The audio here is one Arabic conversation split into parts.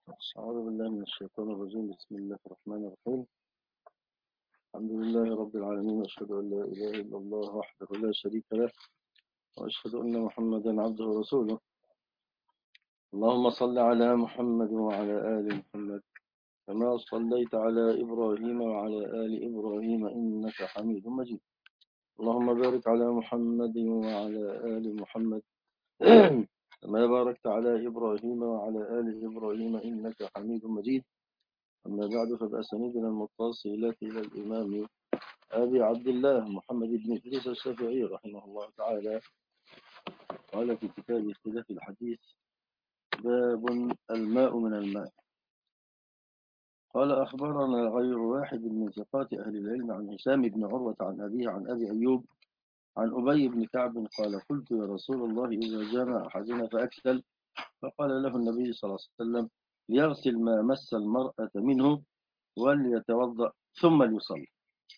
أعوذ بالله من الشيطان الرجيم. بسم الله الرحمن الرحيم. الحمد لله رب العالمين، وأشهد أن لا إله إلا الله وحده لا شريك له، وأشهد أن محمدا عبده ورسوله. اللهم صل على محمد وعلى آل محمد كما صليت على إبراهيم وعلى آل إبراهيم إنك حميد مجيد. اللهم بارك على محمد وعلى آل محمد كما باركت على إبراهيم وعلى آل إبراهيم إنك حميد مجيد. أما بعد، فبأسانيدنا المتصلة إلى الإمام أبي عبد الله محمد بن إدريس الشافعي رحمه الله تعالى قال في كتاب اختلاف الحديث: باب الماء من الماء. قال: أخبرنا غير واحد من ثقات أهل العلم عن هشام بن عروة عن أبيه عن أبي أيوب عن أبي بن كعب قال: قلت يا رسول الله، إذا جامع أحدنا فأكسل، فقال له النبي صلى الله عليه وسلم: ليغسل ما مس المرأة منه وليتوضأ ثم ليصلي.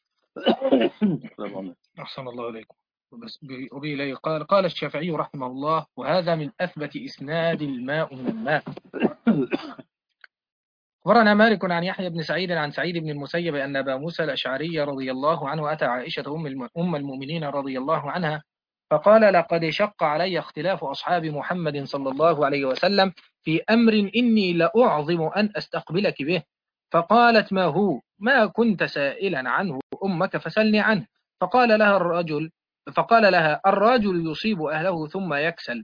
أحسن الله إليكم. وبه إليه قال الشافعي رحمه الله: وهذا من أثبت إسناد الماء من الماء. أخبرنا مالك عن يحيى بن سعيد عن سعيد بن المسيب أن أبا موسى الأشعري رضي الله عنه أتى عائشة أم المؤمنين رضي الله عنها فقال: لقد شق علي اختلاف أصحاب محمد صلى الله عليه وسلم في أمر إني لأعظم أن أستقبلك به. فقالت: ما هو؟ ما كنت سائلا عنه أمك فسلني عنه. فقال لها: الرجل يصيب أهله ثم يكسل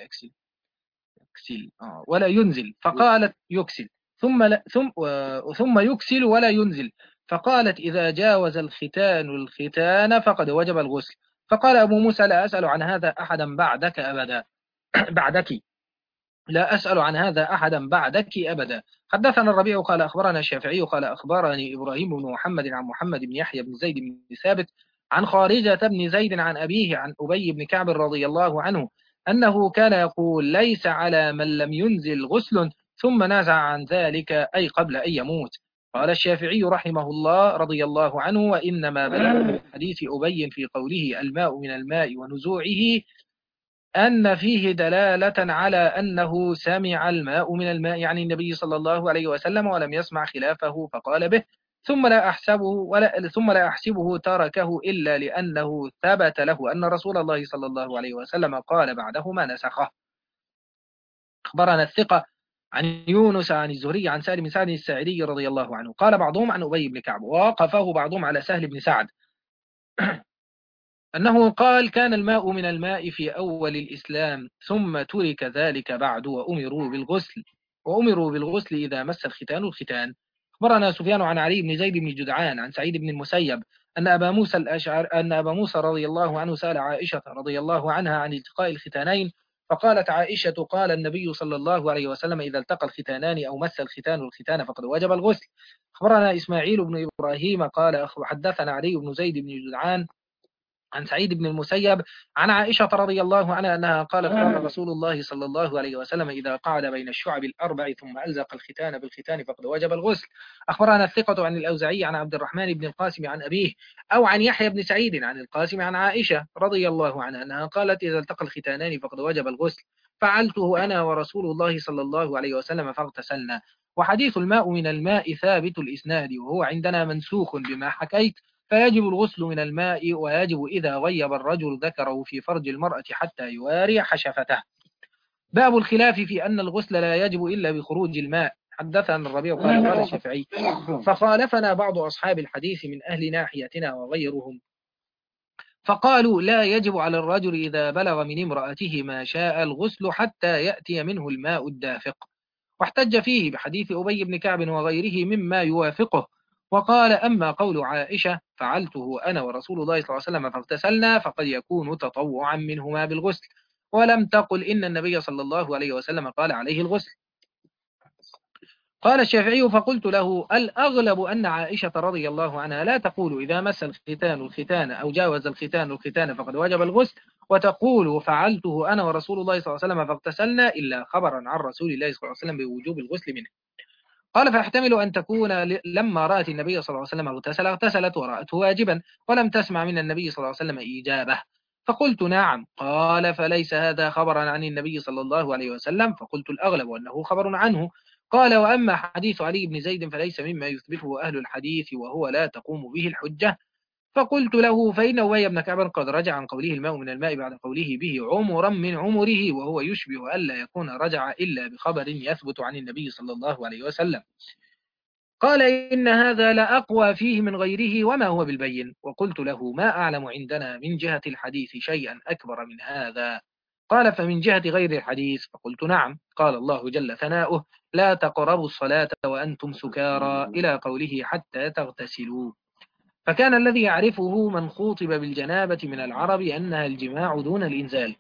ولا ينزل. فقالت: يكسل ثم يكسل ولا ينزل. فقالت: إذا جاوز الختان الختان فقد وجب الغسل. فقال أبو موسى: لا أسأل عن هذا أحدا بعدك أبدا. بعدك لا أسأل عن هذا أحدا بعدك أبدا. حدثنا الربيع قال أخبرنا الشافعي قال أخبرني إبراهيم بن محمد عن محمد بن يحيى بن زيد بن ثابت عن خارجة بن زيد عن أبيه عن أبي بن كعب رضي الله عنه أنه كان يقول: ليس على من لم ينزل غسل ثم نزع عن ذلك، أي قبل أن يموت. قال الشافعي رحمه الله رضي الله عنه: وإنما بلغ من حديث أبي في قوله الماء من الماء ونزوعه أن فيه دلالة على أنه سمع الماء من الماء يعني النبي صلى الله عليه وسلم ولم يسمع خلافه فقال به، ثم لا أحسبه تركه إلا لأنه ثبت له أن رسول الله صلى الله عليه وسلم قال بعده ما نسخه. أخبرنا الثقة عن يونس عن الزهري عن سالم بن سعد الساعدي رضي الله عنه قال بعضهم عن أبي بن كعب ووقفه بعضهم على سهل بن سعد أنه قال: كان الماء من الماء في أول الإسلام ثم ترك ذلك بعد وأمروا بالغسل إذا مس الختان الختان. أخبرنا سفيان عن علي بن زيد بن جدعان عن سعيد بن المسيب أن أبا موسى رضي الله عنه سأل عائشة رضي الله عنها عن التقاء الختانين، فقالت عائشة: قال النبي صلى الله عليه وسلم: إذا التقى الختانان أو مس الختان الختان فقد وجب الغسل. أخبرنا إسماعيل بن إبراهيم قال حدثنا علي بن زيد بن جدعان عن سعيد بن المسيب عن عائشة رضي الله عنها أنها قالت: قال رسول الله صلى الله عليه وسلم: إذا قعد بين الشعب الأربع ثم ألزق الختان بالختان فقد وجب الغسل. أخبرنا الثقة عن الأوزعي عن عبد الرحمن بن القاسم عن أبيه أو عن يحيى بن سعيد عن القاسم عن عائشة رضي الله عنها أنها قالت: إذا التقى الختانان فقد وجب الغسل، فعلته أنا ورسول الله صلى الله عليه وسلم فاغتسلنا. وحديث الماء من الماء ثابت الإسناد وهو عندنا منسوخ بما حكيت، فيجب الغسل من الماء، ويجب إذا غيب الرجل ذكره في فرج المرأة حتى يواري حشفته. باب الخلاف في أن الغسل لا يجب إلا بخروج الماء. حدثنا الربيع قال الشافعي: فخالفنا بعض أصحاب الحديث من أهل ناحيتنا وغيرهم، فقالوا: لا يجب على الرجل إذا بلغ من امرأته ما شاء الغسل حتى يأتي منه الماء الدافق. واحتج فيه بحديث أبي بن كعب وغيره مما يوافقه. وقال: أما قول عائشة: فعلته أنا ورسول الله صلى الله عليه وسلم فاغتسلنا، فقد يكون تطوعا منهما بالغسل، ولم تقل إن النبي صلى الله عليه وسلم قال عليه الغسل. قال الشافعي: فقلت له: الأغلب أن عائشة رضي الله عنها لا تقول إذا مس الختان الختان أو جاوز الختان الختان فقد وجب الغسل، وتقول: فعلته أنا ورسول الله صلى الله عليه وسلم فاغتسلنا، إلا خبرا عن رسول الله صلى الله عليه وسلم بوجوب الغسل منه. قال: فيحتمل أن تكون لما رأت النبي صلى الله عليه وسلم اغتسلت ورأته واجبا ولم تسمع من النبي صلى الله عليه وسلم إيجابه، فقلت نعم. قال فليس هذا خبرا عن النبي صلى الله عليه وسلم؟ فقلت الأغلب أنه خبر عنه. قال وأما حديث علي بن زيد فليس مما يثبته أهل الحديث وهو لا تقوم به الحجة. فقلت له فإن أبي بن كعب قد رجع عن قوله الماء من الماء بعد قوله به عمرا من عمره، وهو يشبه ألا يكون رجع إلا بخبر يثبت عن النبي صلى الله عليه وسلم. قال إن هذا لأقوى فيه من غيره وما هو بالبين. وقلت له ما أعلم عندنا من جهة الحديث شيئا أكبر من هذا. قال فمن جهة غير الحديث؟ فقلت نعم. قال الله جل ثناؤه لا تقربوا الصلاة وأنتم سكارى إلى قوله حتى تغتسلوا. فكان الذي يعرفه من خوطب بالجنابة من العرب أنها الجماع دون الإنزال،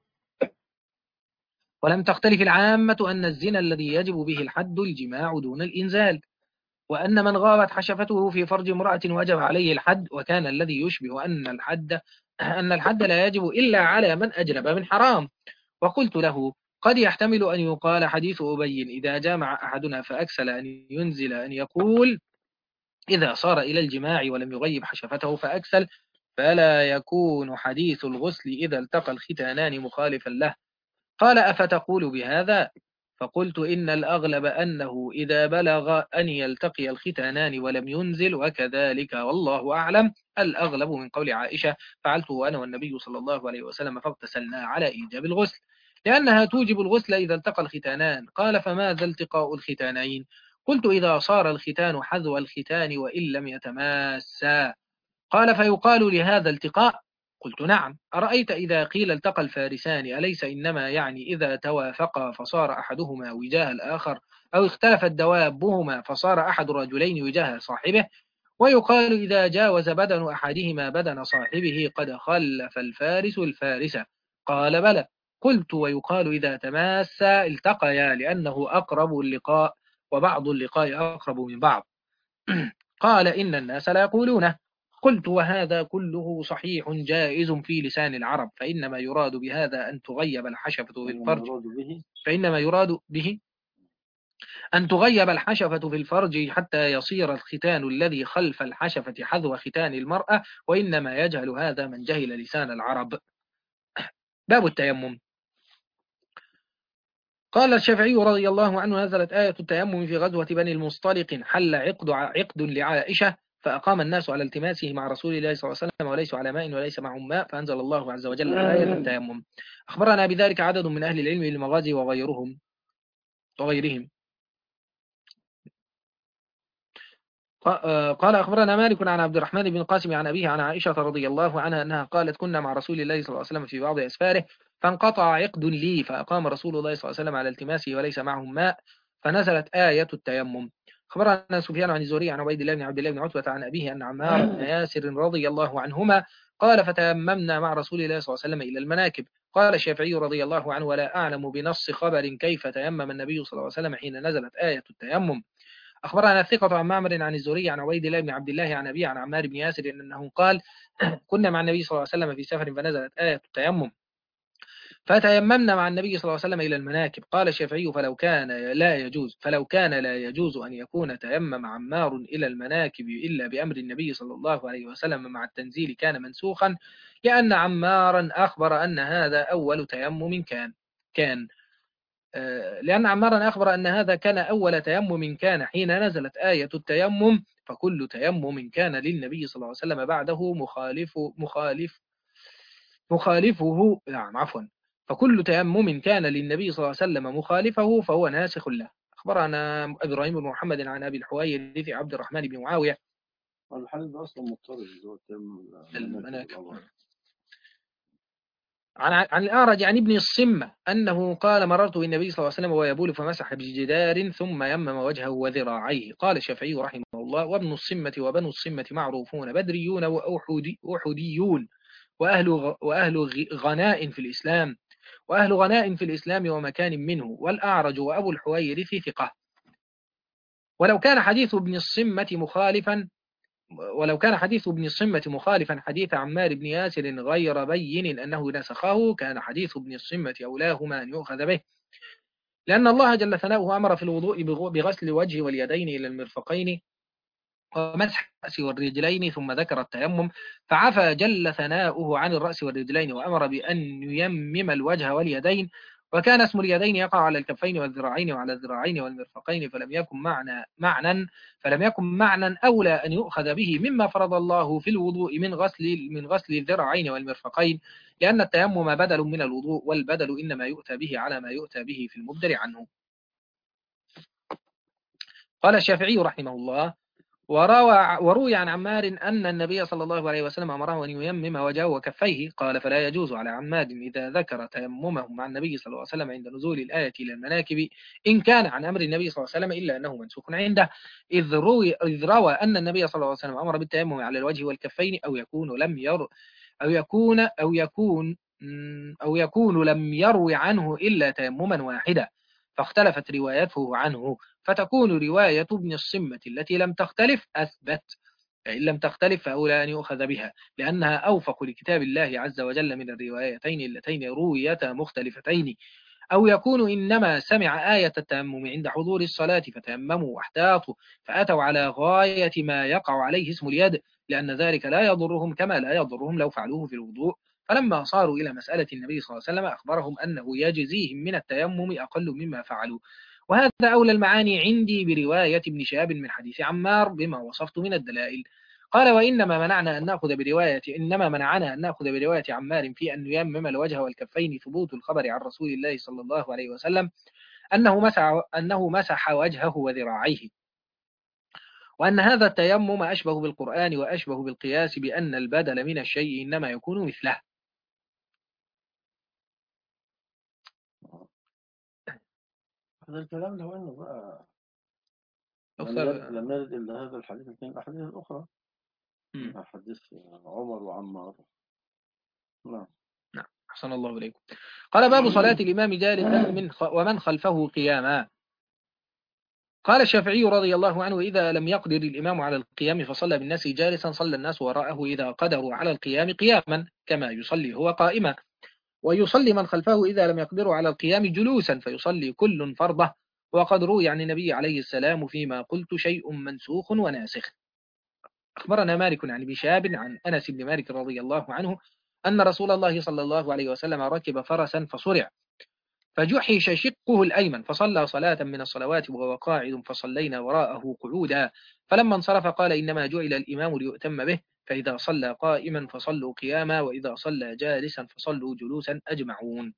ولم تختلف العامة أن الزنا الذي يجب به الحد الجماع دون الإنزال، وأن من غابت حشفته في فرج امرأة وجب عليه الحد، وكان الذي يشبه أن الحد لا يجب إلا على من أجنب من حرام. وقلت له قد يحتمل أن يقال حديث أبي إذا جامع أحدنا فأكسل أن ينزل أن يقول إذا صار إلى الجماع ولم يغيب حشفته فأكسل فلا يكون حديث الغسل إذا التقى الختانان مخالفا له. قال أفتقول بهذا؟ فقلت إن الأغلب أنه إذا بلغ أن يلتقي الختانان ولم ينزل، وكذلك والله أعلم الأغلب من قول عائشة فعلته أنا والنبي صلى الله عليه وسلم فاغتسلنا على إيجاب الغسل، لأنها توجب الغسل إذا التقى الختانان. قال فماذا التقاء الختانين؟ قلت إذا صار الختان حذو الختان وإن لم يتماسا. قال فيقال لهذا التقاء؟ قلت نعم. أرأيت إذا قيل التقى الفارسان أليس إنما يعني إذا توافقا فصار أحدهما وجاه الآخر، أو اختلفت دوابهما فصار أحد الرجلين وجاه صاحبه؟ ويقال إذا جاوز بدن أحدهما بدن صاحبه قد خلف الفارس الفارسة. قال بلى. قلت ويقال إذا تماسا التقيا لأنه أقرب اللقاء، وبعض اللقاء أقرب من بعض. قال إن الناس لا يقولونه. قلت وهذا كله صحيح جائز في لسان العرب، فإنما يراد بهذا أن تغيب الحشفة في الفرج، فإنما يراد به أن تغيب الحشفة في الفرج حتى يصير الختان الذي خلف الحشفة حذو ختان المرأة، وإنما يجهل هذا من جهل لسان العرب. باب التيمم. قال الشافعي رضي الله عنه نزلت آية التيمم في غزوة بني المصطلق حل عقد لعائشة فأقام الناس على التماسه مع رسول الله صلى الله عليه وسلم وليسوا على ماء وليس معهم ماء، فأنزل الله عز وجل آية التيمم. أخبرنا بذلك عدد من أهل العلم للمغازي وغيرهم. قال أخبرنا مالك عن عبد الرحمن بن القاسم عن أبيه عن عائشة رضي الله عنها أنها قالت كنا مع رسول الله صلى الله عليه وسلم في بعض أسفاره فانقطع عقد لي فأقام رسول الله صلى الله عليه وسلم على التماسه وليس معهم ماء فنزلت آية التيمم. أخبرنا سفيان عن الزهري عن عبيد الله بن عبد الله بن عتبة عن أبيه أن عمار بن ياسر رضي الله عنهما قال فتيممنا مع رسول الله صلى الله عليه وسلم إلى المناكب. قال الشافعي رضي الله عنه ولا أعلم بنص خبر كيف تيمم النبي صلى الله عليه وسلم حين نزلت آية التيمم. أخبرنا الثقة عن معمر عن الزهري عن عبيد الله بن عبد الله عن أبيه عن عمار بن ياسر أنه قال كنا مع النبي صلى الله عليه وسلم في سفر فنزلت آية التيمم فتيممنا مع النبي صلى الله عليه وسلم إلى المناكب. قال الشافعي فلو كان لا يجوز أن يكون تيمم عمار إلى المناكب إلا بأمر النبي صلى الله عليه وسلم مع التنزيل كان منسوخا، لأن عمارا أخبر أن هذا أول تيمم كان لأن عمارا أخبر أن هذا كان أول تيمم كان حين نزلت آية التيمم، فكل تيمم كان للنبي صلى الله عليه وسلم بعده مخالفه نعم عفوا فكل تيمم كان للنبي صلى الله عليه وسلم مخالفه فهو ناسخ له. أخبرنا إبراهيم بن محمد عن أبي الحويرث عبد الرحمن بن معاوية الحديث أصلا مضطرد اللي هو التيمم المناكب عن الأعرج عن ابن الصمة أنه قال مررت بالنبي صلى الله عليه وسلم ويبول فمسح بجدار ثم يمم وجهه وذراعيه. قال الشافعي رحمه الله وابن الصمة وبنو الصمة معروفون بدريون وأحديون وأهل غناء في الإسلام ومكان منه، والأعرج وأبو الحويرث ثقة. ولو كان حديث ابن الصمة مخالفا حديث عمار بن ياسر غير بين أنه نسخه كان حديث ابن الصمة أولاهما أن يؤخذ به، لأن الله جل ثناؤه أمر في الوضوء بغسل الوجه واليدين إلى المرفقين ومسح الرأس والرجلين، ثم ذكر التيمم فعفى جل ثناؤه عن الرأس والرجلين، وأمر بأن ييمم الوجه واليدين، وكان اسم اليدين يقع على الكفين والذراعين وعلى الذراعين والمرفقين، فلم يكن معنى أولى أن يؤخذ به مما فرض الله في الوضوء من غسل الذراعين والمرفقين، لأن التيمم بدل من الوضوء، والبدل إنما يؤتى به على ما يؤتى به في المبدل عنه. قال الشافعي رحمه الله: وروي عن عمار أن النبي صلى الله عليه وسلم أمره أن ييمم وجهه وكفيه. قال: فلا يجوز على عمار إذا ذكر تيممه مع النبي صلى الله عليه وسلم عند نزول الآية إلى المناكب إن كان عن أمر النبي صلى الله عليه وسلم، إلا أنه منسوخ عنده، إذ روى أن النبي صلى الله عليه وسلم أمر بالتيمم على الوجه والكفين، أو يكون لم يروي عنه إلا تيمما واحدا، فاختلفت روايته عنه، فتكون رواية ابن الصمة التي لم تختلف أثبت، فإن لم تختلف فأولى أن يؤخذ بها، لأنها أوفق لكتاب الله عز وجل من الروايتين اللتين رويتا مختلفتين. أو يكون إنما سمع آية التيمم عند حضور الصلاة فتيمموا واحتاطوا، فأتوا على غاية ما يقع عليه اسم اليد، لأن ذلك لا يضرهم كما لا يضرهم لو فعلوه في الوضوء. فلما صاروا إلى مسألة النبي صلى الله عليه وسلم أخبرهم أنه يجزيهم من التيمم أقل مما فعلوا. وهذا أولى المعاني عندي برواية ابن شهاب من حديث عمار بما وصفت من الدلائل. قال: وإنما منعنا أن نأخذ برواية عمار في أن ييمم الوجه والكفين ثبوت الخبر عن رسول الله صلى الله عليه وسلم أنه مسح وجهه وذراعيه، وأن هذا التيمم أشبه بالقرآن وأشبه بالقياس بأن البدل من الشيء إنما يكون مثله. هذا الكلام لو أنه بقى أكثر. لم يرد إلا هذا الحديث، لكن الأحاديث الأخرى من أحاديث عمر وعمار. نعم. نعم، أحسن الله إليكم. قال: باب صلاة الإمام جالسا ومن خلفه قياما. قال الشافعي رضي الله عنه: إذا لم يقدر الإمام على القيام فصلى بالناس جالسا، صلى الناس وراءه إذا قدروا على القيام قياما كما يصلي هو قائما، ويصلي من خلفه إذا لم يقدروا على القيام جلوسا، فيصلي كل فرضه. وقد روي عن النبي عليه السلام فيما قلت شيء منسوخ وناسخ. أخبرنا مالك عن ابن شهاب عن أنس بن مالك رضي الله عنه أن رسول الله صلى الله عليه وسلم ركب فرسا فصرع، فجحش شقه الأيمن، فصلى صلاة من الصلوات وهو قاعد، فصلينا وراءه قعودا، فلما انصرف قال: إنما جعل الإمام ليؤتم به، فإذا صلى قائما فصلوا قياما، وإذا صلى جالسا فصلوا جلوسا أجمعون.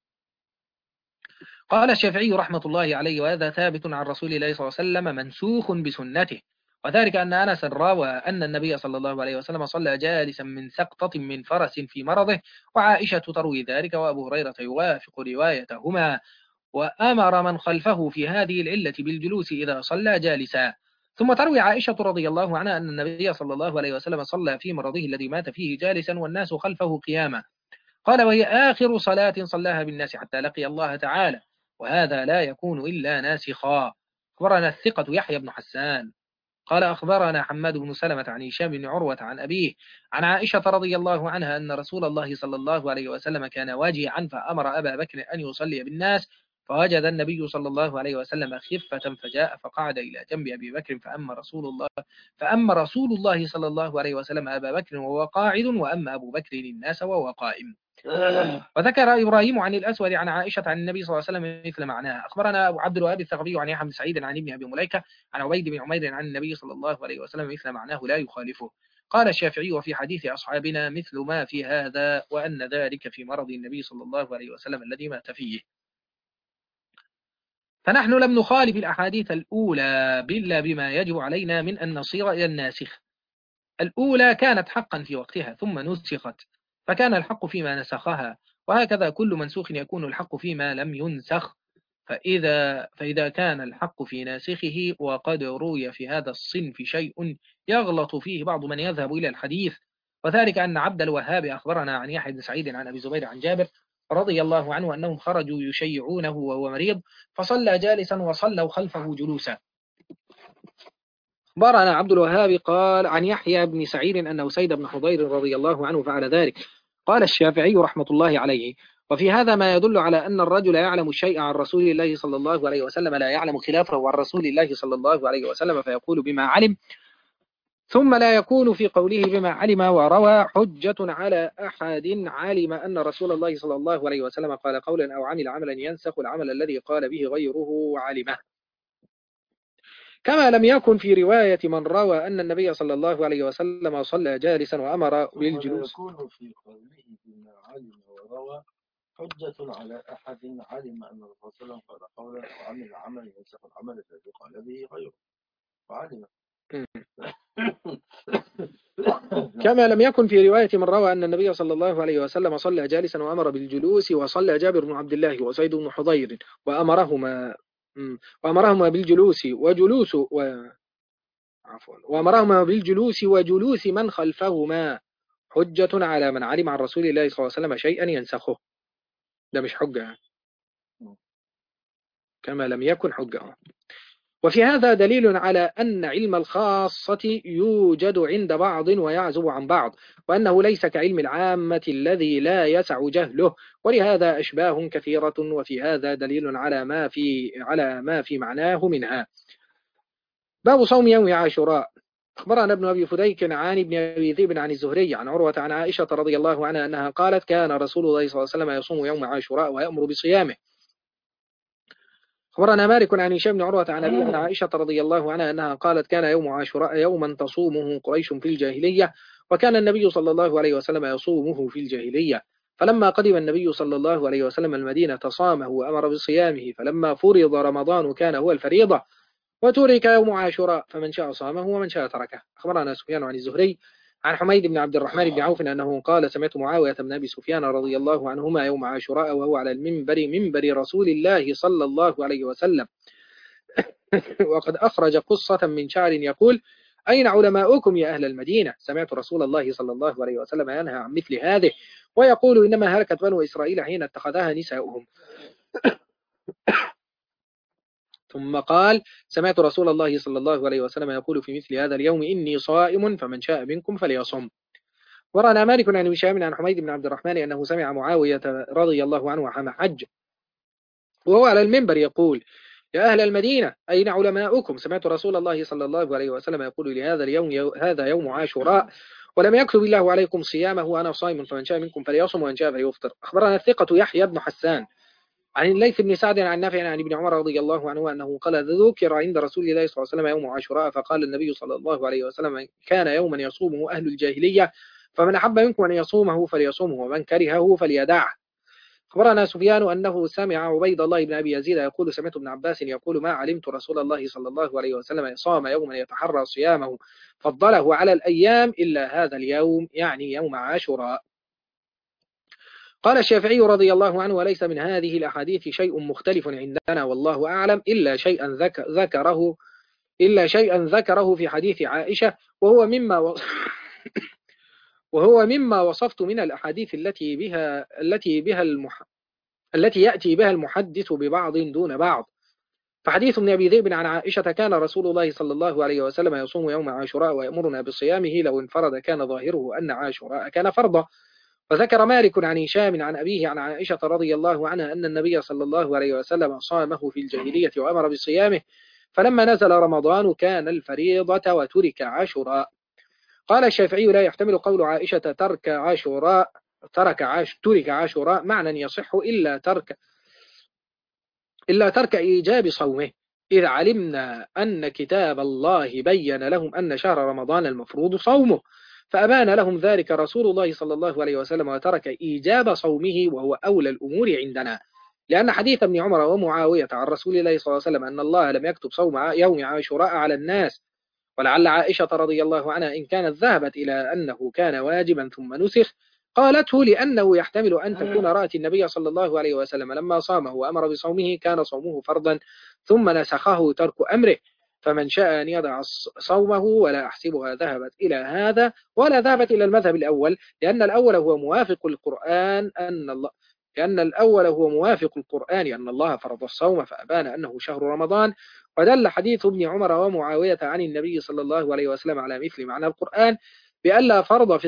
قال الشافعي رحمة الله عليه: وهذا ثابت عن رسول الله صلى الله عليه وسلم منسوخ بسنته، وذلك أن أنس روى أن النبي صلى الله عليه وسلم صلى جالسا من سقطة من فرس في مرضه، وعائشة تروي ذلك، وأبو هريرة يوافق روايتهما، وأمر من خلفه في هذه العلة بالجلوس إذا صلى جالسا. ثم تروي عائشة رضي الله عنها أن النبي صلى الله عليه وسلم صلى في مرضه الذي مات فيه جالسا والناس خلفه قياما. قال: وهي آخر صلاة صلاها بالناس حتى لقي الله تعالى، وهذا لا يكون إلا ناسخا. أخبرنا الثقة يحيى بن حسان قال: أخبرنا حماد بن سلمة عن هشام بن عروة عن أبيه عن عائشة رضي الله عنها أن رسول الله صلى الله عليه وسلم كان واجعا، فأمر أبا بكر أن يصلي بالناس، فوجد النبي صلى الله عليه وسلم خفة فجاء فقعد إلى جنب أبي بكر، فأما رسول الله صلى الله عليه وسلم أبا بكر وهو قاعد، وأما أبو بكر الناس وهو قائم. وذكر إبراهيم عن الأسود عن عائشة عن النبي صلى الله عليه وسلم مثل معناه. أخبرنا أبو عبد الوهاب الثقفي عن يحيى بن سعيد عن ابن أبي مليكة عن عبيد بن عمير عن النبي صلى الله عليه وسلم مثل معناه لا يخالفه. قال الشافعي: وفي حديث أصحابنا مثل ما في هذا، وأن ذلك في مرض النبي صلى الله عليه وسلم الذي مات فيه. فنحن لم نخالف الأحاديث الأولى إلا بما يجب علينا من أن نصير إلى الناسخ. الأولى كانت حقا في وقتها ثم نسخت، فكان الحق فيما نسخها، وهكذا كل منسوخ يكون الحق فيما لم ينسخ. فإذا كان الحق في ناسخه، وقد روي في هذا الصنف شيء يغلط فيه بعض من يذهب إلى الحديث، وذلك أن عبد الوهاب أخبرنا عن يحيى بن سعيد عن أبي زبير عن جابر رضي الله عنه أنهم خرجوا يشيعونه وهو مريض، فصلى جالسا وصلوا خلفه جلوسا. أخبرنا عبد الوهاب قال عن يحيى بن سعيد أن أسيد بن حضير رضي الله عنه فعل ذلك. قال الشافعي رحمة الله عليه: وفي هذا ما يدل على أن الرجل يعلم الشيء عن رسول الله صلى الله عليه وسلم لا يعلم خلافه عن رسول الله صلى الله عليه وسلم، فيقول بما علم، ثم لا يكون في قوله بما علم وروى حجة على أحد علم أن رسول الله صلى الله عليه وسلم قال قولا أو عمل عملا ينسخ العمل الذي قال به غيره وعلمه، كما لم يكن في رواية من روى أن النبي صلى الله عليه وسلم صلى جالسا وأمر بالجلوس. يكون في قوله بما علم وروى حجة على أحد علم أن الرسول صلى الله عليه وسلم قال قولا أو عمل عملا ينسخ العمل الذي قال به غيره وعلم. كما لم يكن في رواية من روى أن النبي صلى الله عليه وسلم صلى جالسا وأمر بالجلوس، وصلى جابر بن عبد الله وسيد بن حضير وأمرهما بالجلوس وأمرهما بالجلوس وجلوس من خلفهما حجة على من علم عن رسول الله صلى الله عليه وسلم شيئا ينسخه. ده مش حجة، كما لم يكن حجة. وفي هذا دليل على أن علم الخاصة يوجد عند بعض ويعزب عن بعض، وأنه ليس كعلم العامة الذي لا يسع جهله، ولهذا أشباه كثيرة، وفي هذا دليل على ما في معناه منها. باب صوم يوم عاشوراء. أخبرنا ابن أبي فديك عن ابن أبي ذئب عن الزهري عن عروة عن عائشة رضي الله عنها أنها قالت كان رسول الله صلى الله عليه وسلم يصوم يوم عاشوراء ويأمر بصيامه. أخبرنا مالك عن هشام بن عروة عن أبي عن عائشة رضي الله عنها أنها قالت كان يوم عاشوراء يوما تصومه قريش في الجاهلية، وكان النبي صلى الله عليه وسلم يصومه في الجاهلية، فلما قدم النبي صلى الله عليه وسلم المدينة صامه وأمر بصيامه، فلما فرض رمضان كان هو الفريضة، وترك يوم عاشوراء، فمن شاء صامه ومن شاء تركه. أخبرنا سفيان عن الزهري عن حميد بن عبد الرحمن بن عوف أنه قال سمعت معاوية بن أبي سفيان رضي الله عنهما يوم عاشوراء وهو على منبر رسول الله صلى الله عليه وسلم وقد أخرج قصة من شعر يقول أين علماؤكم يا أهل المدينة؟ سمعت رسول الله صلى الله عليه وسلم ينهى عن مثل هذه ويقول إنما هلكت بنو إسرائيل حين اتخذها نساؤهم. ثم قال سمعت رسول الله صلى الله عليه وسلم يقول في مثل هذا اليوم إني صائم فمن شاء منكم فليصم. ورأنا مالك عن هشام عن حميد بن عبد الرحمن أنه سمع معاوية رضي الله عنه عام حج وهو على المنبر يقول يا أهل المدينة أين علماؤكم؟ سمعت رسول الله صلى الله عليه وسلم يقول لهذا اليوم هذا يوم عاشوراء ولم يكتب الله عليكم صيامه وأنا صائم فمن شاء منكم فليصم ومن شاء فليفطر. أخبرنا الثقة يحيى بن حسان عن الليث بن سعد عن نافع عن ابن عمر رضي الله عنه أنه قال ذكر عند رسول الله صلى الله عليه وسلم يوم عاشوراء فقال النبي صلى الله عليه وسلم كان يوما يصومه أهل الجاهلية فمن أحب منكم أن يصومه فليصومه ومن كرهه فليدعه. أخبرنا سفيان أنه سمع عبيد الله بن أبي يزيد يقول سمعت ابن عباس يقول ما علمت رسول الله صلى الله عليه وسلم صام يوما يتحرى صيامه فضله على الأيام إلا هذا اليوم يعني يوم عاشوراء. قال الشافعي رضي الله عنه وليس من هذه الأحاديث شيء مختلف عندنا والله أعلم إلا شيئا ذكره في حديث عائشة وهو مما وصفت من الأحاديث التي يأتي بها المحدث ببعض دون بعض. فحديث ابن أبي ذئب عن عائشة كان رسول الله صلى الله عليه وسلم يصوم يوم عاشوراء ويأمرنا بصيامه لو انفرد كان ظاهره أن عاشوراء كان فرضا. وذكر مالك عن هشام عن أبيه عن عائشة رضي الله عنها أن النبي صلى الله عليه وسلم صامه في الجاهلية وأمر بصيامه فلما نزل رمضان كان الفريضة وترك عاشوراء. قال الشافعي لا يحتمل قول عائشة ترك عاشوراء معنى يصح إلا ترك إيجاب صومه، إذ علمنا أن كتاب الله بين لهم أن شهر رمضان المفروض صومه فأبان لهم ذلك رسول الله صلى الله عليه وسلم وترك إيجاب صومه وهو أولى الأمور عندنا، لأن حديث ابن عمر ومعاوية عن رسول الله صلى الله عليه وسلم أن الله لم يكتب صوم يوم عاشوراء على الناس، ولعل عائشة رضي الله عنها إن كانت ذهبت إلى أنه كان واجبا ثم نسخ قالته لأنه يحتمل أن تكون رأت النبي صلى الله عليه وسلم لما صامه وأمر بصومه كان صومه فرضا ثم نسخه ترك أمره، فمن شاء أن يضع صومه ولا أحسبها ذهبت إلى هذا ولا ذهبت إلى المذهب الأول لأن الأول هو موافق القرآن أن الله فرض الصوم فأبان أنه شهر رمضان. ودل حديث ابن عمر ومعاوية عن النبي صلى الله عليه وسلم على مثل معنى القرآن بألا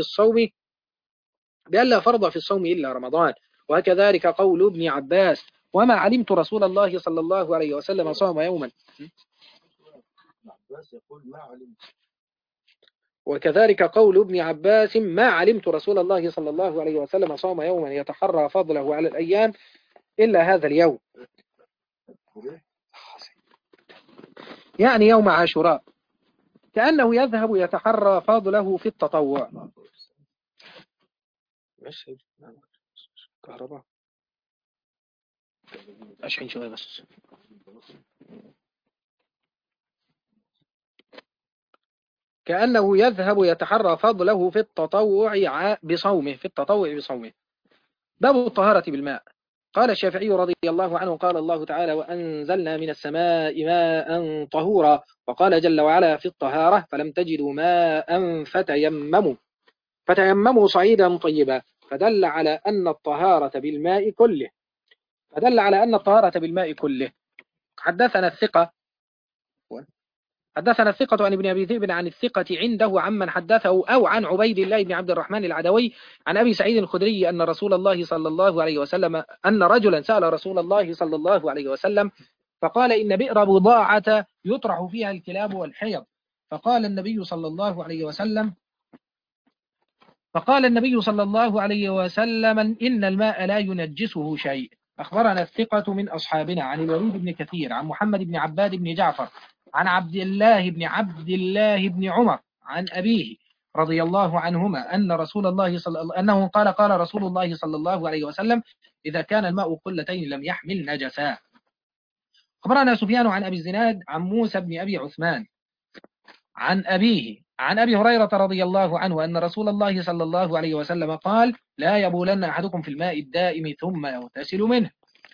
فرض في الصوم إلا رمضان. وكذلك قول ابن عباس وما علمت رسول الله صلى الله عليه وسلم صام يوما. عباس يقول ما علمت وكذلك قول ابن عباس ما علمت رسول الله صلى الله عليه وسلم صام يوما يتحرى فضله على الأيام إلا هذا اليوم، يعني يوم عاشوراء، كأنه يذهب يتحرى فضله في التطوع. كهرباء أشحن شوية بس. كأنه يذهب يتحرى فضله في التطوع بصومه، في التطوع بصومه. باب الطهارة بالماء. قال الشافعي رضي الله عنه قال الله تعالى وأنزلنا من السماء ماء طهورا، وقال جل وعلا في الطهارة فلم تجدوا ماء فتيمموا صعيدا طيبا، فدل على أن الطهارة بالماء كله. حدثنا الثقة عن ابن أبي ذئب عن الثقة عنده عمن حدثه أو عن عبيد الله بن عبد الرحمن العدوي عن أبي سعيد الخدري أن رجلا سأل رسول الله صلى الله عليه وسلم فقال إن بئر بضاعة يطرح فيها الكلاب والحيض، فقال النبي صلى الله عليه وسلم إن الماء لا ينجسه شيء. أخبرنا الثقة من أصحابنا عن الوليد بن كثير عن محمد بن عباد بن جعفر عن عبد الله بن عمر عن أبيه رضي الله عنهما أنه قال رسول الله صلى الله عليه وسلم إذا كان الماء قلتين لم يحمل نجسا. أخبرنا سفيان عن أبي الزناد عن موسى بن أبي عثمان عن أبيه عن أبي هريرة رضي الله عنه أن رسول الله صلى الله عليه وسلم قال لا يبولن أحدكم في الماء الدائم ثم يغتسل منه.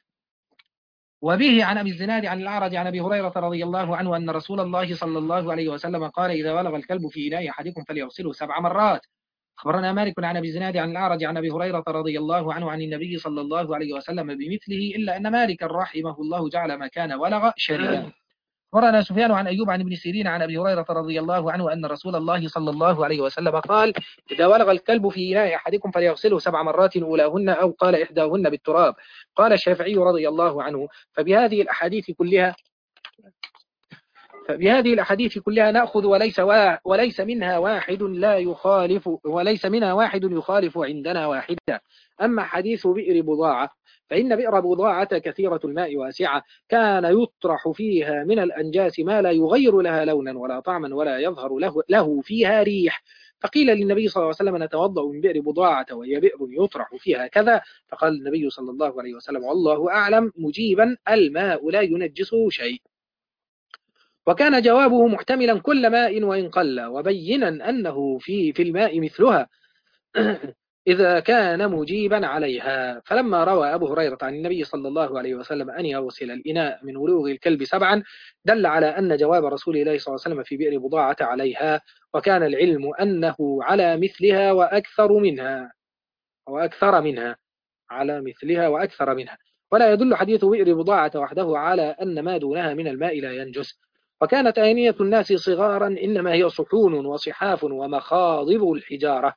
وبه عن أبي الزناد عن الأعرج عن أبي هريرة رضي الله عنه أن رسول الله صلى الله عليه وسلم قال إذا ولغ الكلب في إناء أحدكم فليغسله 7 مرات. أخبرنا مالك عن أبي الزناد عن الأعرج عن أبي هريرة رضي الله عنه عن النبي صلى الله عليه وسلم بمثله إلا أن مالك رحمه الله جعل ما كان ولغ شريا. أخبرنا سفيان عن أيوب عن ابن سيرين عن أبي هريرة رضي الله عنه أن رسول الله صلى الله عليه وسلم قال إذا ولغ الكلب في إناء أحدكم فليغسله 7 مرات أولاهن أو قال إحداهن بالتراب. قال الشافعي رضي الله عنه فبهذه الأحاديث كلها نأخذ وليس منها واحد يخالف عندنا واحدة. أما حديث بئر بضاعة فإن بئر بضاعة كثيرة الماء واسعة كان يطرح فيها من الأنجاس ما لا يغير لها لونا ولا طعما ولا يظهر له فيها ريح، فقيل للنبي صلى الله عليه وسلم نتوضأ من بئر بضاعة وهي بئر يطرح فيها كذا، فقال النبي صلى الله عليه وسلم والله أعلم مجيبا الماء لا ينجسه شيء. وكان جوابه محتملا كل ماء وإن قل، وبينا أنه في الماء مثلها إذا كان مجيبا عليها. فلما روى أبو هريرة عن النبي صلى الله عليه وسلم أن يغسل الإناء من ولوغ الكلب 7 دل على أن جواب رسول الله صلى الله عليه وسلم في بئر بضاعة عليها، وكان العلم أنه على مثلها وأكثر منها ولا يدل حديث بئر بضاعة وحده على أن ما دونها من الماء لا ينجس. وكانت آنية الناس صغارا إنما هي صحون وصحاف ومخاضب الحجارة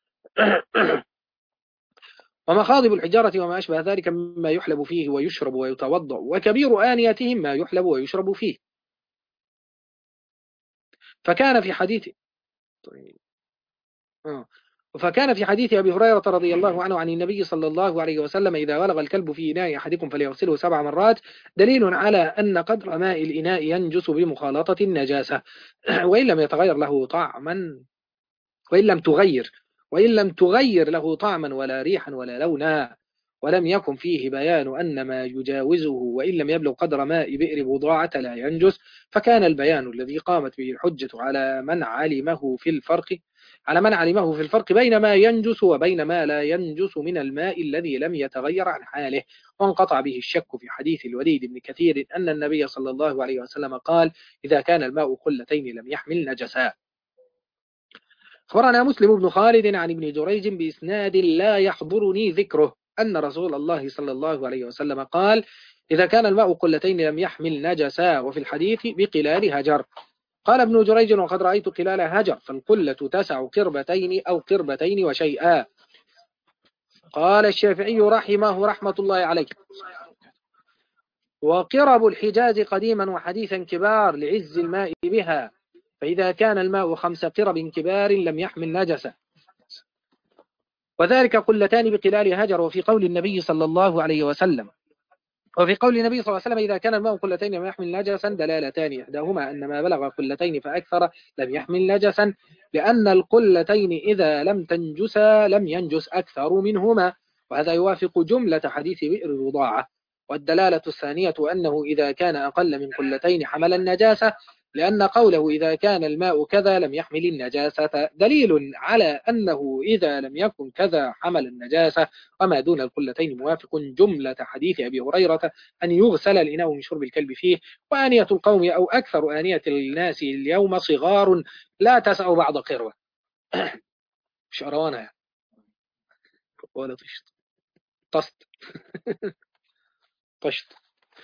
وما أشبه ذلك مما يحلب فيه ويشرب ويتوضأ، وكبير آنيتهم ما يحلب ويشرب فيه. فكان في حديث أبي هريرة رضي الله عنه عن النبي صلى الله عليه وسلم إذا ولغ الكلب في إناء أحدكم فليغسله 7 مرات دليل على أن قدر ماء الإناء ينجس بمخالطة النجاسة وإن لم تغير له طعما ولا ريحا ولا لونا، ولم يكن فيه بيان أن ما يجاوزه وإن لم يبلغ قدر ماء بئر بضاعة لا ينجس، فكان البيان الذي قامت به الحجة على من علمه في الفرق بين ما ينجس وبين ما لا ينجس من الماء الذي لم يتغير عن حاله، وانقطع به الشك في حديث الوليد بن كثير أن النبي صلى الله عليه وسلم قال إذا كان الماء قلتين لم يحمل نجسا. أخبرنا مسلم بن خالد عن ابن جريج بإسناد لا يحضرني ذكره أن رسول الله صلى الله عليه وسلم قال إذا كان الماء قلتين لم يحمل نجسا، وفي الحديث بقلال هجر. قال ابن جريج وقد رأيت قلال هجر فالقلة تسع قربتين أو قربتين وشيئا. قال الشافعي رحمة الله عليه وقرب الحجاز قديما وحديثا كبار لعز الماء بها، فإذا كان الماء 5 قرب كبار لم يحمل نجسة، وذلك قلتان بقلال هجر. وفي قول النبي صلى الله عليه وسلم إذا كان الماء قلتين لم يحمل نجسا دلالتان، إحداهما أن ما بلغ قلتين فأكثر لم يحمل نجسا، لأن القلتين إذا لم تنجسا لم ينجس أكثر منهما، وهذا يوافق جملة حديث بئر الرضاعة. والدلالة الثانية أنه إذا كان أقل من قلتين حمل النجاسة، لأن قوله إذا كان الماء كذا لم يحمل النجاسة دليل على أنه إذا لم يكن كذا حمل النجاسة، وما دون القلتين موافق جملة حديث أبي هريرة أن يغسل الإناء من شرب الكلب فيه. وآنية القوم أو أكثر آنية الناس اليوم صغار لا تسع بعض قروة. مش أروانها ولا طشت طست طشت.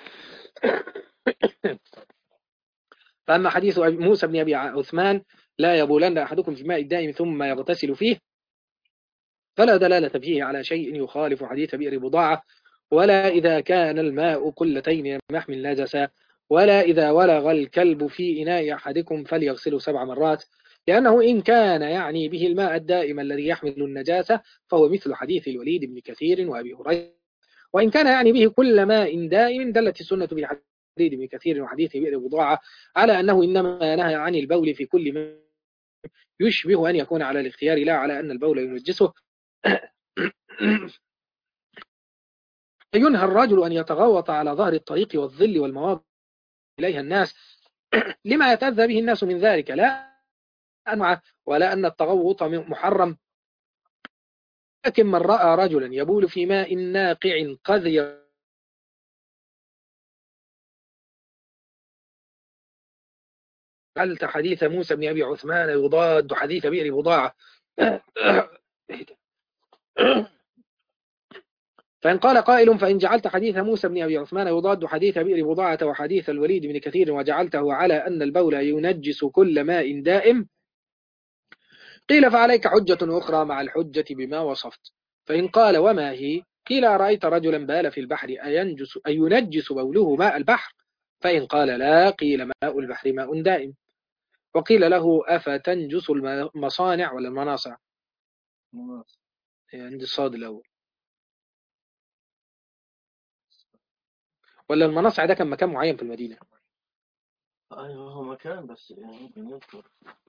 فأما حديث موسى بن أبي عثمان لا يبولن أحدكم في الماء الدائم ثم يغتسل فيه، فلا دلالة فيه على شيء يخالف حديث بئر بضاعة، ولا إذا كان الماء قلتين لم يحمل نجسا، ولا إذا ولغ الكلب في إناء أحدكم فليغسله 7 مرات، لأنه إن كان يعني به الماء الدائم الذي يحمل النجاسة فهو مثل حديث الوليد بن كثير وأبي هريرة، وإن كان يعني به كل ماء دائم دلت السنة بحديث ابن كثير وحديث بئر بضاعة على أنه إنما نهى عن البول في كل ما يشبه أن يكون على الاختيار، لا على أن البول ينجسه. ينهى الرجل أن يتغوط على ظهر الطريق والظل والمواضع إليها الناس لما يتأذى به الناس من ذلك، لا أنواع ولا أن التغوط محرم. لكن من رأى رجلا يبول في ماء ناقع قذي جعلت حديث موسى بن أبي عثمان يضاد حديث بئر بضاعة. فإن قال قائل فإن جعلت حديث موسى بن أبي عثمان يضاد حديث بئر بضاعة وحديث الوليد بن كثير وجعلته على أن البول ينجس كل ماء دائم، قيل فعليك حجة أخرى مع الحجة بما وصفت. فإن قال وما هي؟ قيل أرأيت رجلا بال في البحر أينجس بوله ماء البحر؟ فإن قال لا، قيل ماء البحر ماء دائم. وقيل له أفتنجس المصانع ولا المناصع؟ عند الصاد الأول. ولا المناصع ده كان مكان معين في المدينة؟ أيوه هو مكان بس يعني ممكن يذكر.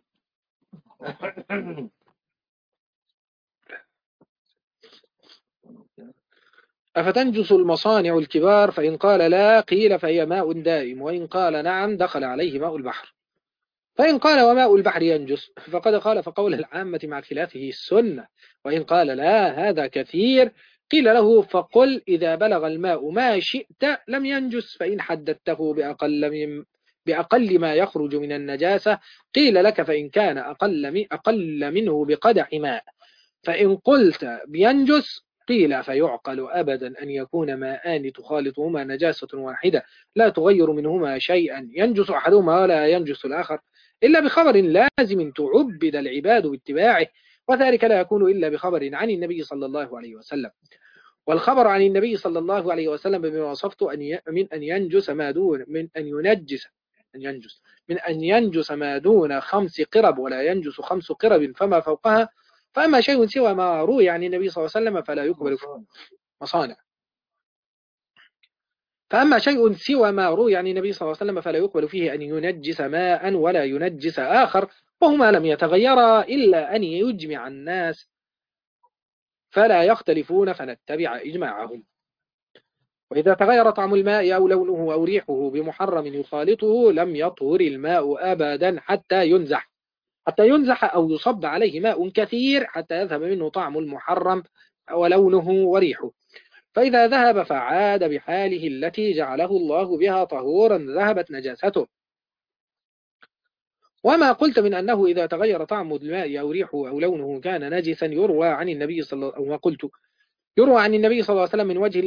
أفتنجس المصانع الكبار؟ فإن قال لا، قيل فهي ماء دائم، وإن قال نعم دخل عليه ماء البحر. فإن قال وماء البحر ينجس فقد خالف قول العامة مع خلافه السنة. وإن قال لا هذا كثير، قيل له فقل إذا بلغ الماء ما شئت لم ينجس، فإن حددته بأقل ما يخرج من النجاسة قيل لك فإن كان أقل منه بقدح ماء. فإن قلت بينجس قيل فيعقل أبدا أن يكون ماءان تخالطهما نجاسة واحدة لا تغير منهما شيئا ينجس أحدهما ولا ينجس الآخر، إلا بخبر لازم تعبد العباد باتباعه، وذلك لا يكون إلا بخبر عن النبي صلى الله عليه وسلم. والخبر عن النبي صلى الله عليه وسلم بما وصفته من أن ينجس ما دون من أن ينجس ما دون 5 قرب ولا ينجس 5 قرب فما فوقها. فأما شيء سوى ما روي عن النبي صلى الله عليه وسلم فلا يقبل فيه مصانع. فأما شيء سوى ما روي عن النبي صلى الله عليه وسلم فلا يقبل فيه أن ينجس ماء ولا ينجس آخر، وهما لم يتغيرا إلا أن يجمع الناس فلا يختلفون فنتبع إجماعهم. وإذا تغير طعم الماء أو لونه أو ريحه بمحرم يخالطه لم يطهر الماء أبدا حتى ينزح أو يصب عليه ماء كثير حتى يذهب منه طعم المحرم ولونه وريحه، فإذا ذهب فعاد بحاله التي جعله الله بها طهورا ذهبت نجاسته. وما قلت من أنه إذا تغير طعم الماء أو ريحه أو لونه كان نجسا يروى عن النبي صلى الله عليه وسلم من وجه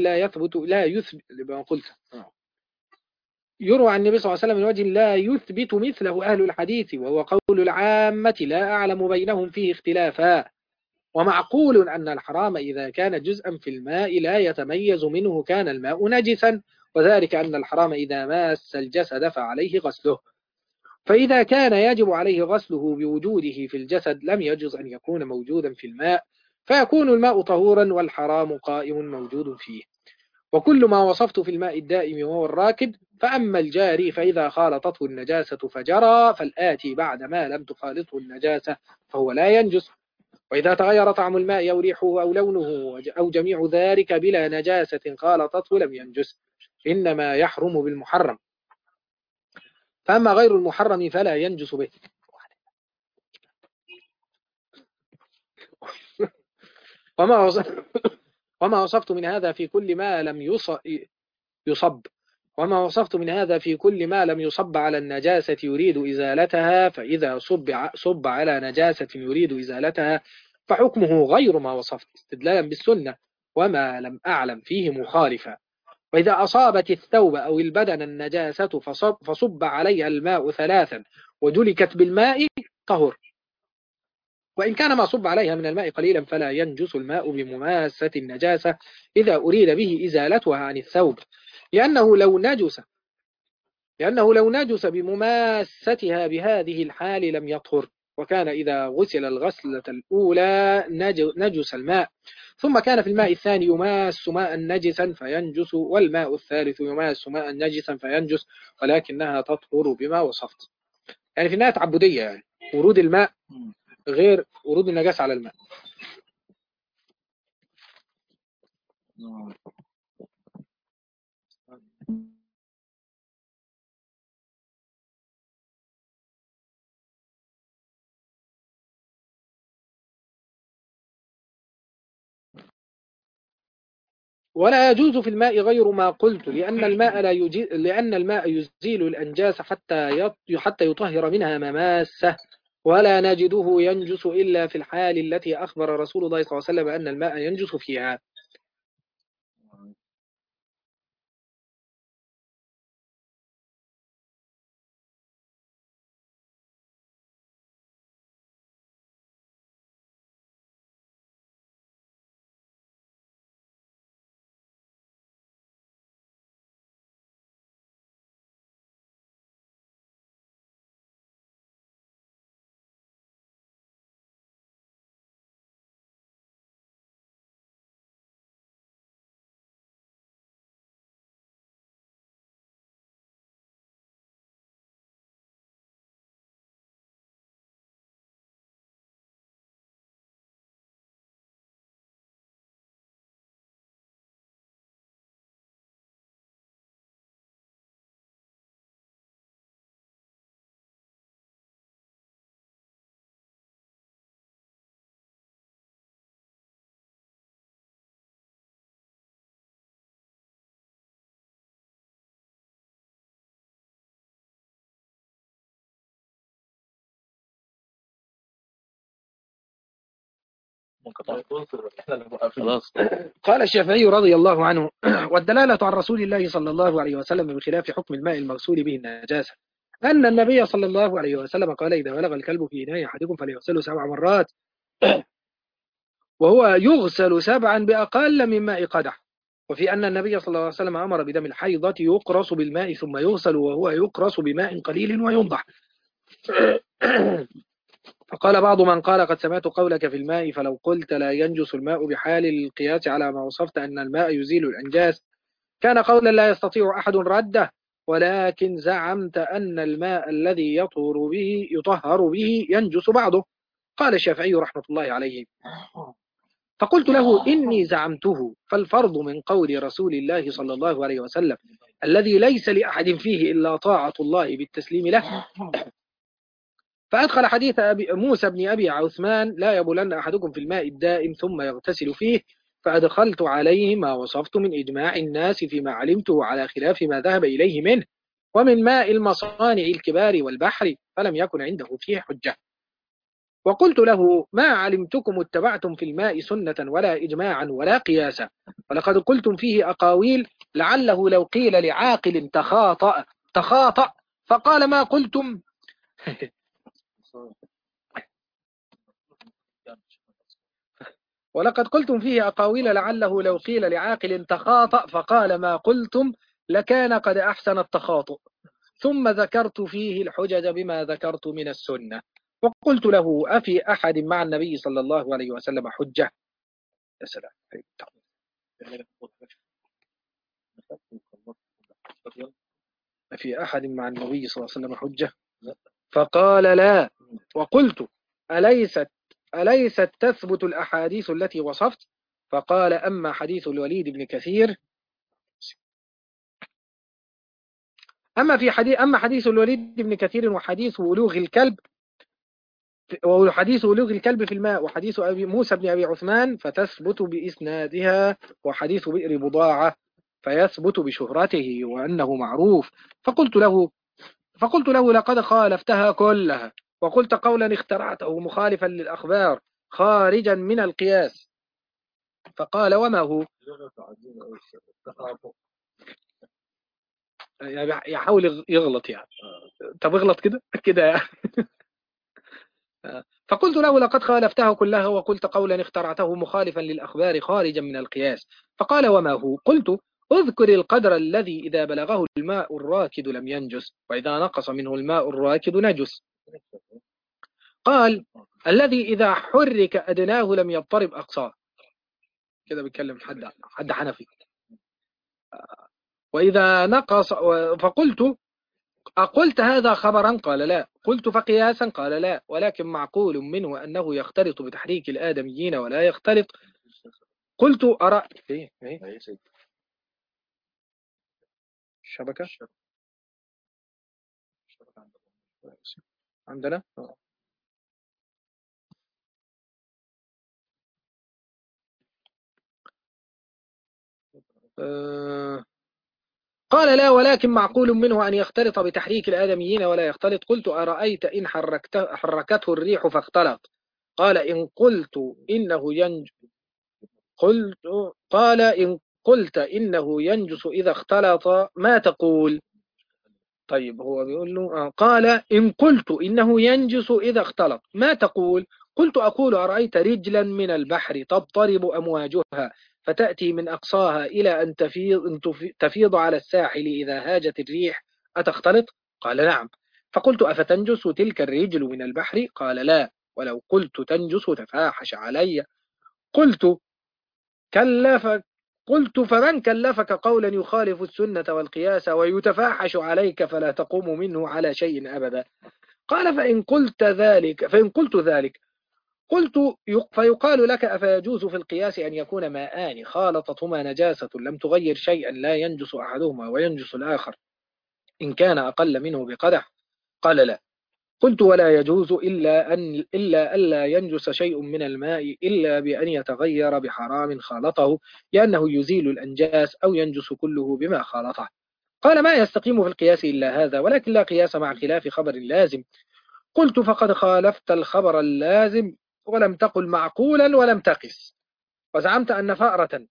لا يثبت مثله أهل الحديث، وهو قول العامة لا أعلم بينهم فيه اختلافا. ومعقول أن الحرام إذا كان جزءا في الماء لا يتميز منه كان الماء نجسا، وذلك أن الحرام إذا ماس الجسد فعليه غسله. فإذا كان يجب عليه غسله بوجوده في الجسد لم يجوز أن يكون موجودا في الماء، فيكون الماء طهورا والحرام قائم موجود فيه. وكل ما وصفت في الماء الدائم وهو الراكد. فأما الجاري فإذا خالطته النجاسة فجرى، فالآتي بعد ما لم تخالطه النجاسة فهو لا ينجس. وإذا تغير طعم الماء أو ريحه أو لونه أو جميع ذلك بلا نجاسة خالطته لم ينجس، إنما يحرم بالمحرم. فأما غير المحرم فلا ينجس به. وما وصفت من هذا في كل ما لم يصب وما وصفت من هذا في كل ما لم يصب على النجاسة يريد إزالتها، فإذا صب على نجاسة يريد إزالتها فحكمه غير ما وصفت استدلالا بالسنة وما لم أعلم فيه مخالفا. وإذا أصابت الثوب أو البدن النجاسة فصب عليها الماء ثلاثا ودلكت بالماء طهر. وإن كان ما صب عليها من الماء قليلا فلا ينجس الماء بمماسة النجاسة إذا أريد به إزالتها عن الثوب، لأنه لو نجس بمماستها بهذه الحال لم يطهر. وكان إذا غسل الغسلة الأولى نجس الماء، ثم كان في الماء الثاني يماس ماء نجسا فينجس، والماء الثالث يماس ماء نجسا فينجس، ولكنها تطهر بما وصفت. يعني في النهاية تعبدية، يعني ورود الماء غير ورود النجاسة على الماء. ولا يجوز في الماء غير ما قلت، لأن الماء يزيل الأنجاس حتى يطهر منها مماسة، ولا نجده ينجس إلا في الحال التي أخبر رسول الله صلى الله عليه وسلم أن الماء ينجس فيها. خلاص. قال الشافعي رضي الله عنه: والدلالة عن رسول الله صلى الله عليه وسلم بخلاف حكم الماء المغسول به النجاسة أن النبي صلى الله عليه وسلم قال: إذا بلغ الكلب في إناء أحدكم فليغسله 7 مرات، وهو يغسل 7 بأقل من ماء قدح. وفي أن النبي صلى الله عليه وسلم أمر بدم الحيضة يقرص بالماء ثم يغسل وهو يقرص بماء قليل وينضح. فقال بعض من قال: قد سمعت قولك في الماء، فلو قلت لا ينجس الماء بحال القياس على ما وصفت أن الماء يزيل الأنجاس كان قولا لا يستطيع أحد رده، ولكن زعمت أن الماء الذي يطهر به ينجس بعضه. قال الشافعي رحمة الله عليه: فقلت له: إني زعمته، فالفرض من قول رسول الله صلى الله عليه وسلم الذي ليس لأحد فيه إلا طاعة الله بالتسليم له. فأدخل حديث موسى بن أبي عثمان: لا يبولن أحدكم في الماء الدائم ثم يغتسل فيه، فأدخلت عليه ما وصفت من إجماع الناس فيما علمته على خلاف ما ذهب إليه منه، ومن ماء المصانع الكبار والبحر، فلم يكن عنده فيه حجة. وقلت له: ما علمتكم اتبعتم في الماء سنة ولا إجماعا ولا قياسا، ولقد قلتم فيه أقاويل لعله لو قيل لعاقل تخاطأ فقال ما قلتم. ولقد قلتم فيه أقاويل لعله لو قيل لعاقل تخاطأ فقال ما قلتم لكان قد أحسن التخاطؤ. ثم ذكرت فيه الحجج بما ذكرت من السنة، وقلت له: أفي أحد مع النبي صلى الله عليه وسلم حجة؟ يا سلام. أفي أحد مع النبي صلى الله عليه وسلم حجة؟ فقال: لا. وقلت: أليست تثبت الأحاديث التي وصفت؟ فقال: أما حديث الوليد بن كثير أما حديث الوليد بن كثير وحديث ولوغ الكلب في الماء وحديث أبي موسى بن أبي عثمان فتثبت بإسنادها، وحديث بئر بضاعة فيثبت بشهرته وأنه معروف. فقلت له: لقد خالفتها كلها وقلت قولا اخترعته مخالفا للأخبار خارجا من القياس. فقال: وما هو؟ يحاول يغلط يعني. طب اغلط كده كده يعني. فقلت له: لقد خالفتها كلها وقلت قولا اخترعته مخالفا للأخبار خارجا من القياس. فقال: وما هو؟ قلت: اذكر القدر الذي إذا بلغه الماء الراكد لم ينجس، وإذا نقص منه الماء الراكد نجس. قال: الذي إذا حرك أدناه لم يضطرب أقصاه. كده بيتكلم حد حنفي. وإذا نقص. فقلت: أقلت هذا خبرا؟ قال: لا. قلت: فقياسا؟ قال: لا، ولكن معقول منه أنه يختلط بتحريك الآدميين ولا يختلط. قلت: أرى إيه الشبكة عندنا. قال: لا، ولكن معقول منه أن يختلط بتحريك الآدميين ولا يختلط. قلت: أرأيت إن حركته الريح فاختلط؟ قال: إن قلت إنه قلت قال: إن قلت إنه ينجس إذا اختلط ما تقول؟ طيب هو بيقول له قال: إن قلت إنه ينجس إذا اختلط ما تقول؟ قلت: أقول: أرأيت رجلا من البحر تضطرب أمواجها فتأتي من أقصاها إلى أن تفيض على الساحل إذا هاجت الريح، أتختلط؟ قال: نعم. فقلت: أفتنجس تلك الرجل من البحر؟ قال: لا، ولو قلت تنجس تفاحش علي. قلت: كلفك قلت: فمن كلفك قولا يخالف السنة والقياس ويتفاحش عليك فلا تقوم منه على شيء أبدا؟ قال: فإن قلت ذلك قلت: فيقال لك: أفيجوز في القياس أن يكون ماءان خالطتهما نجاسة لم تغير شيئا لا ينجس أحدهما وينجس الآخر إن كان أقل منه بقدح؟ قال: لا. قلت: ولا يجوز إلا ألا ينجس شيء من الماء إلا بأن يتغير بحرام خالطه لأنه يزيل الأنجاس، أو ينجس كله بما خالطه. قال: ما يستقيم في القياس إلا هذا، ولكن لا قياس مع خلاف خبر لازم. قلت: فقد خالفت الخبر اللازم ولم تقل معقولا ولم تقس، وزعمت أن فأرة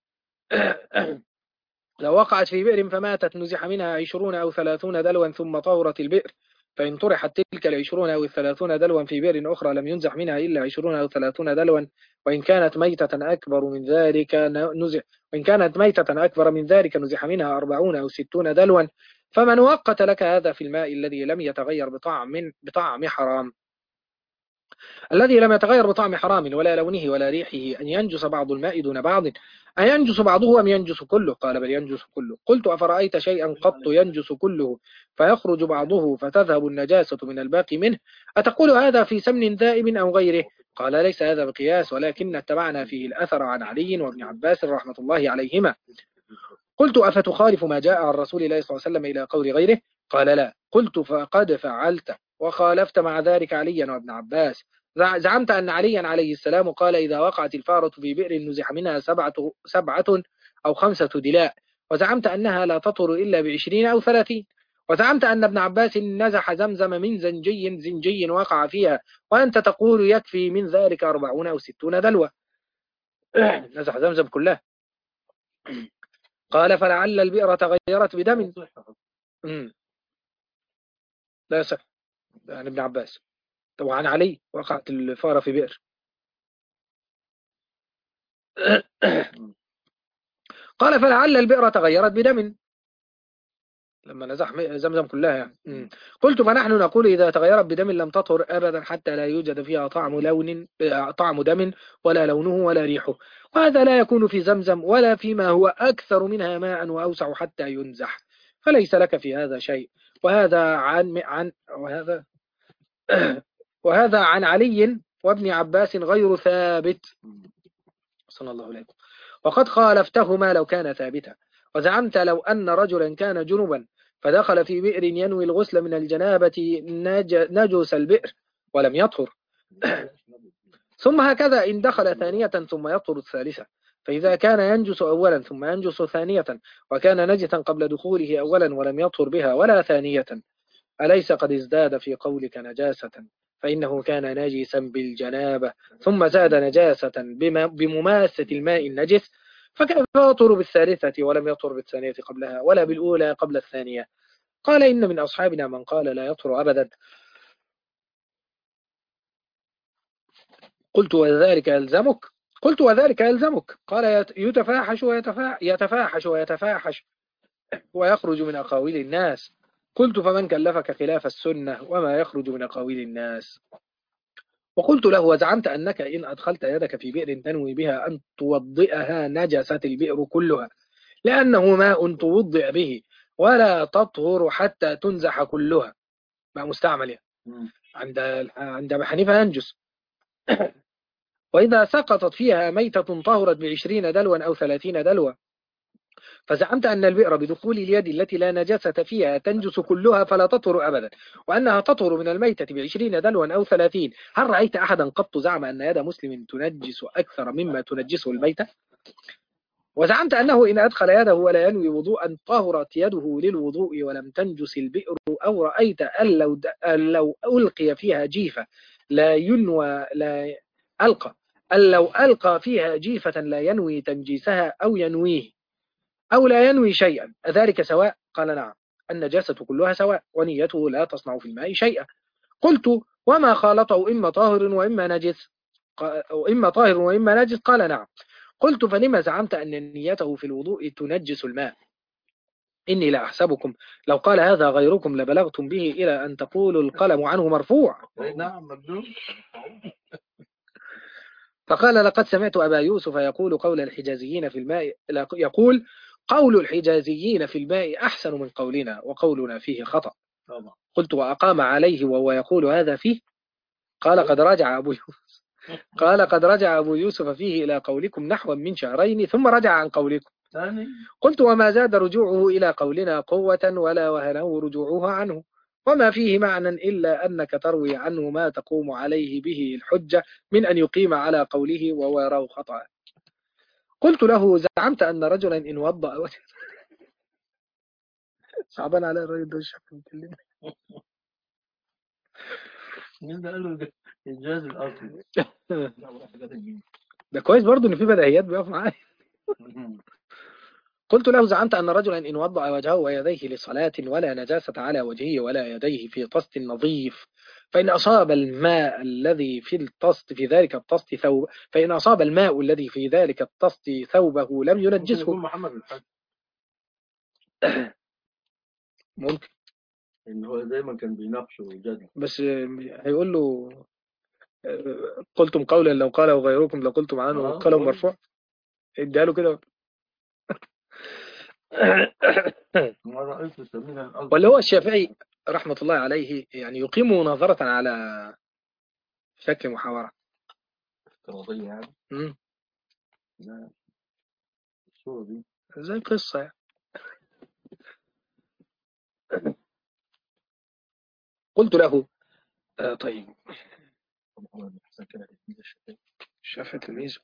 لو وقعت في بئر فماتت نزح منها 20 أو 30 دلوا ثم طهرت البئر، فإن طرحت تلك 20 أو 30 دلوا في بئر أخرى لم ينزح منها إلا 20 أو 30 دلوا، وإن كانت ميتة أكبر من ذلك نزح منها 40 أو 60 دلوا. فمن وقت لك هذا في الماء الذي لم يتغير بطعم حرام ولا لونه ولا ريحه أن ينجس بعض الماء دون بعض، أينجس بعضه أم ينجس كله؟ قال: بل ينجس كله. قلت: أفرأيت شيئا قط ينجس كله فيخرج بعضه فتذهب النجاسة من الباقي منه؟ أتقول هذا في سمن ذائب أو غيره؟ قال: ليس هذا بقياس، ولكن اتبعنا فيه الأثر عن علي وابن عباس رحمة الله عليهما. قلت: أفتخالف ما جاء عن رسول الله صلى الله عليه وسلم إلى قول غيره؟ قال: لا. قلت: فقد فعلت وخالفت مع ذلك عليا وابن عباس. زعمت أن عليا عليه السلام قال: إذا وقعت الفارة في بئر نزح منها سبعة أو 5 دلاء، وزعمت أنها لا تطهر إلا ب20 أو 30. وزعمت أن ابن عباس نزح زمزم من زنجي وقع فيها، وأنت تقول يكفي من ذلك 40 أو 60 دلوة. نزح زمزم كلها. قال: فلعل البئر تغيرت بدم. لا يصح عن ابن عباس. وعن علي وقعت الفارة في بئر. قال: فلعل البئر تغيرت بدم. لما نزح زمزم كلها يعني. قلت فنحن نقول إذا تغيرت بدم لم تطهر أبدا حتى لا يوجد فيها طعم دم ولا لونه ولا ريحه، وهذا لا يكون في زمزم ولا فيما هو أكثر منها ماء وأوسع حتى ينزح، فليس لك في هذا شيء. وهذا عن وهذا وهذا عن علي وابن عباس غير ثابت صلى الله عليه وسلم، وقد خالفتهما لو كان ثابتا. وزعمت لو أن رجلا كان جنبا فدخل في بئر ينوي الغسل من الجنابة نجس البئر ولم يطهر ثم هكذا إن دخل ثانية ثم يطهر الثالثة، فإذا كان ينجس أولا ثم ينجس ثانية وكان نجسا قبل دخوله أولا ولم يطهر بها ولا ثانية، أليس قد ازداد في قولك نجاسة؟ فإنه كان ناجسا بالجنابة ثم زاد نجاسة بمماسة الماء النجس، فكيف يطهر بالثالثة ولم يطهر بالثانية قبلها ولا بالأولى قبل الثانية؟ قال إن من أصحابنا من قال لا يطهر أبدا. قلت وذلك يلزمك. قال يتفاحش ويتفاحش ويخرج من أقاويل الناس. قلت فمن كلفك خلاف السنة وما يخرج من أقاويل الناس؟ وقلت له وزعمت أنك إن أدخلت يدك في بئر تنوي بها أن توضئها نجست البئر كلها، لأنه ماء توضئ به ولا تطهر حتى تنزح كلها، ماء مستعمل عند أبي حنيفة ينجس. وإذا سقطت فيها ميتة طهرت ب20 دلوا أو 30 دلوا، فزعمت أن البئر بدخول اليد التي لا نجاسة فيها تنجس كلها فلا تطهر أبدا، وأنها تطهر من الميتة ب20 دلوا أو 30. هل رأيت أحدا قط زعم أن يد مسلم تنجس أكثر مما تنجسه الميتة؟ وزعمت أنه إن أدخل يده ولا ينوي وضوءا طهرت يده للوضوء ولم تنجس البئر، أو رأيت أن لو ألقي فيها جيفة لا ينوى لا ألقى أن لو ألقى فيها جيفة لا ينوي تنجيسها أو ينويه أو لا ينوي شيئا أذلك سواء؟ قال نعم، النجاسة كلها سواء ونيته لا تصنع في الماء شيئا. قلت وما خالطه إما طاهر وإما نجس؟ وإما طاهر وإما نجس؟ قال نعم. قلت فلما زعمت أن نيته في الوضوء تنجس الماء؟ إني لا أحسبكم لو قال هذا غيركم لبلغتم به إلى أن تقولوا القلم عنه مرفوع. نعم مبدوع. فقال لقد سمعت أبا يوسف يقول قول الحجازيين في الماء قول الحجازيين في الماء أحسن من قولنا وقولنا فيه خطأ. قلت وأقام عليه وهو يقول هذا فيه؟ قال قد رجع أبو يوسف فيه إلى قولكم نحو من شهرين ثم رجع عن قولكم. قلت وما زاد رجوعه إلى قولنا قوة ولا وهنه رجوعه عنه، وما فيه معنى إلا أنك تروي عنه ما تقوم عليه به الحجة من أن يقيم على قوله وهو يراه خطأ. قلت له زعمت أن رجلا إن وضأ صعبان على الرجل ده الشيخ بيكلمني. مين ده قال له الجهاز الأصلي؟ ده كويس برضو إن في بديهيات بيقف معايا. قلت له زعمت أن رجلا إن وضع وجهه ويديه لصلاة ولا نجاسة على وجهه ولا يديه في طست نظيف، فإن أصاب الماء الذي في الطست في ذلك الطست فإن أصاب الماء الذي في ذلك الطست ثوبه لم ينجسه. محمد الحاج ممكن إن هو دايما كان بيناقشه جدل، بس هيقول له قلتم قولا لو قاله غيركم لقلتم عنه قلم مرفوع. اداله كده. ولا هو الشافعي رحمة الله عليه يعني يقيم مناظرة على شكل محاورة افتراضية يعني. لا الصورة دي زي قصة يعني. قلت له طيب الشافعي تلميذه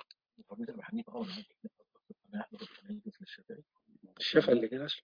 الشافعي اللي كده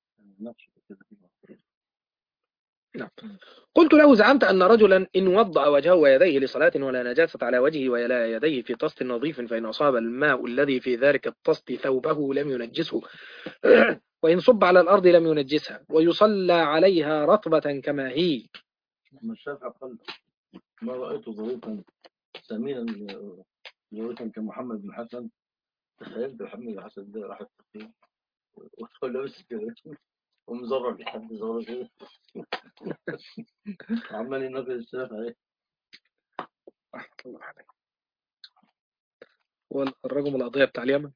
نعم. قلت له زعمت أن رجلا إن وضأ وجهه ويديه لصلاة ولا نجاسة على وجهه ولا يديه في طست نظيف فإن أصاب الماء الذي في ذلك الطست ثوبه لم ينجسه وإن صب على الأرض لم ينجسها ويصلى عليها رطبة كما هي. الشافعي قال ما رأيت ظريفا سمينا ظريفا كمحمد بن حسن. تخيلت محمد بن حسن ده راح التقييم وتقول له بس كده ومزرع لحد زغلة كده عمال ينقل السلف عليه. الله عليك. والرجل القضية بتاع اليمن.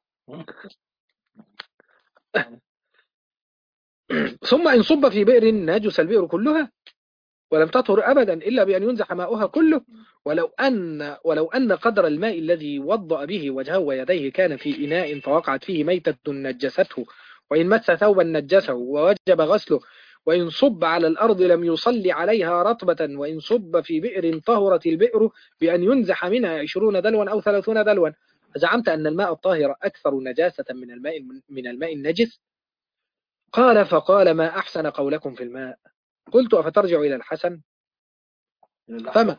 ثم إن صب في بئر نجس البئر كلها ولم تطهر أبدا إلا بأن ينزح ماؤها كله، ولو أن قدر الماء الذي وضأ به وجهه ويديه كان في إناء فوقعت فيه ميتة نجسته، وإن مس ثوبا نجسه ووجب غسله، وإن صب على الأرض لم يصلي عليها رطبة، وإن صب في بئر طهرت البئر بأن ينزح منها 20 دلوا أو 30 دلوا، زعمت أن الماء الطاهر أكثر نجاسة من الماء النجس؟ قال فقال ما أحسن قولكم في الماء. قلت أفترجع إلى الحسن؟ فما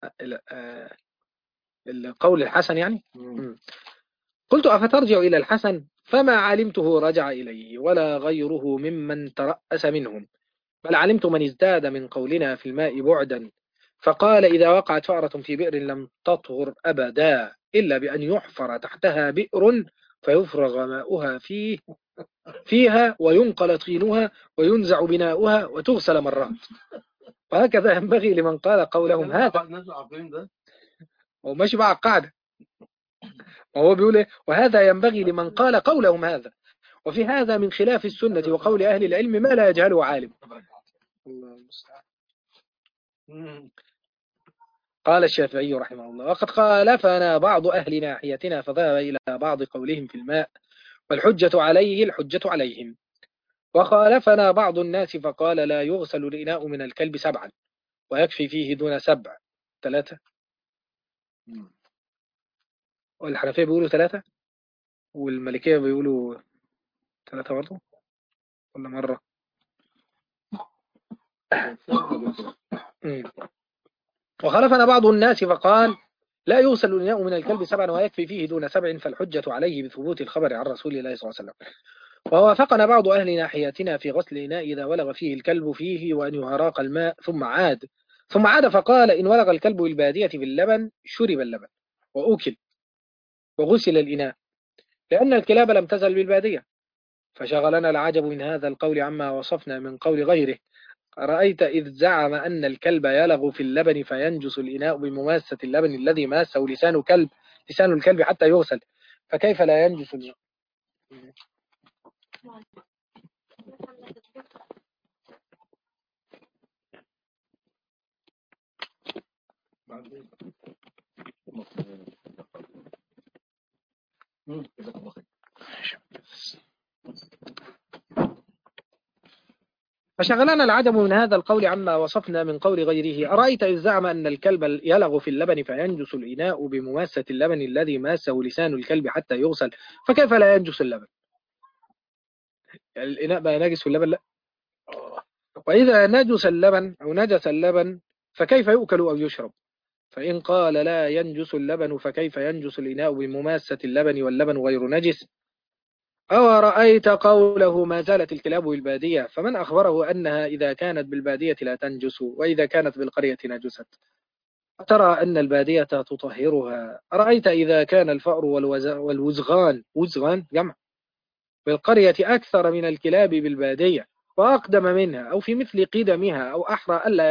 القول الحسن يعني. قلت أفترجع إلى الحسن؟ فما علمته رجع إليه ولا غيره ممن ترأس منهم، بل علمت من ازداد من قولنا في الماء بعدا، فقال إذا وقعت فأرة في بئر لم تطهر أبدا إلا بأن يحفر تحتها بئر فيفرغ ماؤها فيها وينقل طينها وينزع بناؤها وتغسل مرات. وهكذا ينبغي لمن قال قولهم هذا. هو ماشي مع القاعدة، وهو بيقول إيه؟ وهذا ينبغي لمن قال قولهم هذا، وفي هذا من خلاف السنة وقول أهل العلم ما لا يجهله عالم. الله المستعان. قال الشافعي رحمه الله وقد خالفنا بعض أهل ناحيتنا فذهب إلى بعض قولهم في الماء والحجة عليه الحجة عليهم، وخالفنا بعض الناس فقال لا يغسل الإناء من الكلب 7 ويكفي فيه دون 7 3. والحنفية بيقولوا 3 والمالكية بيقولوا 3 برضه ولا مرة. وخالفنا بعض الناس فقال لا يغسل الإناء من الكلب 7 ويكفي فيه دون 7 فالحجة عليه بثبوت الخبر عن رسول الله صلى الله عليه وسلم. ووافقنا بعض أهل ناحيتنا في غسل الإناء إذا ولغ فيه الكلب فيه وأن يهراق الماء ثم عاد فقال إن ولغ الكلب بالبادية باللبن شرب اللبن وأكل وغسل الإناء لأن الكلاب لم تزل بالبادية. فشغلنا العجب من هذا القول عما وصفنا من قول غيره. رأيت إذ زعم أن الكلب يلغ في اللبن فينجس الإناء بمماسة اللبن الذي ماسه لسان الكلب حتى يغسل، فكيف لا ينجس الإناء؟ فشغلنا العدم من هذا القول عما وصفنا من قول غيره. أرأيت إذ زعم أن الكلب يلغ في اللبن فينجس الإناء بمماسة اللبن الذي ماسه لسان الكلب حتى يغسل، فكيف لا ينجس اللبن؟ يعني الإناء بقى نجس في اللبن؟ لا. وإذا نجس اللبن فكيف يؤكل أو يشرب؟ فإن قال لا ينجس اللبن فكيف ينجس الإناء بمماسة اللبن واللبن غير نجس؟ أو رأيت قوله ما زالت الكلاب بالبادية، فمن أخبره أنها إذا كانت بالبادية لا تنجس وإذا كانت بالقرية نجست؟ أترى أن البادية تطهرها؟ أرأيت إذا كان الفأر وزغان جمع بالقرية أكثر من الكلاب بالبادية وأقدم منها أو في مثل قدمها أو أحرى ألا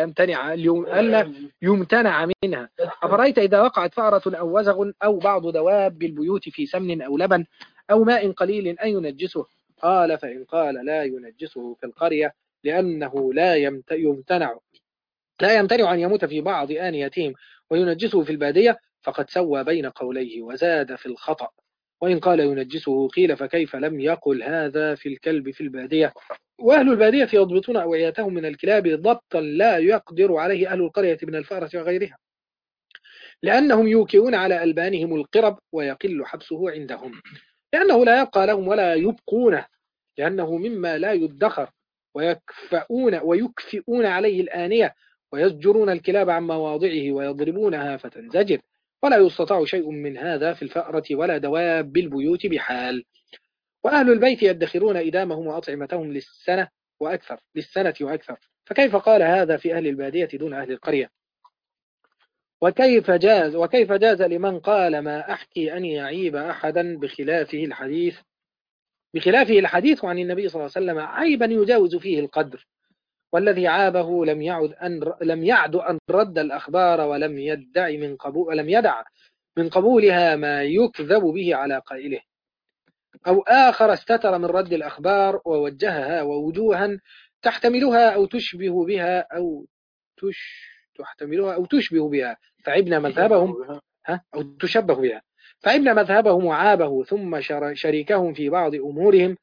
يمتنع منها، أفرأيت إذا وقعت فأرة أو وزغ أو بعض دواب البيوت في سمن أو لبن أو ماء قليل أن ينجسه؟ قال فإن قال لا ينجسه في القرية لأنه لا يمتنع أن يموت في بعض آنيتهم وينجسه في البادية فقد سوى بين قوليه وزاد في الخطأ. وإن قال ينجسه قيل فكيف لم يقل هذا في الكلب في البادية؟ وأهل البادية يضبطون أوعيتهم من الكلاب ضبطا لا يقدر عليه أهل القرية من الفأرة وغيرها، لأنهم يوكئون على ألبانهم القرب ويقل حبسه عندهم، لأنه لا يبقى لهم ولا يبقونه، لأنه مما لا يدخر، ويكفئون عليه الآنية ويزجرون الكلاب عن مواضعه ويضربونها فتنزجر، ولا يستطاع شيء من هذا في الفأرة ولا دواب البيوت بحال. وأهل البيت يدخرون إدامهم وأطعمتهم للسنة وأكثر، فكيف قال هذا في أهل البادية دون أهل القرية؟ وكيف جاز لمن قال ما أحكي أن يعيب أحدا بخلافه الحديث بخلافه الحديث عن النبي صلى الله عليه وسلم عيبا يجاوز فيه القدر، والذي عابه لم يعد أن رد الأخبار ولم يدع من قبولها ما يكذب به على قائله، أو آخر استتر من رد الأخبار ووجهها ووجوها تحتملها أو تشبه بها تحتملها أو تشبه بها، فعبنا مذهبهم أو تشبه بها، فعبنا مذهبهم وعابه، ثم شريكهم في بعض أمورهم،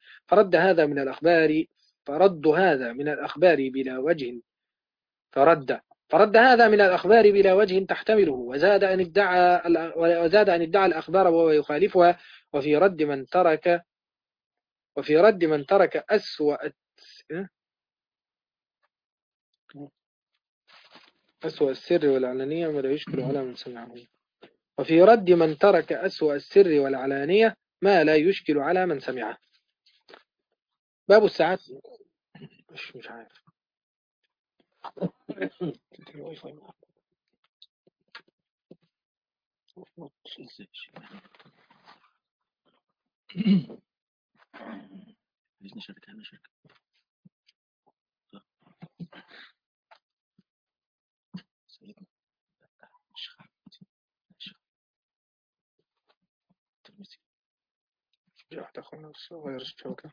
فرد هذا من الأخبار بلا وجه فرد هذا من الأخبار بلا وجه تحتمله، وزاد أن ادعى الأخبار وهو يخالفها، وفي رد من ترك أسوأ السر والعلانية ما لا يشكل على من سمعه. وفي رد من ترك أسوأ السر والعلانية ما لا يشكل على من سمعه. باب الساعات مش عارف. غير الشبكة.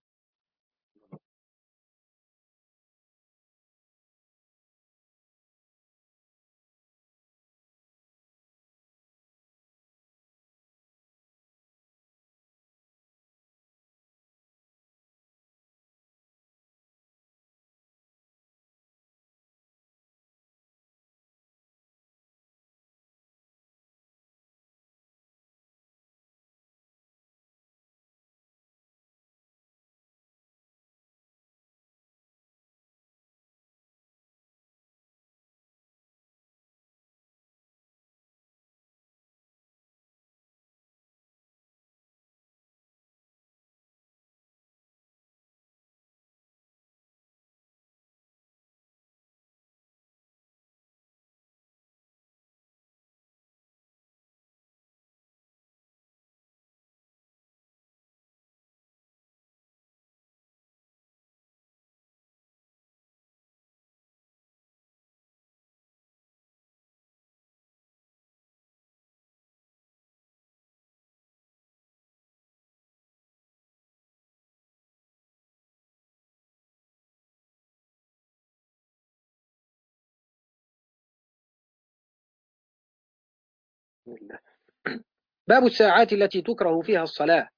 باب الساعات التي تكره فيها الصلاة.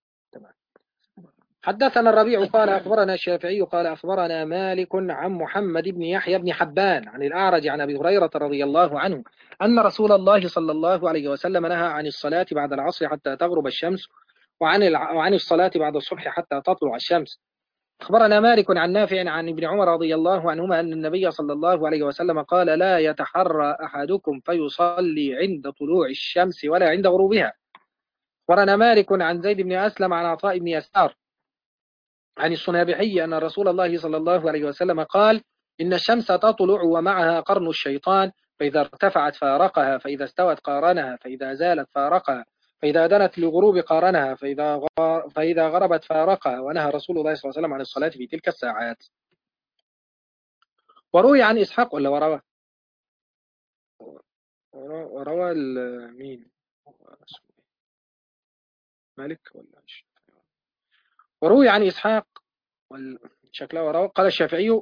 حدثنا الربيع قال أخبرنا الشافعي قال أخبرنا مالك عن محمد بن يحيى بن حبان عن الأعرج عن أبي هريرة رضي الله عنه أن رسول الله صلى الله عليه وسلم نهى عن الصلاة بعد العصر حتى تغرب الشمس، وعن الصلاة بعد الصبح حتى تطلع الشمس. أخبرنا مالك عن نافع عن ابن عمر رضي الله عنهما أن النبي صلى الله عليه وسلم قال: لا يتحرى أحدكم فيصلي عند طلوع الشمس ولا عند غروبها. أخبرنا مالك عن زيد بن أسلم عن عطاء بن يسار عن الصنابحي أن رسول الله صلى الله عليه وسلم قال: إن الشمس تطلع ومعها قرن الشيطان، فإذا ارتفعت فارقها، فإذا استوت قارنها، فإذا زالت فارقها، فإذا دنت للغروب قارنها، فإذا غربت فارقها. ونهى رسول الله صلى الله عليه وسلم عن الصلاة في تلك الساعات. وروي عن إسحاق ولا وروى مين؟ مالك ولا وروي عن إسحاق شكله وروى. قال الشافعي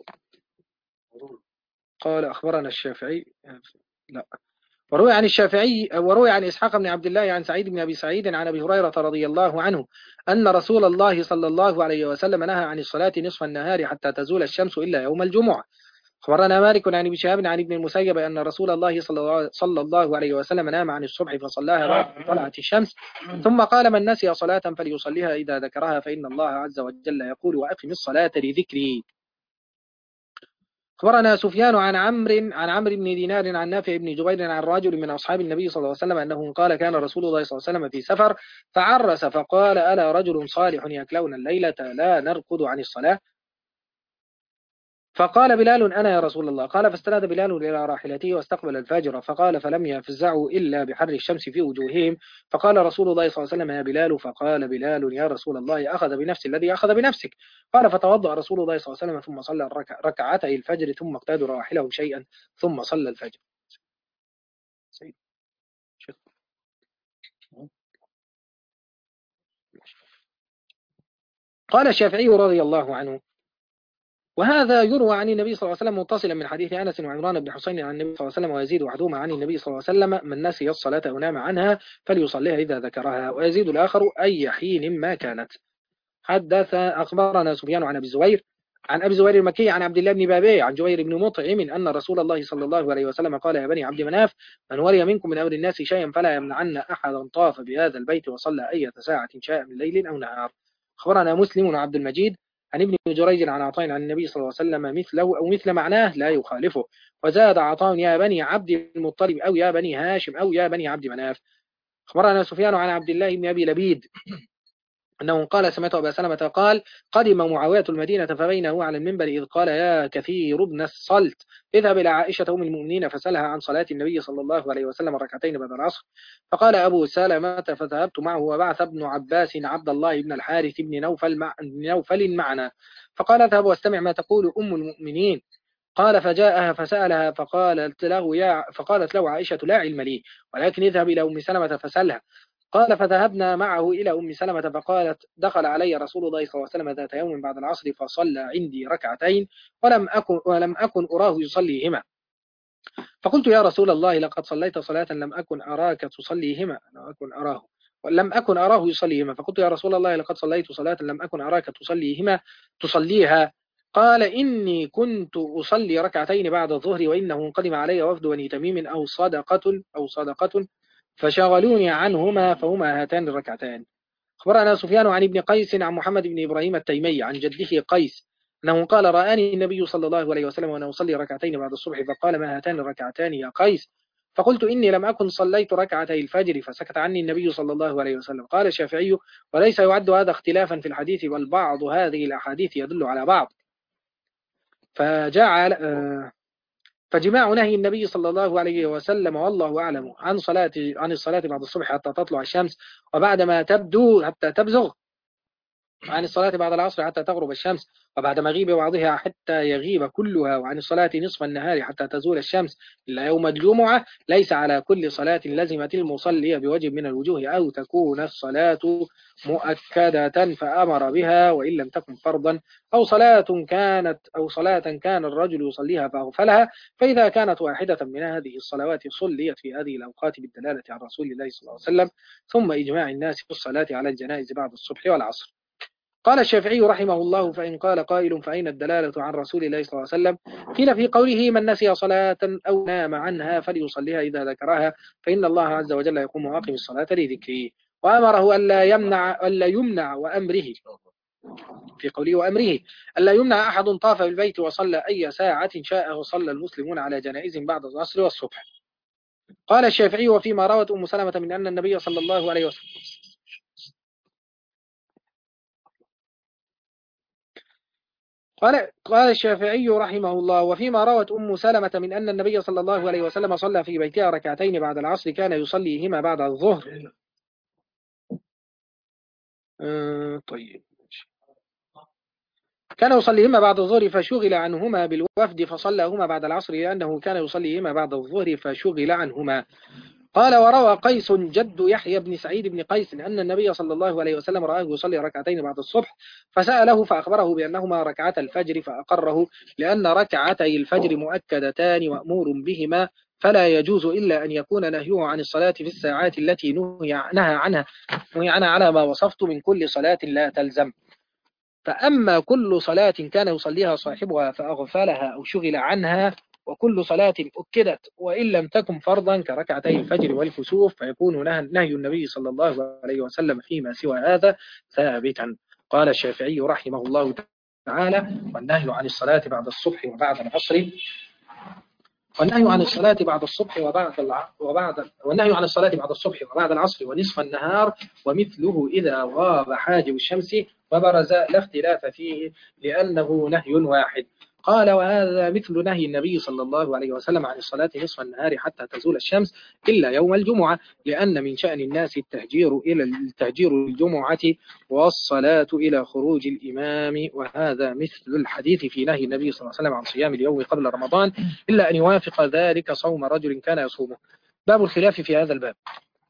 قال أخبرنا الشافعي لا. وروي عن إسحاق بن عبد الله عن سعيد بن أبي سعيد عن أبي هريرة رضي الله عنه أن رسول الله صلى الله عليه وسلم نهى عن الصلاة نصف النهار حتى تزول الشمس إلا يوم الجمعة. أخبرنا مالك عن ابن شهاب عن ابن المسيب أن رسول الله صلى الله عليه وسلم نام عن الصبح فصلاها بعد طلعت الشمس، ثم قال: من نسي صلاة فليصليها إذا ذكرها، فإن الله عز وجل يقول: وأقم الصلاة لذكري. أخبرنا سفيان عن عمرو بن دينار عن نافع بن جبير عن رجل من أصحاب النبي صلى الله عليه وسلم أنه قال: كان رسول الله صلى الله عليه وسلم في سفر فعرس فقال: ألا رجل صالح يكلون الليلة لا نرقد عن الصلاة. فقال بلال أنا يا رسول الله. قال فاستند بلال إلى راحلته واستقبل الفجر، فقال فلم يفزعوا إلا بحر الشمس في وجوههم. فقال رسول الله صلى الله عليه وسلم يا بلال. فقال بلال يا رسول الله أخذ بنفس الذي أخذ بنفسك. قال فتوضأ رسول الله صلى الله عليه وسلم ثم صلى ركعتي الفجر ثم اقتادوا رواحلهم شيئا ثم صلى الفجر. قال الشافعي رضي الله عنه وهذا يروى عن النبي صلى الله عليه وسلم متصلا من حديث أنس وعمران بن حسين عن النبي صلى الله عليه وسلم، ويزيد أحدهما عن النبي صلى الله عليه وسلم من نسي الصلاة أو نام عنها فليصليها إذا ذكرها، ويزيد الآخر أي حين ما كانت. حدث أخبرنا سفيان عن أبي الزبير عن أبي الزبير المكي عن عبد الله بن بابي عن جبير بن مطعم أن رسول الله صلى الله عليه وسلم قال يا بني عبد مناف من ولي منكم من أمر الناس شيئا فلا يمنعن أحدا طاف بهذا البيت وصلى أي ساعة شاء من ليل أو نهار. أخبرنا مسلم وعبد المجيد عن ابن جريج عن عطاء عن النبي صلى الله عليه وسلم مثله أو مثل معناه لا يخالفه. وزاد عطاء يا بني عبد المطلب أو يا بني هاشم أو يا بني عبد مناف. أخبرنا سفيان عن عبد الله بن أبي لبيد أنه قال سمعت أبا سلمة قال قدم معاوية المدينة فبينه على المنبر إذ قال يا كثير ابن الصلت اذهب إلى عائشة أم المؤمنين فسألها عن صلاة النبي صلى الله عليه وسلم ركعتين بعد العصر. فقال أبو سلمة فذهبت معه وبعث ابن عباس عبد الله بن الحارث بن نوفل معنا فقال اذهب واستمع ما تقول أم المؤمنين. قال فجاءها فسألها فقالت له عائشة لا علم لي ولكن اذهب إلى أم سلمة فسألها. قال فذهبنا معه إلى أم سلمة فقالت دخل علي رسول الله صلى الله عليه وسلم ذات يوم بعد العصر فصلى عندي ركعتين ولم أكن أراه يصليهما. فقلت يا رسول الله لقد صليت صلاة لم أكن أراك تصليهما لم أكن أراه يصليهما. فقلت يا رسول الله لقد صليت صلاة لم أكن أراك تصليها. قال إني كنت أصلي ركعتين بعد الظهر وإنه قدم علي وفد بني تميم أو صدقة فشغلوني عنهما فهما هاتان الركعتان. أخبرنا سفيان عن ابن قيس عن محمد بن إبراهيم التيمي عن جده قيس أنه قال رآني النبي صلى الله عليه وسلم وأنا أصلي ركعتين بعد الصبح فقال ما هاتان الركعتان يا قيس. فقلت إني لم أكن صليت ركعتي الفجر فسكت عني النبي صلى الله عليه وسلم. قال الشافعي وليس يعد هذا اختلافا في الحديث بل بعض هذه الأحاديث يدل على بعض. فجماع نهي النبي صلى الله عليه وسلم والله أعلم عن الصلاة بعد الصبح حتى تطلع الشمس وبعد ما تبدو حتى تبزغ، وعن الصلاة بعد العصر حتى تغرب الشمس وبعد مغيب بعضها حتى يغيب كلها، وعن الصلاة نصف النهار حتى تزول الشمس إلا يوم الجمعة ليس على كل صلاة لزمت المصلي بوجه من الوجوه أو تكون الصلاة مؤكدة فأمر بها وإن لم تكن فرضا أو صلاة كان الرجل يصليها فأغفلها. فإذا كانت واحدة من هذه الصلوات صليت في هذه الأوقات بالدلالة عن رسول الله صلى الله عليه وسلم ثم إجماع الناس في الصلاة على الجنائز بعد الصبح والعصر. قال الشافعي رحمه الله فإن قال قائل فأين الدلالة عن رسول الله صلى الله عليه وسلم؟ قيل في قوله من نسي صلاة أو نام عنها فليصليها إذا ذكرها فإن الله عز وجل يقوم واقم الصلاة لذكره وأمره ألا يمنع وأمره في قوله وأمره ألا يمنع أحد طاف بالبيت وصلى أي ساعة شاء وصلى المسلمون على جنائز بعد العصر والصبح. قال الشافعي وفيما روت أم سلمة من أن النبي صلى الله عليه وسلم قال الشافعي رحمه الله وفيما روت أم سلمة من أن النبي صلى الله عليه وسلم صلى في بيتها ركعتين بعد العصر كان يصليهما بعد الظهر. طيب كان يصليهما بعد الظهر فشغل عنهما بالوفد فصلىهما بعد العصر لأنه كان يصليهما بعد الظهر فشغل عنهما. قال وروى قيس جد يحيى بن سعيد بن قيس أن النبي صلى الله عليه وسلم رآه يصلي ركعتين بعد الصبح فسأله فأخبره بأنهما ركعتا الفجر فأقره لأن ركعتي الفجر مؤكدتان وأمور بهما فلا يجوز إلا أن يكون نهيه عن الصلاة في الساعات التي نهى عنها على ما وصفت من كل صلاة لا تلزم. فأما كل صلاة كان يصليها صاحبها فأغفلها أو شغل عنها وكل صلاة أكدت وإن لم تكن فرضا كركعتي الفجر والكسوف فيكون نهي النبي صلى الله عليه وسلم فيما سوى هذا ثابتا. قال الشافعي رحمه الله تعالى والنهي عن الصلاة بعد الصبح وبعد العصر وبعد العصر ونصف النهار ومثله إذا غاب حاجب الشمس وبرز لا اختلاف فيه لأنه نهي واحد. قال: وهذا مثل نهي النبي صلى الله عليه وسلم عن الصلاة نصف النهار حتى تزول الشمس إلا يوم الجمعة، لأن من شأن الناس التهجير الجمعة والصلاة إلى خروج الإمام. وهذا مثل الحديث في نهي النبي صلى الله عليه وسلم عن صيام اليوم قبل رمضان إلا أن يوافق ذلك صوم رجل كان يصومه. باب الخلاف في هذا الباب.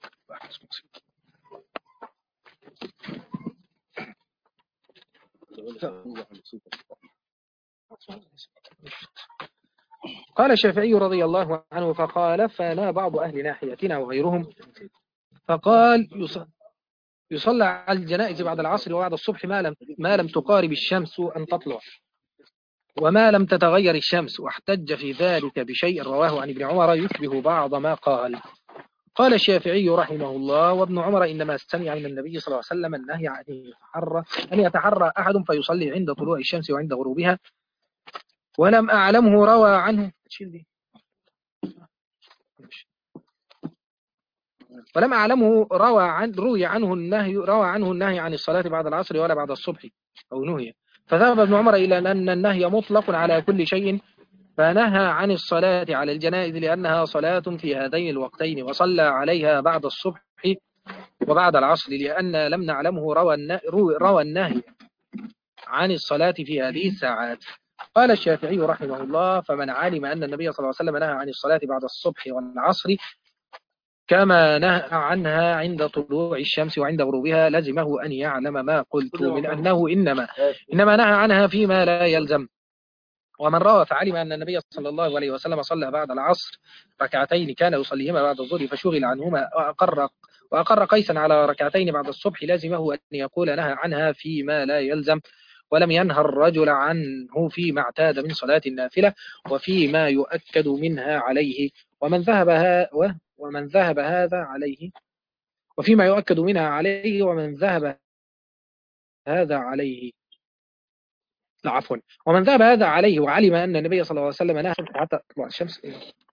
قال الشافعي رضي الله عنه: فخالفنا بعض أهل ناحيتنا وغيرهم فقال: يصلى على الجنائز بعد العصر وبعد الصبح ما لم تقارب الشمس أن تطلع وما لم تتغير الشمس، واحتج في ذلك بشيء رواه عن ابن عمر يشبه بعض ما قال. قال الشافعي رحمه الله: وابن عمر إنما سمع من النبي صلى الله عليه وسلم النهي عن أن يتحرى أحد فيصلي عند طلوع الشمس وعند غروبها، ولم أعلمه روى عنه روي عنه النهي عن الصلاة بعد العصر ولا بعد الصبح أو نهي. فذهب ابن عمر إلى أن النهي مطلق على كل شيء، فنهى عن الصلاة على الجنائز لأنها صلاة في هذين الوقتين، وصلى عليها بعد الصبح وبعد العصر لأن لم نعلمه روى النهي عن الصلاة في هذه الساعات. قال الشافعي رحمه الله: فمن علم أن النبي صلى الله عليه وسلم نهى عن الصلاة بعد الصبح والعصر كما نهى عنها عند طلوع الشمس وعند غروبها لزمه أن يعلم ما قلت من أنه إنما نهى عنها فيما لا يلزم. ومن روى فعلم أن النبي صلى الله عليه وسلم صلى بعد العصر ركعتين كان يصليهما بعد الظهر فشغل عنهما وأقر قيسا على ركعتين بعد الصبح لزمه أن يقول نهى عنها فيما لا يلزم، ولم ينهى الرجل عنه فيما اعتاد من صلاة النافلة وفيما يؤكد منها عليه، ومن ذهب هذا عليه وفيما يؤكد منها عليه ومن ذهب هذا عليه عفوا ومن ذهب هذا عليه وعلم أن النبي صلى الله عليه وسلم نهى حتى تطلع الشمس.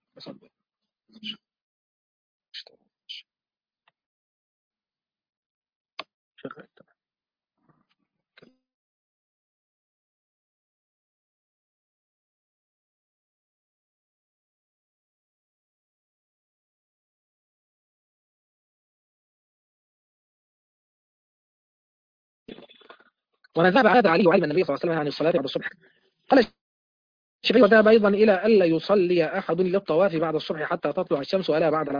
ومن ذهب هذا عليه وعلم النبي صلى الله عليه وسلم عن الصلاة بعد الصبح. قال الشافعي: وذهب أيضا إلى ألا يصلي أحد للطواف بعد الصبح حتى تطلع الشمس ولا بعد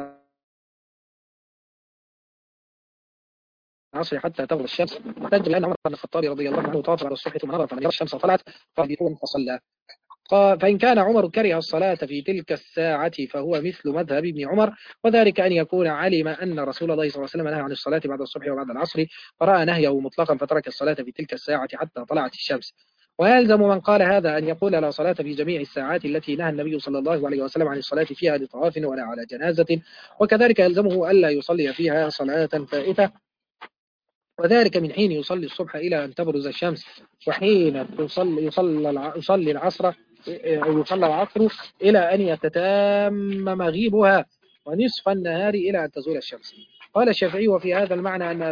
العصر حتى تغرب الشمس، احتج بأن عمر بن الخطاب رضي الله عنه طاف بعد الصبح ثم نظر فلم يرى الشمس طلعت فصلى. فإن كان عمر كره الصلاة في تلك الساعة فهو مثل مذهب ابن عمر، وذلك أن يكون علم أن رسول الله صلى الله عليه وسلم نهى عن الصلاة بعد الصبح وبعد العصر فرأى نهيه مطلقا فترك الصلاة في تلك الساعة حتى طلعت الشمس. ويلزم من قال هذا أن يقول لا صلاة في جميع الساعات التي نهى النبي صلى الله عليه وسلم عن الصلاة فيها لطواف ولا على جنازة، وكذلك يلزمه ألا يصلي فيها صلاة فائتة، وذلك من حين يصلي الصبح إلى أن تبرز الشمس، وحين يصلي العصر أو يصلى العصر إلى أن يتتام مغيبها، ونصف النهار إلى أن تزول الشمس. قال الشافعي: وفي هذا المعنى أن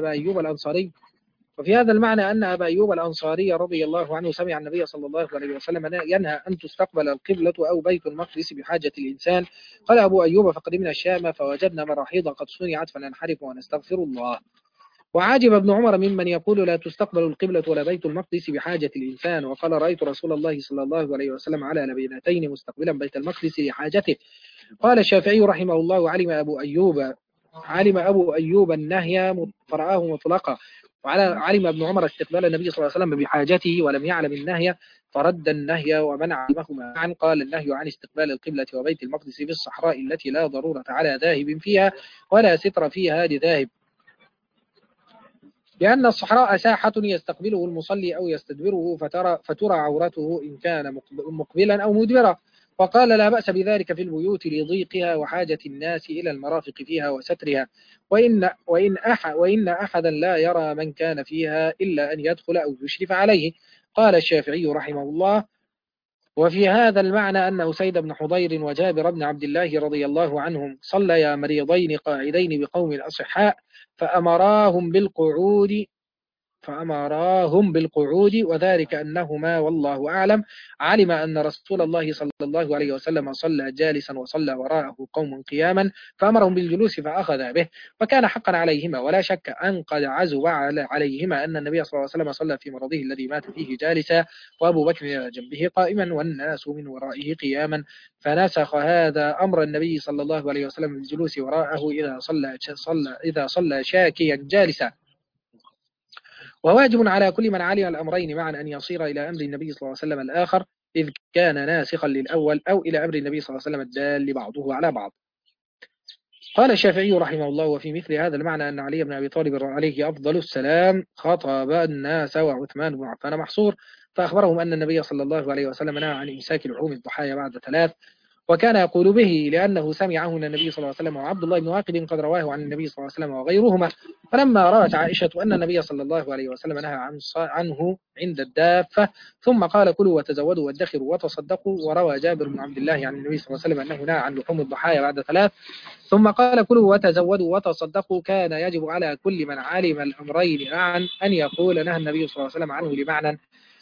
أبا أيوب الأنصاري رضي الله عنه سمع النبي صلى الله عليه وسلم ينهى أن تستقبل القبلة أو بيت المقدس بحاجة الإنسان. قال أبو أيوب: فقدمنا الشام فوجدنا مراحيض قد صنعت فننحرف ونستغفر الله. وعجب ابن عمر ممن يقول لا تستقبل القبلة ولا بيت المقدس بحاجة الإنسان، وقال: رأيت رسول الله صلى الله عليه وسلم على لبنتين مستقبلا بيت المقدس لحاجته. قال الشافعي رحمه الله: علم أبو أيوب النهي فرآه مطلقا، وعلم ابن عمر استقبال النبي صلى الله عليه وسلم بحاجته ولم يعلم النهي فرد النهي ومن علمهما معا. قال: النهي عن استقبال القبلة وبيت المقدس في الصحراء التي لا ضرورة على ذاهب فيها ولا ستر فيها لذاهب، لأن الصحراء ساحة يستقبله المصلي أو يستدبره فترى عورته إن كان مقبلا أو مدبرا. وقال: لا بأس بذلك في البيوت لضيقها وحاجة الناس إلى المرافق فيها وسترها، وإن أحدا لا يرى من كان فيها إلا أن يدخل أو يشرف عليه. قال الشافعي رحمه الله: وفي هذا المعنى أن أسيد بن حضير وجابر بن عبد الله رضي الله عنهم صليا مريضين قاعدين بقوم أصحاء فأمراهم بالقعود، وذلك أنهما والله أعلم علم أن رسول الله صلى الله عليه وسلم صلى جالسا وصلى وراءه قوم قياما فأمرهم بالجلوس فأخذ به، وكان حقا عليهما، ولا شك أن قد عزوا عليهما أن النبي صلى الله عليه وسلم صلى في مرضه الذي مات فيه جالسا، وأبو بكر إلى جنبه قائما والناس من ورائه قياما، فنسخ هذا أمر النبي صلى الله عليه وسلم بالجلوس وراءه إذا صلى شاكيا جالسا. وواجب على كل من علم الأمرين معا أن يصير إلى أمر النبي صلى الله عليه وسلم الآخر إذ كان ناسخا للأول، أو إلى أمر النبي صلى الله عليه وسلم الدال بعضه على بعض. قال الشافعي رحمه الله: وفي مثل هذا المعنى أن علي بن أبي طالب عليه أفضل السلام خطب الناس وعثمان بن عفان محصور، فأخبرهم أن النبي صلى الله عليه وسلم نهى عن إمساك لحوم الضحايا بعد 3، وكان يقول به لأنه سمعه من النبي صلى الله عليه وسلم، وعبد الله بن واقد قد رواه عن النبي صلى الله عليه وسلم وغيرهما. فلما رأت عائشة أن النبي صلى الله عليه وسلم نهى عنه عند الدافة ثم قال: كلوا وتزودوا وادخروا وتصدقوا، وروى جابر بن عبد الله عن النبي صلى الله عليه وسلم أنه نهى عن لحوم الضحايا بعد 3 ثم قال: كلوا وتزودوا وتصدقوا، كان يجب على كل من علم الأمرين معا أن يقول: نهى النبي صلى الله عليه وسلم عنه لمعنى،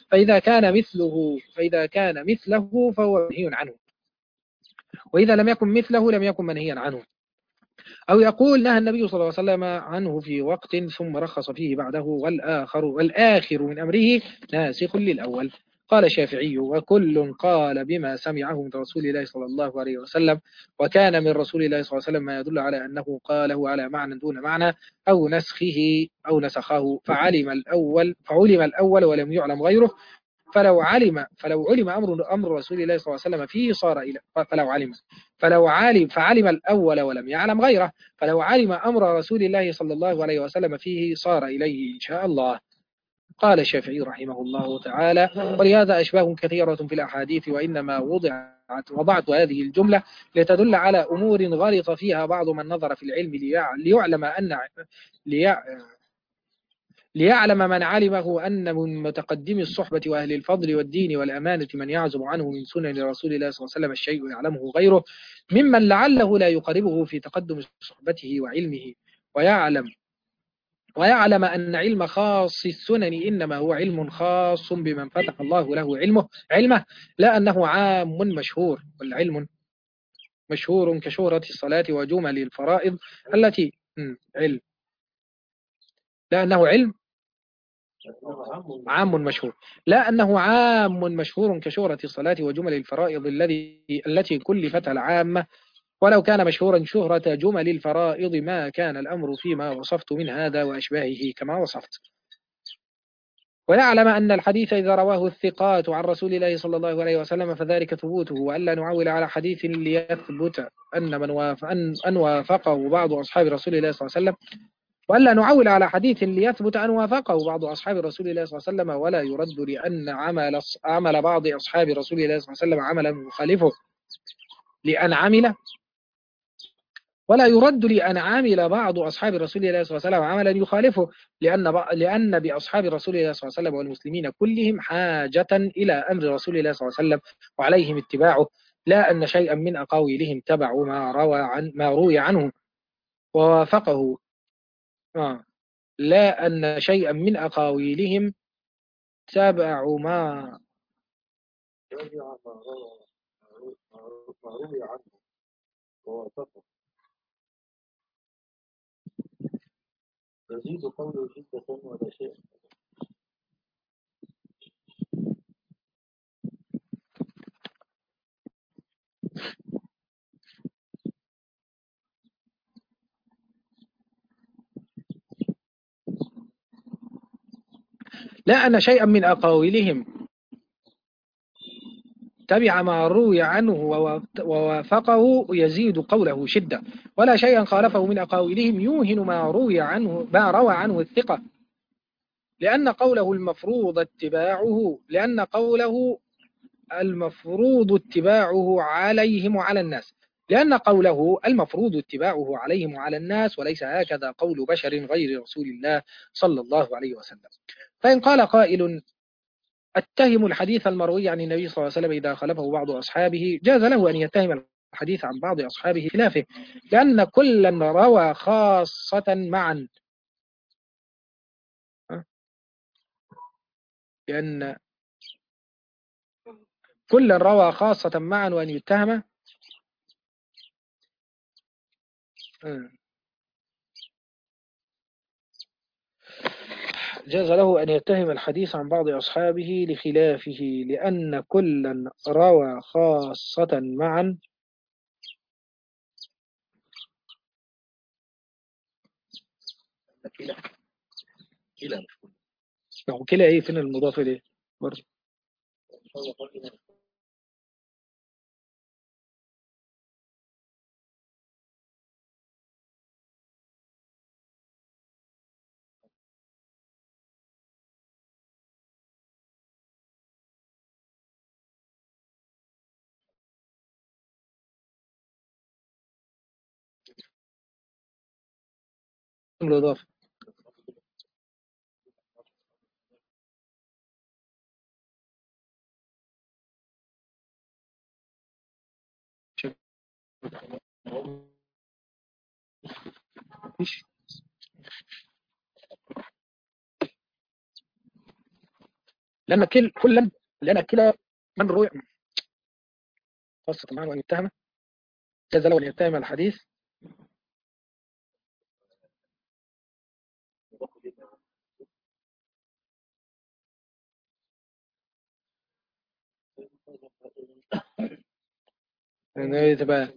فإذا كان مثله فهو منهي عنه، وإذا لم يكن مثله لم يكن منهيا عنه. أو يقول: نهى النبي صلى الله عليه وسلم عنه في وقت ثم رخص فيه بعده، والآخر من أمره ناسخ للأول. قال الشافعي: وكل قال بما سمعه من رسول الله صلى الله عليه وسلم، وكان من رسول الله صلى الله عليه وسلم ما يدل على أنه قاله على معنى دون معنى أو نسخه فعلم الأول ولم يعلم غيره، فلو علم أمر رسول الله صلى الله عليه وسلم فيه صار إلى فعلم الأول ولم يعلم غيره، فلو علم أمر رسول الله صلى الله عليه وسلم فيه صار إليه إن شاء الله. قال الشافعي رحمه الله تعالى: ولهذا أشباه كثيرة في الأحاديث، وإنما وضعت هذه الجملة لتدل على أمور غلط فيها بعض من نظر في العلم ليعلم من علمه أن من متقدم الصحبة وأهل الفضل والدين والأمانة من يعزب عنه من سنن رسول الله صلى الله عليه وسلم الشيء يعلمه غيره، ممن لعله لا يقربه في تقدم صحبته وعلمه، ويعلم أن علم خاص السنن إنما هو علم خاص بمن فتح الله له علمه، لا أنه عام مشهور، والعلم مشهور كشهرة الصلاة وجمل الفرائض التي علم، لا أنه علم عام مشهور، لا أنه عام مشهور كشهرة الصلاة وجمل الفرائض التي كلفت العامة، ولو كان مشهورا شهرة جمل الفرائض ما كان الأمر فيما وصفت من هذا وأشباهه كما وصفت. ويعلم أن الحديث إذا رواه الثقات عن رسول الله صلى الله عليه وسلم فذلك ثبوته، وألا نعول على حديث ليثبت أن وافقه بعض أصحاب رسول الله صلى الله عليه وسلم، وألا نعول على حديث ليثبت أن وافقه بعض أصحاب رسول الله صلى الله عليه وسلم، ولا يرد لأن عمل بعض أصحاب رسول الله صلى الله عليه وسلم عملا يخالفه ولا يرد لأن عمل بعض أصحاب رسول الله صلى الله عليه وسلم عملا يخالفه، لأن بأصحاب رسول الله صلى الله عليه وسلم والمسلمين كلهم حاجة إلى أمر رسول الله صلى الله عليه وسلم وعليهم اتباعه، لا أن شيئا من أقاويلهم تبعوا ما روي عنه ووافقه لا أن شيئا من أقاويلهم تبعوا ما روي عنه ووافقه يزيد قوله جدة ولا شيء. لا أن شيئا من أقاويلهم تبع ما روي عنه ووافقه يزيد قوله شدة، ولا شيئا خالفه من أقاويلهم يوهن ما روى عنه الثقة، لأن قوله المفروض اتباعه عليهم وعلى الناس، وليس هكذا قول بشر غير رسول الله صلى الله عليه وسلم. فإن قال قائل: اتهم الحديث المروي عن النبي صلى الله عليه وسلم إذا خلفه بعض أصحابه، جاز له أن يتهم الحديث عن بعض أصحابه خلافه، لأن كلا روى خاصة معا لأن كل روى خاصة معا وأن يتهم جاز له أن يتهم الحديث عن بعض أصحابه لخلافه لأن كلا روى خاصة معا. كلا كلا مش كل. هو كلا إيه؟ فين المضاف إليه برضه؟ الإضافة. مفيش. لأن كلا لأن كلا من روي خاصة معا وأن يتهم جاز له أن يتهم الحديث إن تبقى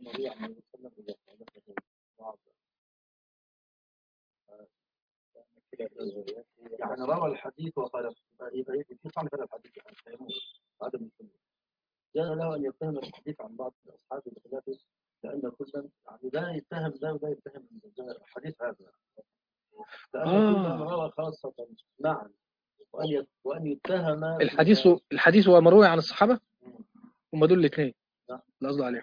يعني روى الحديث وقال يبقى في طعن هذا الحديث يعني عدم السنة. جاء له أن يتهم الحديث عن بعض أصحابه بخلافه لأن كلا يعني لا يتهم ده ولا يتهم الحديث هذا لأن كلا روى خاصة معا وأن يتهم الحديث هو مروي عن الصحابة هم دول الاثنين القصد عليهم.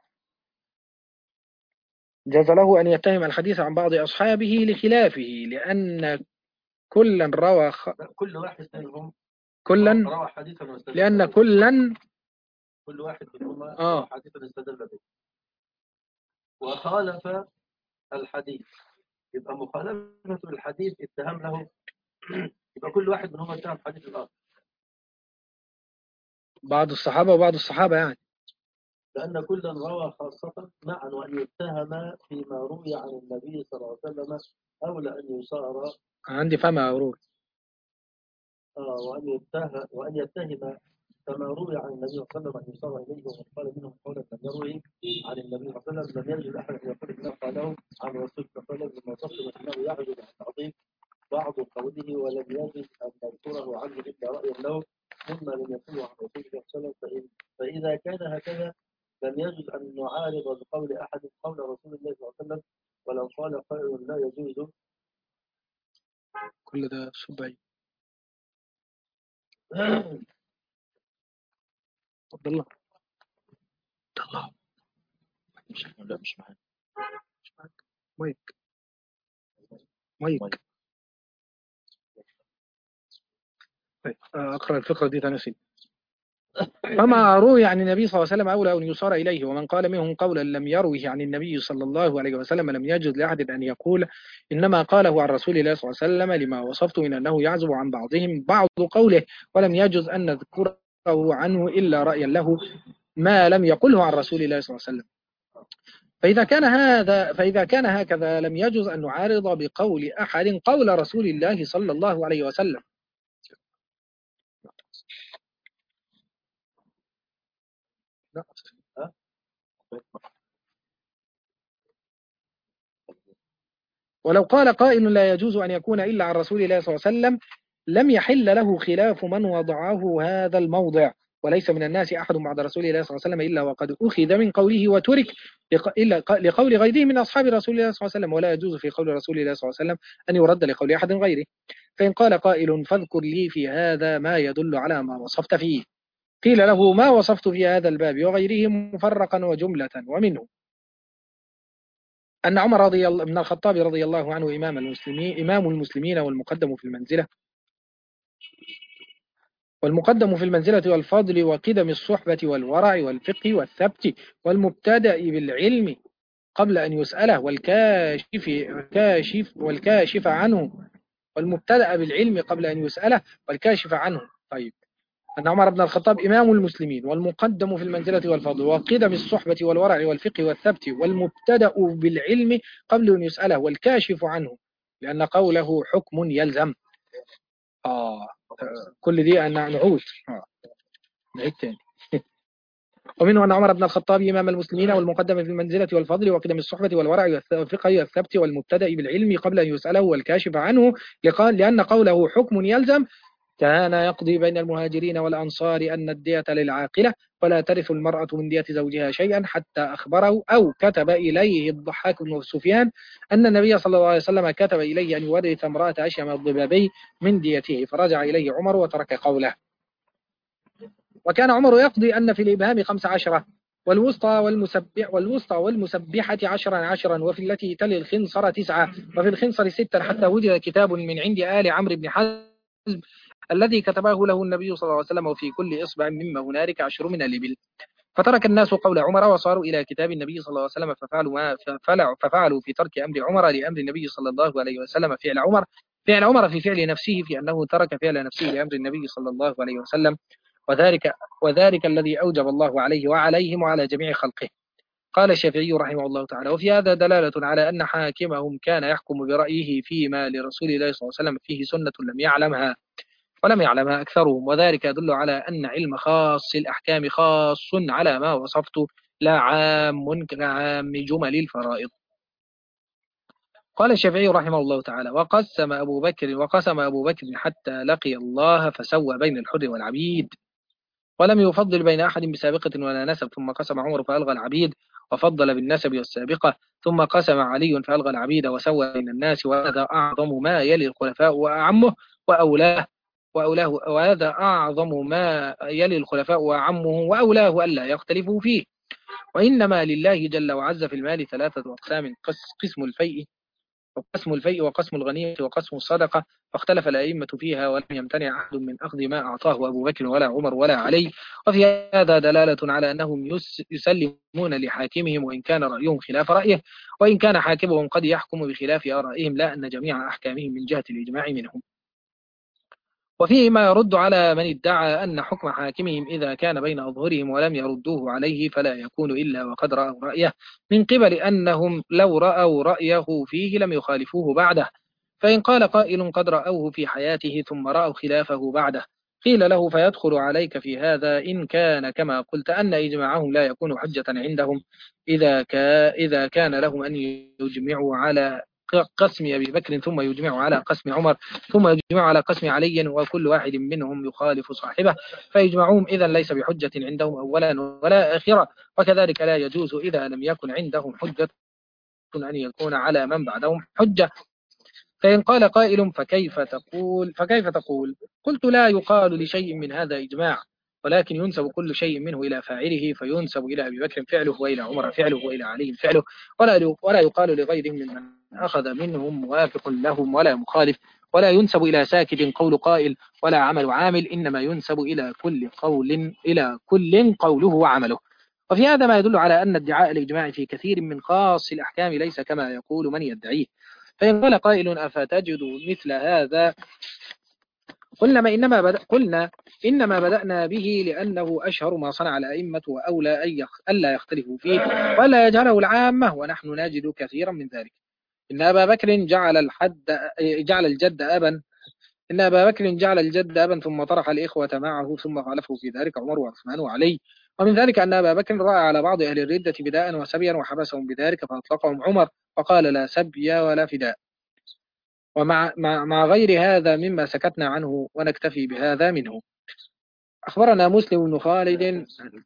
جاز له أن يتهم الحديث عن بعض أصحابه لخلافه لأن كلا روى كل واحد منهم كلا روى حديثا لأن كلا كل واحد منهما روى حديثا استدل به وخالف الحديث يبقى مخالفة الحديث اتهام له يبقى كل واحد منهما اتهم حديث الآخر بعض الصحابة وبعض الصحابة يعني لأن كلا روى خاصة معا وأن يتهم فيما روي عن النبي صلى الله عليه وسلم أولى أن يصار عندي فما أروي وأن يتهم كما روي عن النبي صلى الله عليه وسلم أن يصار إليه ومن قال منهم قولا لم يروي عن النبي صلى الله عليه وسلم لم يجد أحد أن يقول إنه قاله عن رسول الله لما تصل أنه يعجز عن تعظيم بعض قوله ولم يجد أن نذكره عنه إلا رأيا له مما لم يقله عن رسول الله صلى الله عليه وسلم فإذا كان هكذا لم يجد أن نعارض بقول أحد قول رسول الله صلى الله عليه وسلم ولو قال قائل لا يجوز كل ده سبعي. عبد الله لا مش معاك مايك أقرأ الفقرة دي تنسي. فما روي عن النبي صلى الله عليه وسلم أولى أن يصار إليه ومن قال منهم قولا لم يروه عن النبي صلى الله عليه وسلم لم يجد لأحد أن يقول إنما قاله عن رسول الله صلى الله عليه وسلم لما وصفت من أنه يعزب عن بعضهم بعض قوله ولم يجوز أن نذكره عنه إلا رأيا له ما لم يقله عن رسول الله صلى الله عليه وسلم. فإذا كان هكذا لم يجوز أن نعارض بقول أحد قول رسول الله صلى الله عليه وسلم. ولو قال قائل لا يجوز أن يكون إلا عن رسول الله صلى الله عليه وسلم لم يحل له خلاف من وضعه هذا الموضع وليس من الناس أحد بعد رسول الله صلى الله عليه وسلم إلا وقد أخذ من قوله وترك إلا لقول غيره من أصحاب رسول الله صلى الله عليه وسلم ولا يجوز في قول رسول الله صلى الله عليه وسلم أن يرد لقول أحد غيره. فإن قال قائل فاذكر لي في هذا ما يدل على ما وصفت فيه قيل له ما وصفت في هذا الباب وغيره مفرقا وجملة ومنه أن عمر رضي الله بن الخطاب رضي الله عنه إمام المسلمين والمقدم في المنزلة والفضل وقدم الصحبة والورع والفقه والثبت والمبتدأ بالعلم قبل أن يسأله والكاشف عنه والمبتدأ بالعلم قبل أن يسأله والكاشف عنه طيب، أن عمر بن الخطاب إمام المسلمين والمقدم في المنزلة والفضل وقدم الصحبة والورع والفقه والثبت والمبتدأ بالعلم قبل أن يسأله والكاشف عنه، لأن قوله حكم يلزم. آه كل دي أن نعود نعيد تاني. ومنه أن عمر بن الخطاب إمام المسلمين والمقدم في المنزلة والفضل وقدم الصحبة والورع والفقه والثبت والمبتدأ بالعلم قبل أن يسأله والكاشف عنه، لأن قوله حكم يلزم كان يقضي بين المهاجرين والأنصار أن الدية للعاقلة ولا ترث المرأة من دية زوجها شيئا، حتى أخبره أو كتب إليه الضحاك بن سفيان أن النبي صلى الله عليه وسلم كتب إليه أن يورث امرأة أشيم الضبابي من ديته، فرجع إليه عمر وترك قوله. وكان عمر يقضي أن في الإبهام 15 والوسطى والمسبحة 10 وفي التي تلي الخنصر 9 وفي الخنصر 6 حتى وجد كتاب من عند آل عمرو بن حزم الذي كتبه له النبي صلى الله عليه وسلم وفي كل إصبع مما هنالك 10 من الإبل. فترك الناس قول عمر وصاروا إلى كتاب النبي صلى الله عليه وسلم ففعلوا في ترك أمر عمر لأمر النبي صلى الله عليه وسلم فعل عمر في فعل نفسه في أنه ترك فعل نفسه لأمر النبي صلى الله عليه وسلم، وذلك الذي أوجب الله عليه وعليهم وعلى جميع خلقه. قال الشافعي رحمه الله تعالى: وفي هذا دلالة على أن حاكمهم كان يحكم برأيه فيما لرسول الله صلى الله عليه وسلم فيه سنة ولم يعلمها أكثرهم، وذلك يدل على أن علم خاص الأحكام خاص على ما وصفت لا عام كعام جمل الفرائض. قال الشافعي رحمه الله تعالى: وقسم أبو بكر حتى لقي الله فسوى بين الحر والعبيد ولم يفضل بين أحد بسابقة ولا نسب، ثم قسم عمر فألغى العبيد وفضل بالنسب والسابقة، ثم قسم علي فألغى العبيد وسوى بين الناس، وهذا أعظم ما يلي الخلفاء وأعمه وهذا أعظم ما يلي الخلفاء وأعمه وأولاه ألا يختلفوا فيه. وإنما لله جل وعز في المال 3 أقسام: قسم الفيء وقسم الغنيمة وقسم الصدقة، فاختلف الأئمة فيها ولم يمتنع أحد من أخذ ما أعطاه أبو بكر ولا عمر ولا علي. وفي هذا دلالة على أنهم يسلمون لحاكمهم وإن كان رأيهم خلاف رأيه، وإن كان حاكمهم قد يحكم بخلاف آرائهم، لا أن جميع أحكامهم من جهة الإجماع منهم. وفيه ما يرد على من ادعى أن حكم حاكمهم إذا كان بين أظهرهم ولم يردوه عليه فلا يكون إلا وقد رأوا رأيه، من قبل أنهم لو رأوا رأيه فيه لم يخالفوه بعده. فإن قال قائل قد رأوه في حياته ثم رأوا خلافه بعده، قيل له: فيدخل عليك في هذا إن كان كما قلت أن إجماعهم لا يكون حجة عندهم إذا كان لهم أن يجمعوا على قسم أبي بكر ثم يجمع على قسم عمر ثم يجمع على قسم علي وكل واحد منهم يخالف صاحبه، فإجماعهم إذا ليس بحجة عندهم أولا ولا آخرا. وكذلك لا يجوز إذا لم يكن عندهم حجة أن يكون على من بعدهم حجة. فإن قال قائل: فكيف تقول؟ قلت: لا يقال لشيء من هذا إجماع، ولكن ينسب كل شيء منه إلى فاعله، فينسب إلى أبي بكر فعله وإلى عمر فعله وإلى علي فعله، ولا يقال لغيرهم ممن أخذ منهم موافق لهم ولا مخالف، ولا ينسب إلى ساكت قول قائل ولا عمل عامل، إنما ينسب إلى كل قوله وعمله. وفي هذا ما يدل على أن ادعاء الإجماع في كثير من خاص الأحكام ليس كما يقول من يدعيه. فإن قال قائل: أفتجد مثل هذا؟ قلنا إنما بدأنا به لأنه أشهر ما صنع الأئمة وأولى ألا يختلفوا فيه ولا يجهله العامة، ونحن نجد كثيرا من ذلك. إن أبا بكر جعل الجد أبا ثم طرح الإخوة معه ثم خالفه في ذلك عمر وعثمان وعلي. ومن ذلك أن أبا بكر رأى على بعض أهل الردة بداء وسبيا وحبسهم بذلك فأطلقهم عمر وقال: لا سبي ولا فداء. مع غير هذا مما سكتنا عنه ونكتفي بهذا منه. أخبرنا مسلم بن خالد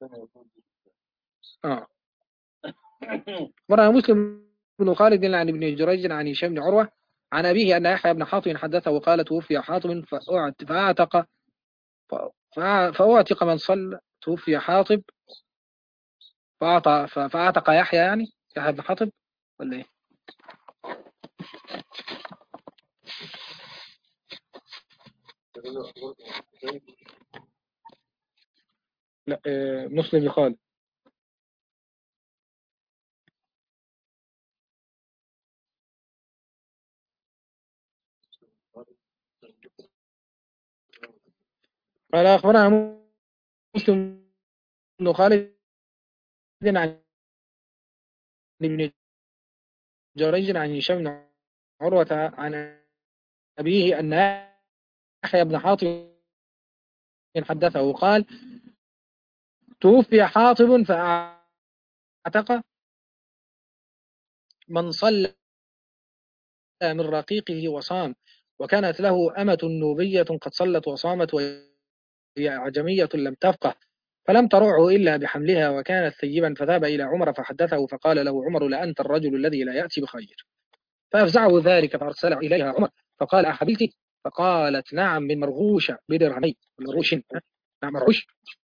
أخبرنا مسلم بن خالد عن ابن جريج عن هشام بن عروة عن أبيه أن يحيى بن حاطب حدثه وقال: توفي حاطب فأعتق من صلى. توفي حاطب فأعتق يحيى، يعني يحيى بن حاطب ولا إيه؟ لا، مسلم بن خالد. قال أخبرنا مسلم بن خالد عن ابن جريج عن هشام بن عروة عن أبيه أن يحيى بن حاطب حدثه قال توفي حاطب فأعتق من صلى من رقيقه وصام، وكانت له أمة نوبية قد صلت وصامت وهي أعجمية لم تفقه، فلم ترعه إلا بحملها وكانت ثيبا، فذهب إلى عمر فحدثه فقال له عمر لأنت الرجل الذي لا يأتي بخير. فأفزعه ذلك فأرسل إليها عمر فقال أحبيتي؟ فقالت نعم من مرغوشة بدرهمين. مرغوش نعم مرغوش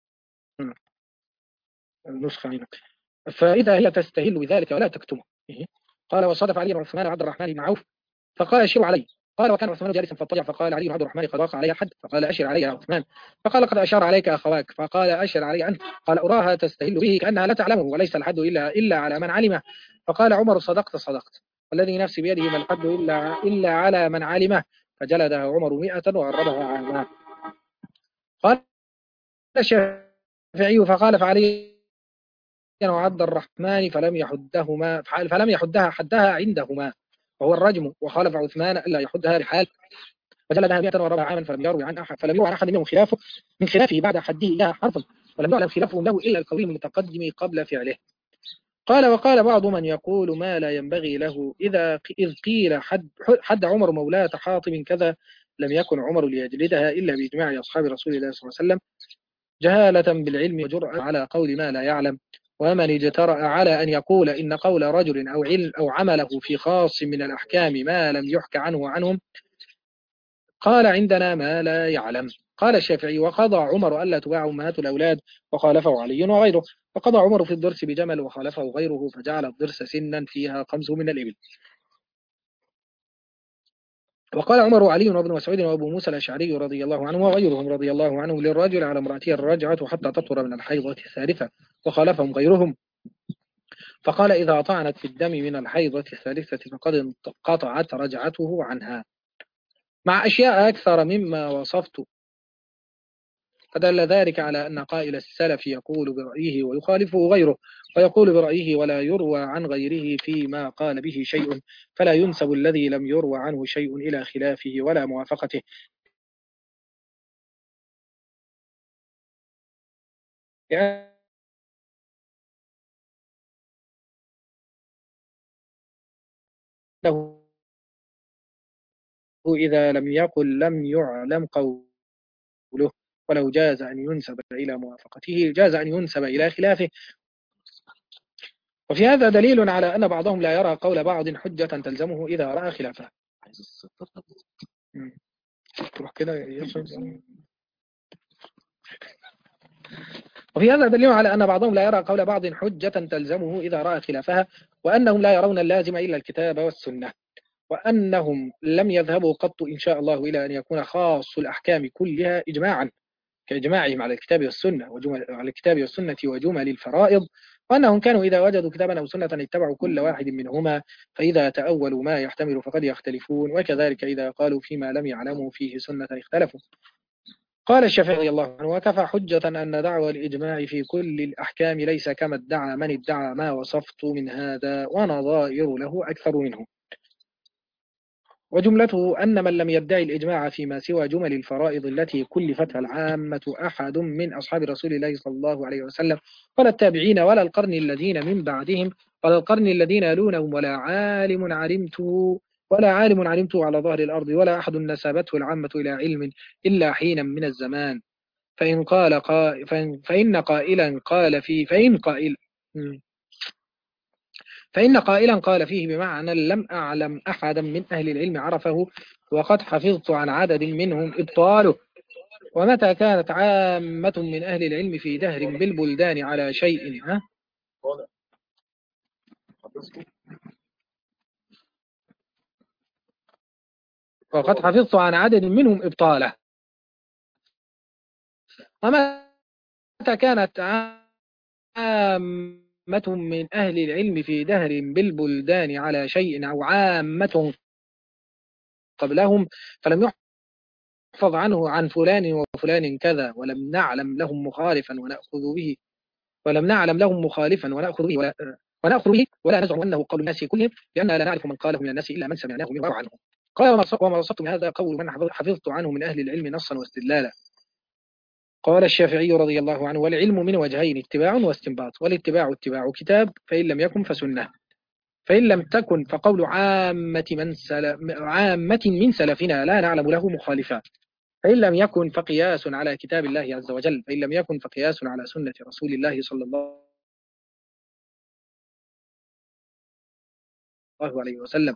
النسخة هنا. فإذا هي تستهل بذلك ولا تكتمه. قال وصادف علي بن عثمان وعبد الرحمن بن عوف فقال أشير علي. قال وكان عثمان جالسا فاضطجع فقال علي بن عبد الرحمن قد وقع علي حد فقال أشر علي يا عثمان. فقال قد أشار عليك أخواك فقال أشر علي أنت. قال أراها تستهل به كأنها لا تعلمه وليس الحد إلا على من علمه. فقال عمر صدقت والذي نفسي بيده ما الحد إلا على من علمه. فجلدها عمر 100 وغربها عاما. قال الشافعي فقال فعلي وعبد الرحمن فلم يحدها حدها عندهما وهو الرجم، وخالف عثمان الا يحدها لحال فجلدها 104 عاما فلم يروى عن احد منهم من خلافه بعد حده اياها حرفا، ولم يعلم خلافهم له الا القوي المتقدم قبل فعله. قال وقال بعض من يقول ما لا ينبغي له إذ قيل حد عمر مولاة حاطب كذا لم يكن عمر ليجلدها إلا بإجماع أصحاب رسول الله صلى الله عليه وسلم جهالة بالعلم وجرأة على قول ما لا يعلم. ومن اجترأ على أن يقول إن قول رجل أو علم أو عمله في خاص من الأحكام ما لم يحك عنه عنهم قال عندنا ما لا يعلم. قال الشافعي وقضى عمر ألا تباع أمهات الأولاد وخالفه علي وغيره، فقضى عمر في الضرس بجمل وخالفه غيره فجعل الضرس سنا فيها 5 من الإبل. وقال عمر وعلي وابن مسعود وابو موسى الاشعري رضي الله عنه وغيرهم رضي الله عنه للرجل على امراته الرجعه حتى تطهر من الحيضه الثالثه، وخالفهم غيرهم فقال اذا طعنت في الدم من الحيضه الثالثه فقد انقطعت رجعته عنها، مع اشياء اكثر مما وصفت. فدل ذلك على ان قائل السلف يقول برايه ويخالفه غيره، ويقول برايه ولا يروى عن غيره فيما قال به شيء، فلا ينسب الذي لم يروى عنه شيء الى خلافه ولا موافقته. لأنه إذا لم يقل لم يعلم قوله، ولو جاز أن ينسب إلى موافقته جاز أن ينسب إلى خلافه. وفي هذا دليل على أن بعضهم لا يرى قول بعض حجة تلزمه إذا رأى خلافه. تروح كده وفي هذا دليل على أن بعضهم لا يرى قول بعض حجة تلزمه إذا رأى خلافها، وأنهم لا يرون اللازم إلا الكتاب والسنة، وأنهم لم يذهبوا قط إن شاء الله إلى أن يكون خاص الأحكام كلها إجماعا كإجماعهم على الكتاب والسنة على الكتاب والسنة وجمل الفرائض، وأنهم كانوا إذا وجدوا كتابا أو سنة اتبعوا كل واحد منهما، فإذا تأولوا ما يحتمل فقد يختلفون، وكذلك إذا قالوا فيما لم يعلموا فيه سنة اختلفوا. قال الشافعي رضي الله عنه وكفى حجة أن دعوى الإجماع في كل الأحكام ليس كما ادعى من ادعى ما وصفت من هذا ونظائر له أكثر منه. وجملته أن من لم يدعي الإجماع فيما سوى جمل الفرائض التي كلفتها العامة أحد من أصحاب رسول الله صلى الله عليه وسلم ولا التابعين ولا القرن الذين من بعدهم ولا القرن الذين يلونهم ولا عالم علمته على ظهر الأرض ولا أحد نسبته العامة إلى علم إلا حينا من الزمان. فإن قال قائل فإن قائلا قال فيه فإن قائلا قال فيه بمعنى لم أعلم أحدا من أهل العلم عرفه وقد حفظت عن عدد منهم إبطاله. ومتى كانت عامة من أهل العلم في دهر بالبلدان على شيء وقد حفظت عن عدد منهم إبطاله. ومتى كانت عامة من أهل العلم في دهر بالبلدان على شيء أو عامة قبلهم فلم نحفظ عنه عن فلان وفلان كذا ولم نعلم لهم مخالفا ونأخذ به، ولم نعلم لهم مخالفا ونأخذ به ولا نزعم أنه قول الناس كلهم، لأننا لا نعرف من قاله من الناس إلا من سمعناه منه عنه. قال وما وصفت من هذا قول من حفظت عنه من أهل العلم نصا واستدلالا. قال الشافعي رضي الله عنه: والعلم من وجهين، اتباع واستنباط. والاتباع اتباع كتاب، فإن لم يكن فسنة، فإن لم تكن فقول عامة من سلفنا لا نعلم له مخالفا، فإن لم يكن فقياس على كتاب الله عز وجل، فإن لم يكن فقياس على سنة رسول الله صلى الله عليه وسلم،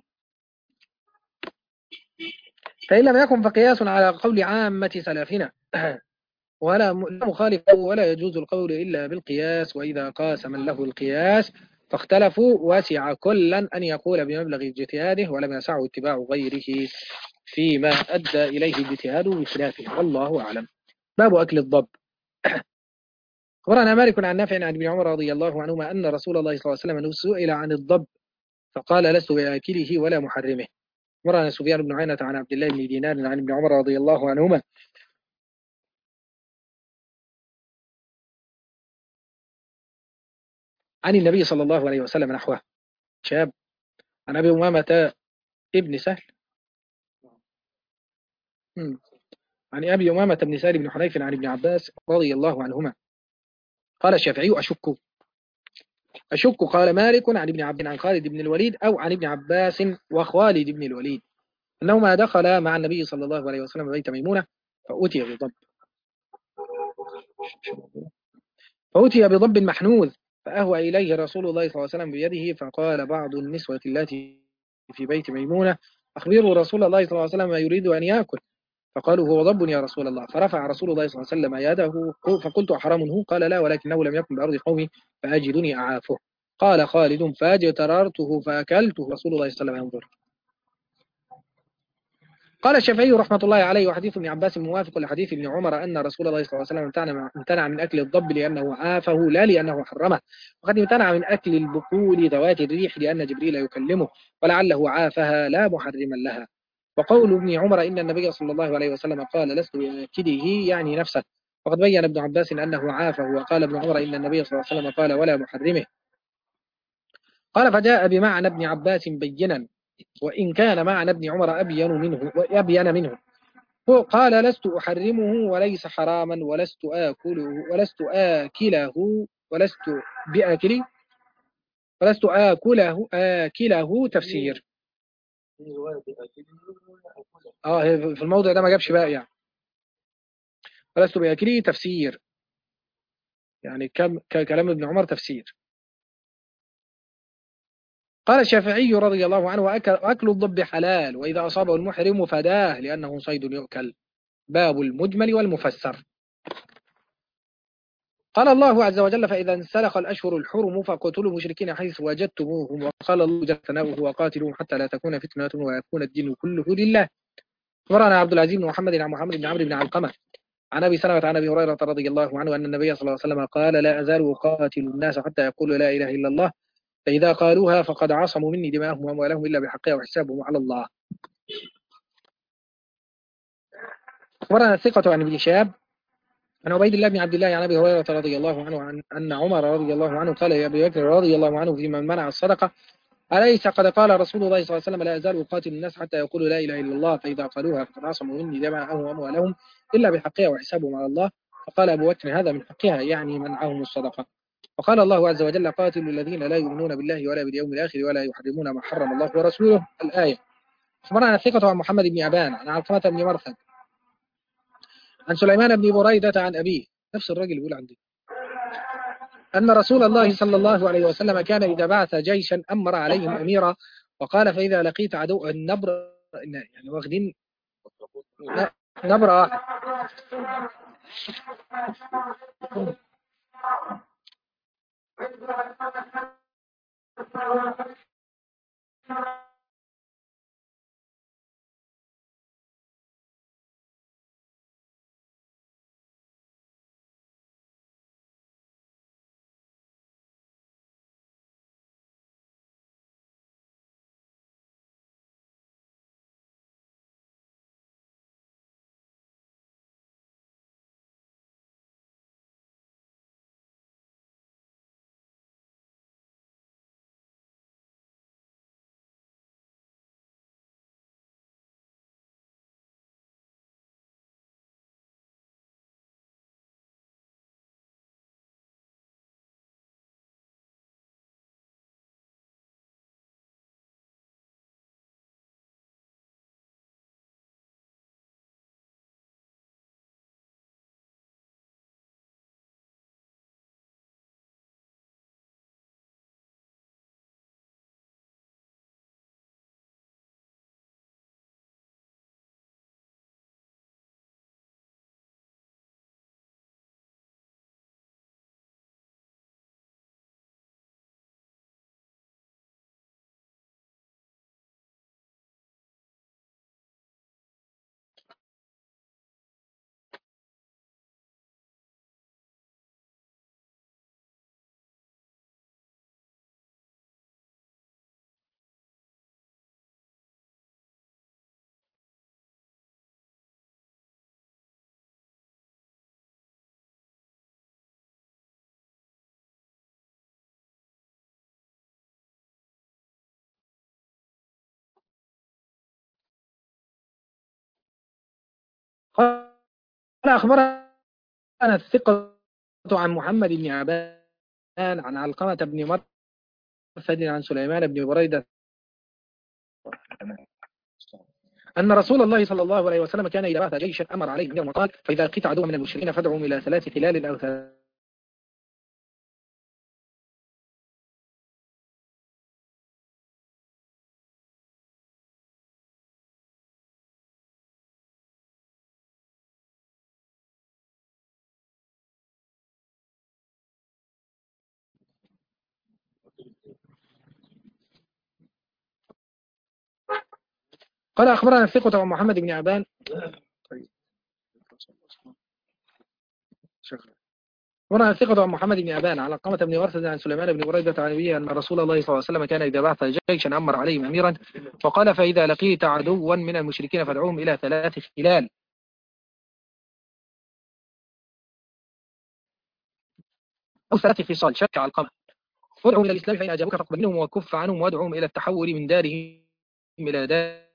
فإن لم يكن فقياس على قول عامة سلفنا ولا مخالف ولا يجوز القول إلا بالقياس. وإذا قاس من له القياس فاختلفوا وسع كلا أن يقول بمبلغ اجتهاده، ولم يسعه اتباع غيره فيما أدى إليه الاجتهاد بخلافه، والله أعلم. باب أكل الضب. أخبرنا مالك عن نافع عن ابن عمر رضي الله عنهما أن رسول الله صلى الله عليه وسلم سئل عن الضب فقال: لست بآكله ولا محرمه. أخبرنا سفيان بن عيينة عن عبد الله بن دينار عن ابن عمر رضي الله عنهما عن النبي صلى الله عليه وسلم نحوه. شاب. عن أبي أمامة ابن سهل مم. عن أبي أمامة بن سهل بن حنيف عن ابن عباس رضي الله عنهما. قال الشافعي: أشك. قال مالك عن ابن عبد عن خالد بن الوليد أو عن ابن عباس وخالد بن الوليد أنهما دخلا مع النبي صلى الله عليه وسلم بيت ميمونة فأتي بضب محنوذ، فأهوى إليه رسول الله صلى الله عليه وسلم بيده، فقال بعض النسوة التي في بيت ميمونة: أخبروا رسول الله صلى الله عليه وسلم ما يريد أن يأكل. فقالوا: هو ضب يا رسول الله. فرفع رسول الله صلى الله عليه وسلم يده، فقلت: أحرام هو؟ قال: لا، ولكنه لم يكن بأرض قومي فأجدني أعافه. قال خالد: فاجتررته فأكلته. رسول الله صلى الله عليه وسلم ينظر. قال الشافعي رحمة الله عليه: وحديث ابن عباس موافق لحديث ابن عمر أن رسول الله صلى الله عليه وسلم امتنع من أكل الضب لأنه عافه لا لأنه حرمه، وقد امتنع من أكل البقول ذوات الريح لأن جبريل يكلمه ولعله عافها لا محرما لها. وقول ابن عمر إن النبي صلى الله عليه وسلم قال: لست بآكله يعني نفسه، وقد بين ابن عباس أنه عافه. وقال ابن عمر إن النبي صلى الله عليه وسلم قال: ولا محرمه. قال: فجاء بمعنى ابن عباس بينا، وإن كان معنى ابن عمر أبين منه. قال: لست أحرمه وليس حراما ولست آكله ولست بآكله ولست آكله تفسير. في الموضع ده ما جابش بقى يعني ولست بآكله تفسير، يعني كلام ابن عمر تفسير. قال الشافعي رضي الله عنه: أكل الضب حلال، وإذا أصابه المحرم فداه لأنه صيد يؤكل. باب المجمل والمفسر. قال الله عز وجل: فإذا انسلخ الأشهر الحرم فاقتلوا المشركين حيث وجدتموهم، وقال الله جل ثناؤه: وقاتلوهم حتى لا تكون فتنة ويكون الدين كله لله. أخبرنا عبد العزيز بن محمد عن محمد بن عمرو بن علقمة عن أبي سلمة عن أبي هريرة رضي الله عنه أن النبي صلى الله عليه وسلم قال: لا أزال أقاتل الناس حتى يقولوا لا إله إلا الله، فإذا قالوها فقد عصموا مني دماءهم وأموالهم إلا بحقها وحسابهم على الله. أخبرنا الثقة عن ابن شهاب عن عبيد الله بن عبد الله عن ابي هريره رضي الله عنه عن ان عمر رضي الله عنه قال لابي بكر رضي الله عنه في من منع الصدقه: أليس قد قال رسول الله صلى الله عليه وسلم: لا أزال أقاتل الناس حتى يقولوا لا إله إلا الله، فإذا قالوها فقد عصموا مني دماءهم وأموالهم إلا بحقها وحسابهم على الله. فقال أبو بكر: هذا من حقها، يعني منعهم الصدقة. وقال الله عز وجل: قاتلوا الذين لا يؤمنون بالله ولا باليوم الآخر ولا يحرمون ما حرم الله ورسوله. الآية. أخبرنا الثقة عن محمد بن عبان عن علقمة بن مرثد عن سليمان بن بريدة عن أبيه، نفس الرجل يقول عندي، أن رسول الله صلى الله عليه وسلم كان إذا بعث جيشا أمر عليهم أميرا وقال: فإذا لقيت عدو النبر، يعني واخدين نبرة قال أخبرنا الثقة عن محمد بن عبان عن علقمة بن مرثد عن سليمان بن بريدة أن رسول الله صلى الله عليه وسلم كان إذا بعث جيشا أمر عليهم يوم قال فإذا لقيت عدوا من المشركين فادعهم إلى 3 خلال أو 3. قال أخبرنا الثقة عن محمد بن عبان. طيب. أخبرنا الثقة عن محمد بن عبان على قامة بن مرثد عن سليمان بن بريدة عن أبيه أن رسول الله صلى الله عليه وسلم كان إذا بعث جيشا أمر عليهم أميرا فقال فإذا لقيت عدوا من المشركين فادعوهم إلى 3 خلال أو 3 خصال. شك علقمة ادعوهم إلى الإسلام فإن أجابوك فاقبل منهم وكف عنهم وادعوهم إلى التحول من دارهم إلى دار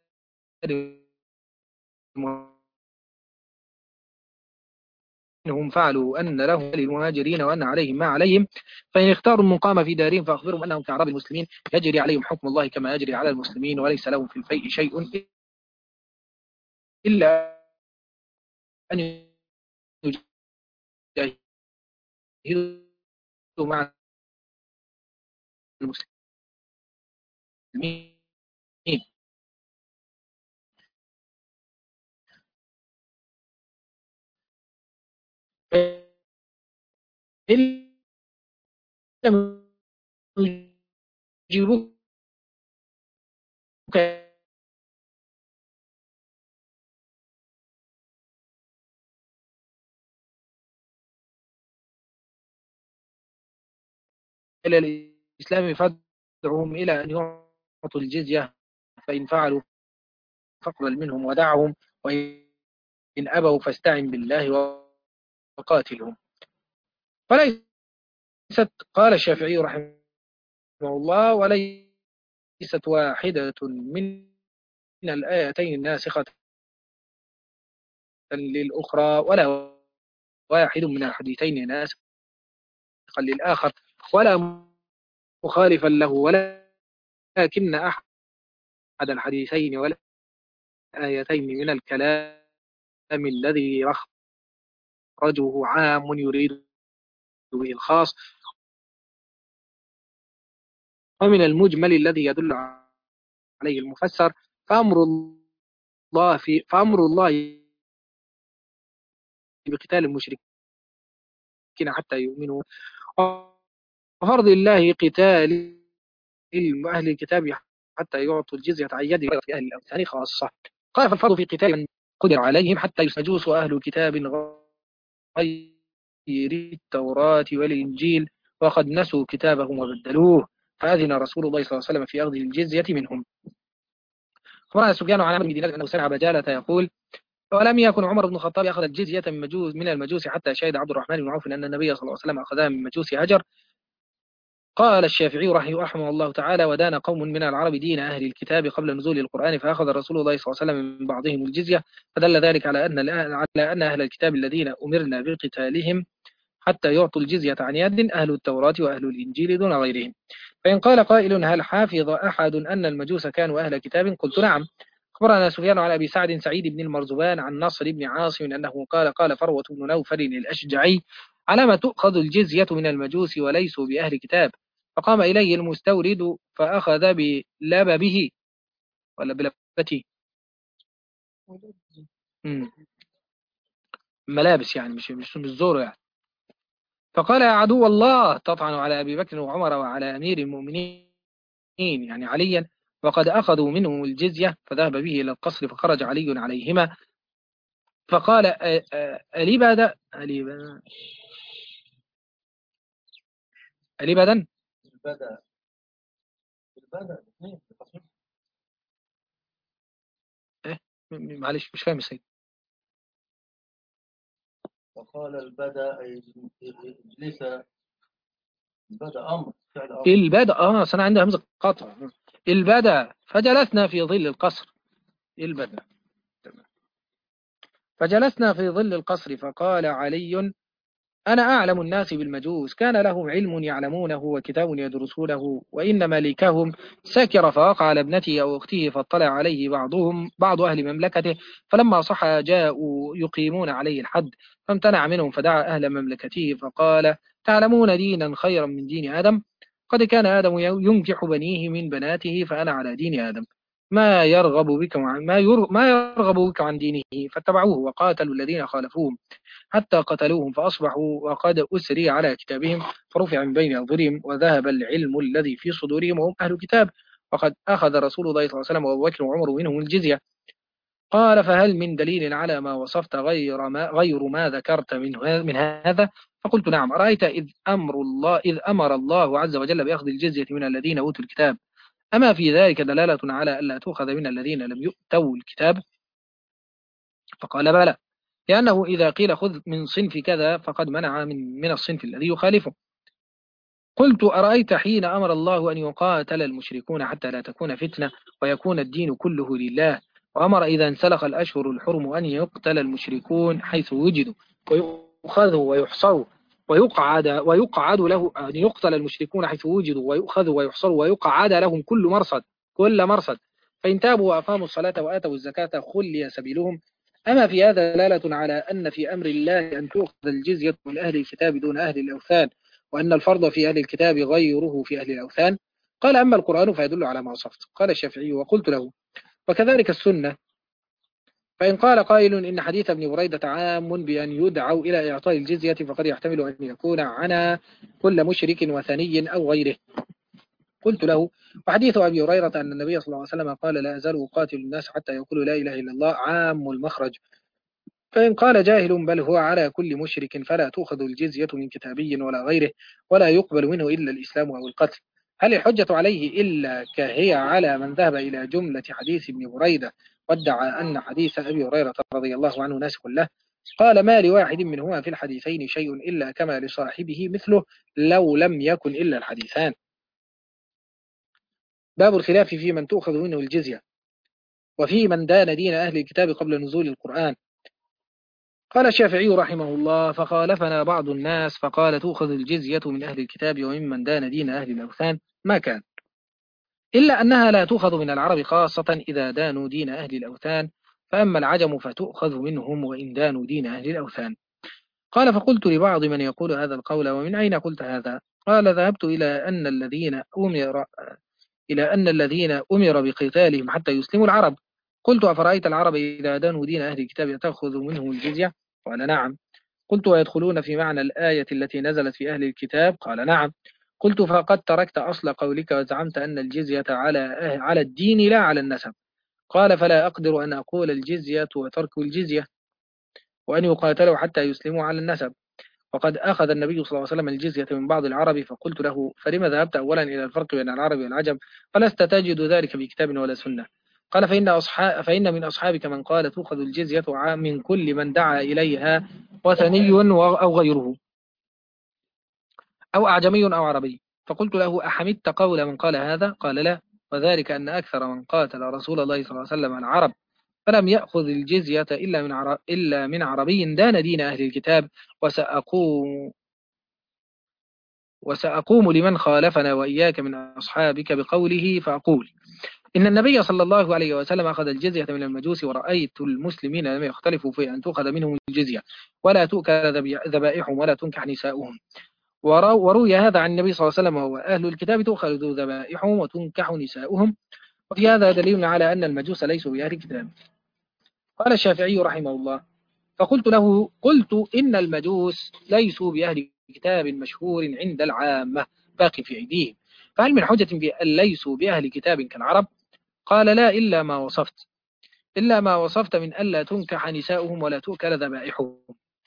إنهم فعلوا أن لهم للمهاجرين وأن عليهم ما عليهم فإن اختاروا المقام في دارهم فأخبرهم أنهم كأعراب المسلمين يجري عليهم حكم الله كما يجري على المسلمين وليس لهم في الفيء شيء إلا أن يجاهدوا مع المسلمين إن لم يجيبوك إلى الإسلام فادعوهم إلى أن يعطوا الجزية فإن فعلوا فاقبل منهم ودعهم وإن أبوا فاستعن بالله وقاتلهم. فليست قال الشافعي رحمه الله وليست واحدة من الآيتين الناسخة للأخرى ولا واحد من الحديثين ناسخا للآخر ولا مخالفا له ولكن أحد الحديثين ولا آيتين من الكلام الذي رجه عام يريد به الخاص ومن المجمل الذي يدل عليه المفسر فأمر الله بقتال المشركين حتى يؤمنوا وفرض الله قتال أهل الكتاب حتى يعطوا الجزية عن يد غير أهل الأوثان خاصة. قال فالفرض في قتال من قدر عليهم حتى يسجوس أهل كتاب غير التوراة والإنجيل وقد نسوا كتابهم وبدلوه فأذن رسول الله صلى الله عليه وسلم في أخذ الجزية منهم. قال سفيان عن عمرو بن دينار أنه سمع بجالة يقول ولم يكن عمر بن الخطاب أخذ الجزية من المجوس حتى شهد عبد الرحمن بن عوف أن النبي صلى الله عليه وسلم أخذها من مجوس هجر. قال الشافعي رحمه الله تعالى ودان قوم من العرب دين أهل الكتاب قبل نزول القرآن فأخذ رسول الله صلى الله عليه وسلم من بعضهم الجزية فدل ذلك على أن أهل الكتاب الذين أمرنا بقتالهم حتى يعطوا الجزية عن يد أهل التوراة وأهل الإنجيل دون غيرهم. فإن قال قائل هل حافظ أحد أن المجوس كانوا أهل كتاب قلت نعم. أخبرنا سفيان على أبي سعيد بن المرزبان عن نصر بن عاصم أنه قال فروة بن نوفل الأشجعي على ما تؤخذ الجزية من المجوس وليسوا بأهل كتاب فقام إليه المستورد فأخذ بلببه ولا بلبته ملابس يعني مش بالزور يعني فقال يا عدو الله تطعن على أبي بكر وعمر وعلى أمير المؤمنين يعني عليا وقد أخذوا منهم الجزية فذهب به إلى القصر فخرج علي عليهما فقال ألبدا ألبدا إيه معلش مش فاهم السيد. وقال البدا أي اجلس البدا أمر فعل أمر البدا أنا عندي همزة قطع البدا فجلسنا في ظل القصر البدا فجلسنا في ظل القصر، فقال علي: أنا أعلم الناس بالمجوس، كان لهم علم يعلمونه وكتاب يدرسونه، وإن ملكهم سكر فوقع على ابنته أو أخته، فاطلع عليه بعض أهل مملكته، فلما صح جاءوا يقيمون عليه الحد، فامتنع منهم، فدعا أهل مملكته فقال: تعلمون دينا خيرا من دين آدم؟ قد كان آدم ينكح بنيه من بناته، فأنا على دين آدم، ما يرغب بك عن دينه، فاتبعوه وقاتلوا الذين خالفوهم حتى قتلوهم، فأصبحوا وقد أسري على كتابهم، فرفع من بين أظهرهم، وذهب العلم الذي في صدورهم، وهم أهل الكتاب، وقد أخذ رسول الله صلى الله عليه وسلم وأبو بكر وعمر منهم الجزية. قال: فهل من دليل على ما وصفت غير ما ذكرت من هذا؟ فقلت: نعم. أرأيت إذ أمر الله عز وجل بأخذ الجزية من الذين أوتوا الكتاب، أما في ذلك دلالة على ألا تؤخذ من الذين لم يؤتوا الكتاب؟ فقال: بلى، لأنه إذا قيل خذ من صنف كذا فقد منع من الصنف الذي يخالفه. قلت: أرأيت حين أمر الله أن يقاتل المشركون حتى لا تكون فتنة ويكون الدين كله لله، وأمر إذا انسلخ الأشهر الحرم أن يقتل المشركون حيث وجدوا، ويؤخذوا ويحصروا ويقعد له، أن يقتل المشركون حيث وجدوا ويؤخذوا ويحصروا ويقعد لهم كل مرصد، فإن تابوا وأقاموا الصلاة وآتوا الزكاة خلي سبيلهم. أما في هذا دلالة على أن في أمر الله أن تؤخذ الجزية من أهل الكتاب دون أهل الأوثان، وأن الفرض في أهل الكتاب غيره في أهل الأوثان؟ قال: أما القرآن فيدل على ما وصفت. قال الشافعي: وقلت له: وكذلك السنة، فإن قال قائل إن حديث ابن بريدة عام بأن يدعوا إلى إعطاء الجزية، فقد يحتمل أن يكون عنا كل مشرك وثني أو غيره. قلت له: وحديث أبي هريرة أن النبي صلى الله عليه وسلم قال: لا أزال أقاتل الناس حتى يقولوا لا إله إلا الله، عام المخرج. فإن قال جاهل: بل هو على كل مشرك، فلا تؤخذ الجزية من كتابي ولا غيره، ولا يقبل منه إلا الإسلام أو القتل. هل الحجة عليه إلا كهي على من ذهب إلى جملة حديث ابن بريدة وادعى أن حديث أبي هريرة رضي الله عنه ناسخ له؟ قال: ما لواحد منهما في الحديثين شيء إلا كما لصاحبه مثله، لو لم يكن إلا الحديثان. باب الخلاف في من تؤخذ منه الجزية، وفي من دان دين أهل الكتاب قبل نزول القرآن. قال الشافعي رحمه الله: فخالفنا بعض الناس فقال: تؤخذ الجزية من أهل الكتاب وممن دان دين أهل الأوثان ما كان، إلا أنها لا تؤخذ من العرب خاصة إذا دانوا دين أهل الأوثان، فأما العجم فتؤخذ منهم وإن دانوا دين أهل الأوثان. قال: فقلت لبعض من يقول هذا القول: ومن أين قلت هذا؟ قال: ذهبت إلى أن الذين أمر بقتالهم حتى يسلموا العرب. قلت: أفرأيت العرب إذا دانوا دين أهل الكتاب تأخذ منهم الجزية؟ قال: نعم. قلت: ويدخلون في معنى الآية التي نزلت في أهل الكتاب؟ قال: نعم. قلت: فقد تركت أصل قولك وزعمت أن الجزية على الدين لا على النسب. قال: فلا أقدر أن أقول الجزية وترك الجزية وأن يقاتلوا حتى يسلموا على النسب، وقد أخذ النبي صلى الله عليه وسلم الجزية من بعض العرب. فقلت له: فلما ذهبت أولا إلى الفرق بين العرب والعجم، فلست تجد ذلك في كتاب ولا سنة؟ قال: فإن من أصحابك من قال تؤخذ الجزية من كل من دعا إليها، وثني أو غيره، أو أعجمي أو عربي. فقلت له: أحمدت قول من قال هذا؟ قال: لا، وذلك أن أكثر من قاتل رسول الله صلى الله عليه وسلم العرب، فلم يأخذ الجزية إلا من عربي دان دين أهل الكتاب. وسأقوم لمن خالفنا وإياك من أصحابك بقوله فأقول: إن النبي صلى الله عليه وسلم أخذ الجزية من المجوس، ورأيت المسلمين لم يختلفوا في أن تؤخذ منهم الجزية، ولا تؤكل ذبائحهم، ولا تنكح نساؤهم. وروي هذا عن النبي صلى الله عليه وسلم: وأهل الكتاب تؤخذ ذبائحهم وتنكح نساؤهم. وفي هذا دليل على أن المجوس ليسوا بأهل الكتاب. قال الشافعي رحمه الله: فقلت له: قلت إن المجوس ليسوا بأهل كتاب مشهور عند العامة باقي في أيديهم، فهل من حجة بأن ليسوا بأهل كتاب كالعرب؟ قال: لا، إلا ما وصفت من ألا تنكح نساؤهم ولا تؤكل ذبائحهم.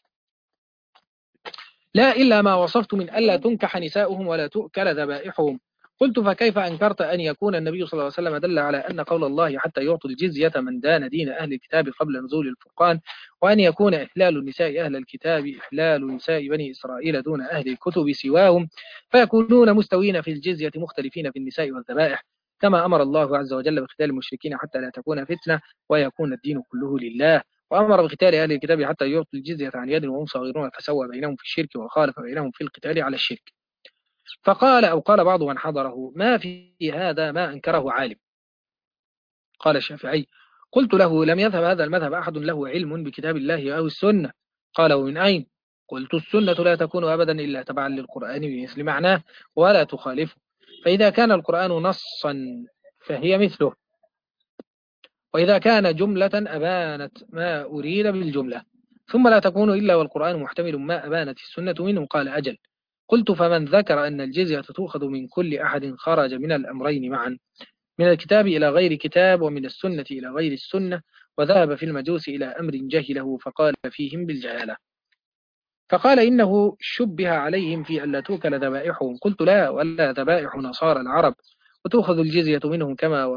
لا، إلا ما وصفت من ألا تنكح نساؤهم ولا تؤكل ذبائحهم. قلت: فكيف أنكرت أن يكون النبي صلى الله عليه وسلم دل على أن قول الله حتى يعطوا الجزية من دان دين أهل الكتاب قبل نزول الفرقان، وأن يكون إحلال النساء أهل الكتاب إحلال نساء بني إسرائيل دون أهل الكتب سواهم، فيكونون مستوين في الجزية مختلفين في النساء والذبائح، كما أمر الله عز وجل بقتال المشركين حتى لا تكون فتنة ويكون الدين كله لله، وأمر بقتال أهل الكتاب حتى يعطوا الجزية عن يد وهم صاغرون، فسوى بينهم في الشرك وخالف بينهم في القتال على الشرك. فقال أو قال بعض من حضره: ما في هذا ما أنكره عالم. قال الشافعي: قلت له: لم يذهب هذا المذهب أحد له علم بكتاب الله أو السنة؟ قال: ومن أين؟ قلت: السنة لا تكون أبدا إلا تبعا للقرآن بمثل معناه ولا تخالفه، فإذا كان القرآن نصا فهي مثله، وإذا كان جملة أبانت ما أريد بالجملة، ثم لا تكون إلا والقرآن محتمل ما أبانت السنة منه. قال: أجل. قلت: فمن ذكر أن الجزية تؤخذ من كل أحد خرج من الأمرين معا، من الكتاب إلى غير كتاب ومن السنة إلى غير السنة، وذهب في المجوس إلى أمر جهله فقال فيهم بالجهالة. فقال: إنه شبه عليهم في ألا توكل ذبائحهم. قلت: لا، ولا ذبائح نصارى العرب، وتؤخذ الجزية منهم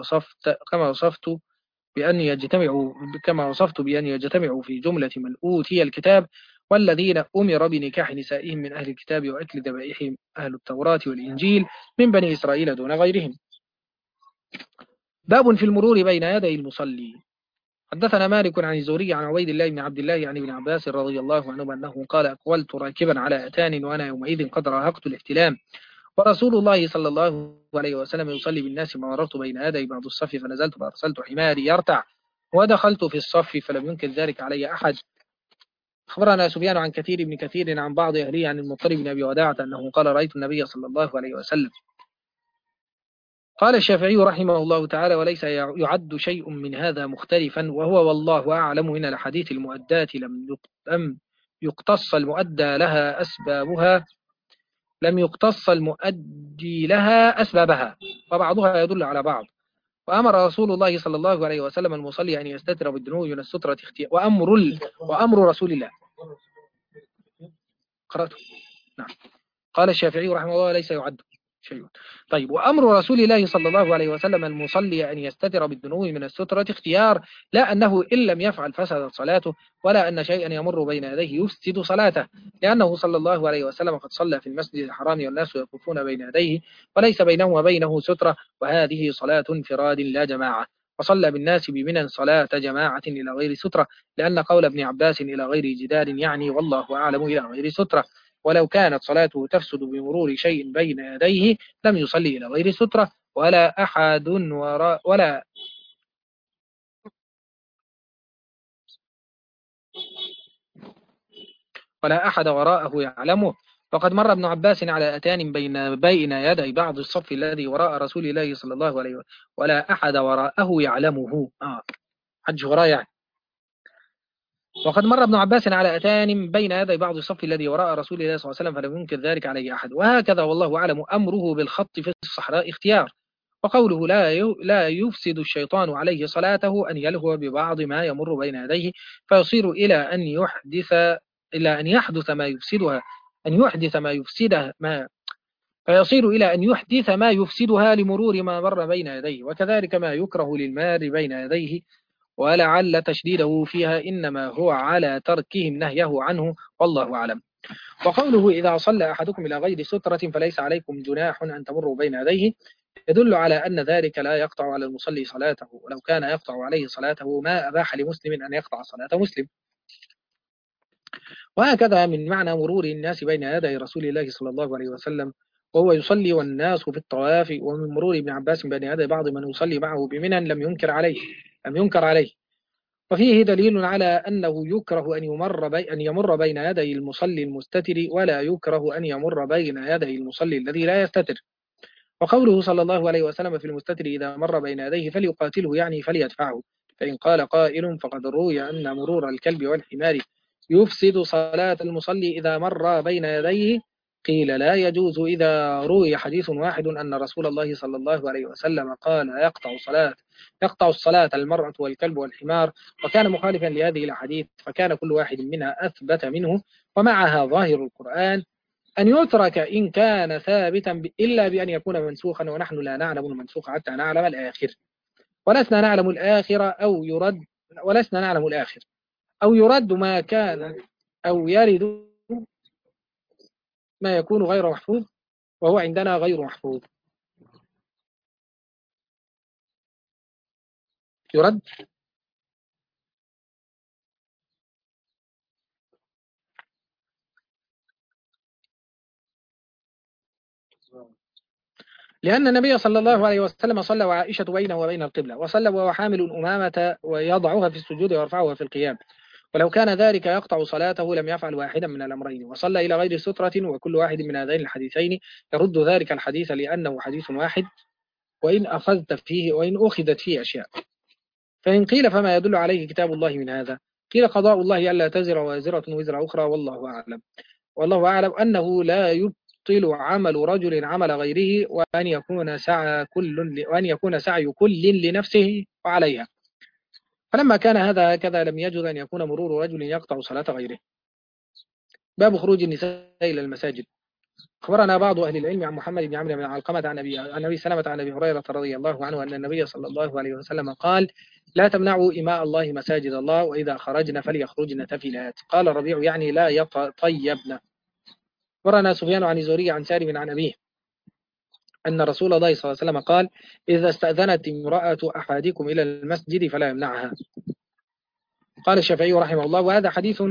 كما وصفت بأن يجتمعوا في جملة من أوتي الكتاب، والذين أمر بنكاح نسائهم من أهل الكتاب وأكل ذبائحهم أهل التوراة والإنجيل من بني إسرائيل دون غيرهم. باب في المرور بين يدي المصلي. حدثنا مالك عن الزهري عن عبيد الله بن عبد الله عن ابن عباس رضي الله عنهما أنه قال: أقبلت راكبا على أتان وأنا يومئذ قد راهقت الاحتلام، ورسول الله صلى الله عليه وسلم يصلي بالناس، فمررت بين يدي بعض الصف فنزلت فأرسلت حماري يرتع ودخلت في الصف، فلم ينكر ذلك علي أحد. أخبرنا سفيان عن كثير بن كثير عن بعض أهله عن المطلب بن أبي وداعة أنه قال: رأيت النبي صلى الله عليه وسلم. قال الشافعي رحمه الله تعالى: وليس يعد شيء من هذا مختلفا، وهو والله أعلم من الأحاديث المؤداة لم يقتص المؤدى لها أسبابها، لم يقتص المؤدي لها أسبابها، وبعضها يدل على بعض. وأمر رسول الله صلى الله عليه وسلم المصلي أن يستتر بالدنو من السترة اختيار، وأمر رسول الله قرأته. نعم. قال الشافعي رحمه الله: ليس يعد شيء. طيب، وأمر رسول الله صلى الله عليه وسلم المصلي أن يستتر بالدنو من السترة اختيار، لا أنه إن لم يفعل فسدت صلاته، ولا أن شيئا يمر بين يديه يفسد صلاته، لأنه صلى الله عليه وسلم قد صلى في المسجد الحرام والناس يطوفون بين يديه وليس بينه وبينه سترة، وهذه صلاة انفراد لا جماعة، وصلى بالناس بمنى صلاة جماعة إلى غير سترة، لأن قول ابن عباس إلى غير جدار يعني والله أعلم إلى غير سترة، ولو كانت صلاته تفسد بمرور شيء بين يديه لم يصلي إلى غير سترة، ولا أحد وراءه يعلمه. فقد مر ابن عباس على أتان بين يدي بعض الصف الذي وراء رسول الله صلى الله عليه وسلم، ولا أحد وراءه يعلمه. حج وراء يعني. وقد مر ابن عباس على أتان بين يدي بعض الصف الذي وراء رسول الله صلى الله عليه وسلم فلم ينكر ذلك عليه أحد. وهكذا والله أعلم أمره بالخط في الصحراء اختيار. وقوله لا يفسد الشيطان عليه صلاته أن يلهو ببعض ما يمر بين يديه فيصير إلى أن يحدث ما يفسدها، أن يحدث ما يفسدها ما فيصير إلى أن يحدث ما يفسدها لمرور ما مر بين يديه، وكذلك ما يكره للمار بين يديه، ولعل تشديده فيها إنما هو على تركهم نهيه عنه، والله أعلم. وقوله: إذا صلى أحدكم إلى غير سترة فليس عليكم جناح أن تمروا بين يديه، يدل على أن ذلك لا يقطع على المصلي صلاته، ولو كان يقطع عليه صلاته ما أباح لمسلم أن يقطع صلاة مسلم. وهكذا من معنى مرور الناس بين يدي رسول الله صلى الله عليه وسلم وهو يصلي والناس في الطواف، ومن مرور ابن عباس بين يدي بعض من يصلي معه بمنى لم ينكر عليه. وفيه دليل على أنه يكره أن يمر بين يدي المصلي المستتر، ولا يكره أن يمر بين يدي المصلي الذي لا يستتر. وقوله صلى الله عليه وسلم في المستتر: إذا مر بين يديه فليقاتله، يعني فليدفعه. فإن قال قائل: فقد روي أن مرور الكلب والحمار يفسد صلاة المصلي إذا مر بين يديه، قيل: لا يجوز إذا روي حديث واحد أن رسول الله صلى الله عليه وسلم قال: يقطع الصلاة المرأة والكلب والحمار، وكان مخالفا لهذه الأحاديث، فكان كل واحد منها أثبت منه. ومعها ظاهر القرآن أن يترك إن كان ثابتا إلا بأن يكون منسوخا، ونحن لا نعلم المنسوخ حتى نعلم الآخر، ولسنا نعلم الآخر أو يرد ما كان، أو يرد ما يكون غير محفوظ، وهو عندنا غير محفوظ. يرد لأن النبي صلى الله عليه وسلم صلى وعائشة بينه وبين القبلة، وصلى وهو حامل أمامة ويضعها في السجود ويرفعها في القيام، ولو كان ذلك يقطع صلاته لم يفعل واحدا من الأمرين، وصلى إلى غير سترة، وكل واحد من هذين الحديثين يرد ذلك الحديث لأنه حديث واحد، وإن أخذت فيه أشياء. فإن قيل فما يدل عليه كتاب الله من هذا؟ قيل قضاء الله ألا تزر وازرة وزر أخرى، والله أعلم. والله أعلم أنه لا يبطل عمل رجل عمل غيره، وأن يكون سعي كل لنفسه وعليها. فلما كان هذا هكذا لم يجوز أن يكون مرور رجل يقطع صلاة غيره. باب خروج النساء إلى المساجد. أخبرنا بعض أهل العلم عن محمد بن عمرو بن علقمة عن أبي سلمة عن أبي هريرة رضي الله عنه أن النبي صلى الله عليه وسلم قال: لا تمنعوا إماء الله مساجد الله، وإذا خرجن فليخرجن تفلات. قال الربيع: يعني لا يطيبن. أخبرنا سفيان عن الزهري عن سالم عن أبيه أن رسول الله صلى الله عليه وسلم قال: إذا استأذنت امرأة أحدكم إلى المسجد فلا يمنعها. قال الشافعي رحمه الله: وهذا حديث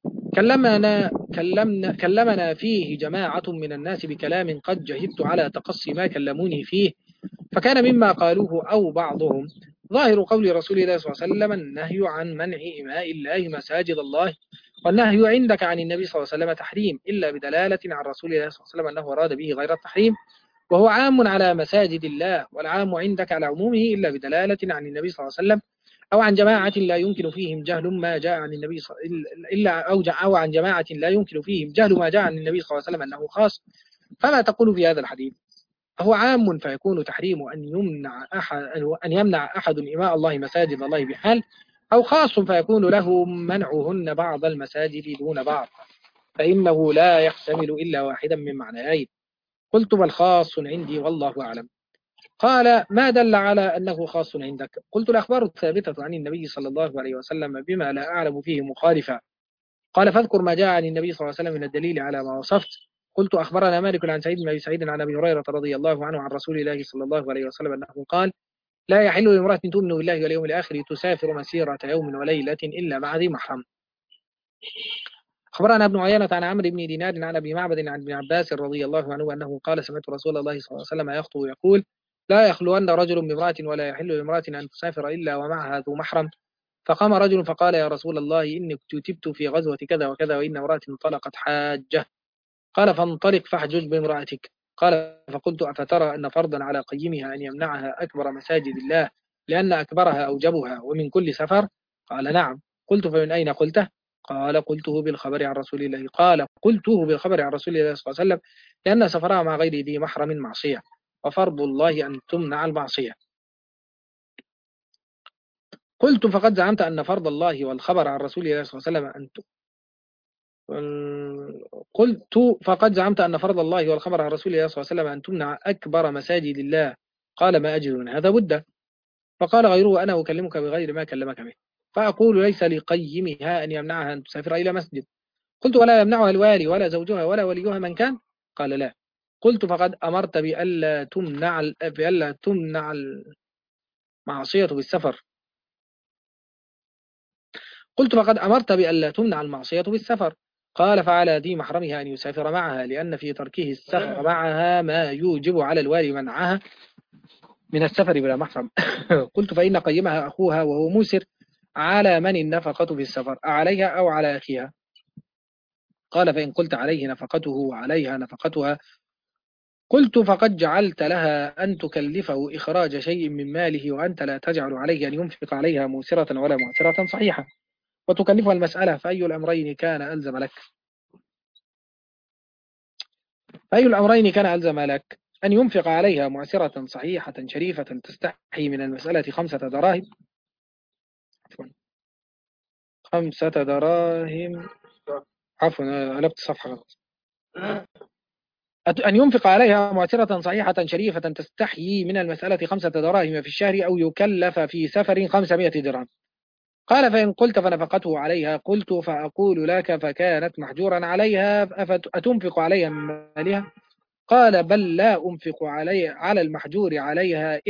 كلمنا فيه جماعة من الناس بكلام قد جهدت على تقصي ما كلموني فيه، فكان مما قالوه أو بعضهم ظاهر قول رسول الله صلى الله عليه وسلم النهي عن منع إماء الله مساجد الله، والنهي عندك عن النبي صلى الله عليه وسلم تحريم، إلا بدلالة عن رسول الله صلى الله عليه وسلم أنه أراد به غير التحريم، وهو عام على مساجد الله، والعام عندك على عمومه إلا بدلالة عن النبي صلى الله عليه وسلم أو عن جماعة لا يمكن فيهم جهل ما جاء عن النبي أو عن جماعة لا يمكن فيهم جهل ما جاء عن النبي صلى الله عليه وسلم أنه خاص. فما تقول في هذا الحديث؟ هو عام فيكون تحريم أن يمنع أحد إماء الله مساجد الله بحال، أو خاص فيكون له منعهن بعض المساجد دون بعض، فإنه لا يحتمل إلا واحدا من معنيين. قلت: بل خاص عندي والله أعلم. قال: ما دل على أنه خاص عندك؟ قلت: الأخبار الثابتة عن النبي صلى الله عليه وسلم بما لا أعلم فيه مخالفا. قال: فاذكر ما جاء عن النبي صلى الله عليه وسلم من الدليل على ما وصفت. قلت: أخبرنا مالك عن سعيد بن أبي سعيد عن أبي هريرة رضي الله عنه عن رسول الله صلى الله عليه وسلم أنه قال: لا يحل لامرأة تؤمن بالله واليوم الآخر تسافر مسيرة يوم وليلة إلا مع ذي محرم. أخبرنا ابن عيينة عن عمرو بن دينار عن أبي معبد عن ابن عباس رضي الله عنه أنه قال: سمعت رسول الله صلى الله عليه وسلم يخطب يقول: لا يخلون رجل بامرأة ولا يحل لامرأة أن تسافر إلا ومعها ذو محرم. فقام رجل فقال: يا رسول الله، إني كتبت في غزوة كذا وكذا، وإن امرأة انطلقت حاجة. قال: فانطلق فاحجج بامرأتك. قال: فقلت: أفترى أن فرضا على قيمها أن يمنعها أكبر مساجد الله لأن أكبرها أوجبها ومن كل سفر؟ قال: نعم. قلت: فمن أين قلته؟ قال: قلته بالخبر عن رسول الله. قال: قلته بالخبر عن رسول الله صلى الله عليه وسلم، لأن سفرها مع غير ذي محرم معصية، وفرض الله أن تمنع المعصية. قلت: فقد زعمت أن فرض الله والخبر عن رسول الله صلى الله عليه وسلم قلت: فقد زعمت أن فرض الله والخبر عن رسول الله صلى الله عليه وسلم أن تمنع أكبر مساجد الله. قال: ما أجد من هذا بد. فقال غيره: أنا أكلمك بغير ما كلمك به، فأقول: ليس لقيمها أن يمنعها أن تسافر إلى مسجد. قلت: ولا يمنعها الوالي ولا زوجها ولا وليها من كان؟ قال: لا. قلت: فقد أمرت بألا تمنع المعصية بالسفر. قلت: فقد أمرت بألا تمنع المعصية بالسفر. قال: فعلى ذي محرمها أن يسافر معها، لأن في تركه السفر معها ما يوجب على الوالي منعها من السفر بلا محرم. قلت: فإن قيمها أخوها وهو موسر، على من النفقة في السفر، أعليها أو على أخيها؟ قال: فإن قلت عليه نفقته وعليها نفقتها، قلت: فقد جعلت لها أن تكلفه إخراج شيء من ماله، وأنت لا تجعل عليه أن ينفق عليها موسرة ولا معسرة صحيحة، وتكلفها المسألة، فأي الأمرين كان ألزم لك؟ فأي الأمرين كان ألزم لك؟ أن ينفق عليها معسرة صحيحة شريفة تستحي من المسألة 5 دراهم، 5 دراهم، عفوا قلبت صفحة غلط. أن ينفق عليها معسرة صحيحة شريفة تستحيي من المسألة 5 دراهم في الشهر، أو يكلف في سفر 500 درهم. قال: فإن قلت فنفقته عليها، قلت: فأقول لك فكانت محجورا عليها، أتنفق عليها من مالها؟ قال: بل لا أنفق على المحجور عليها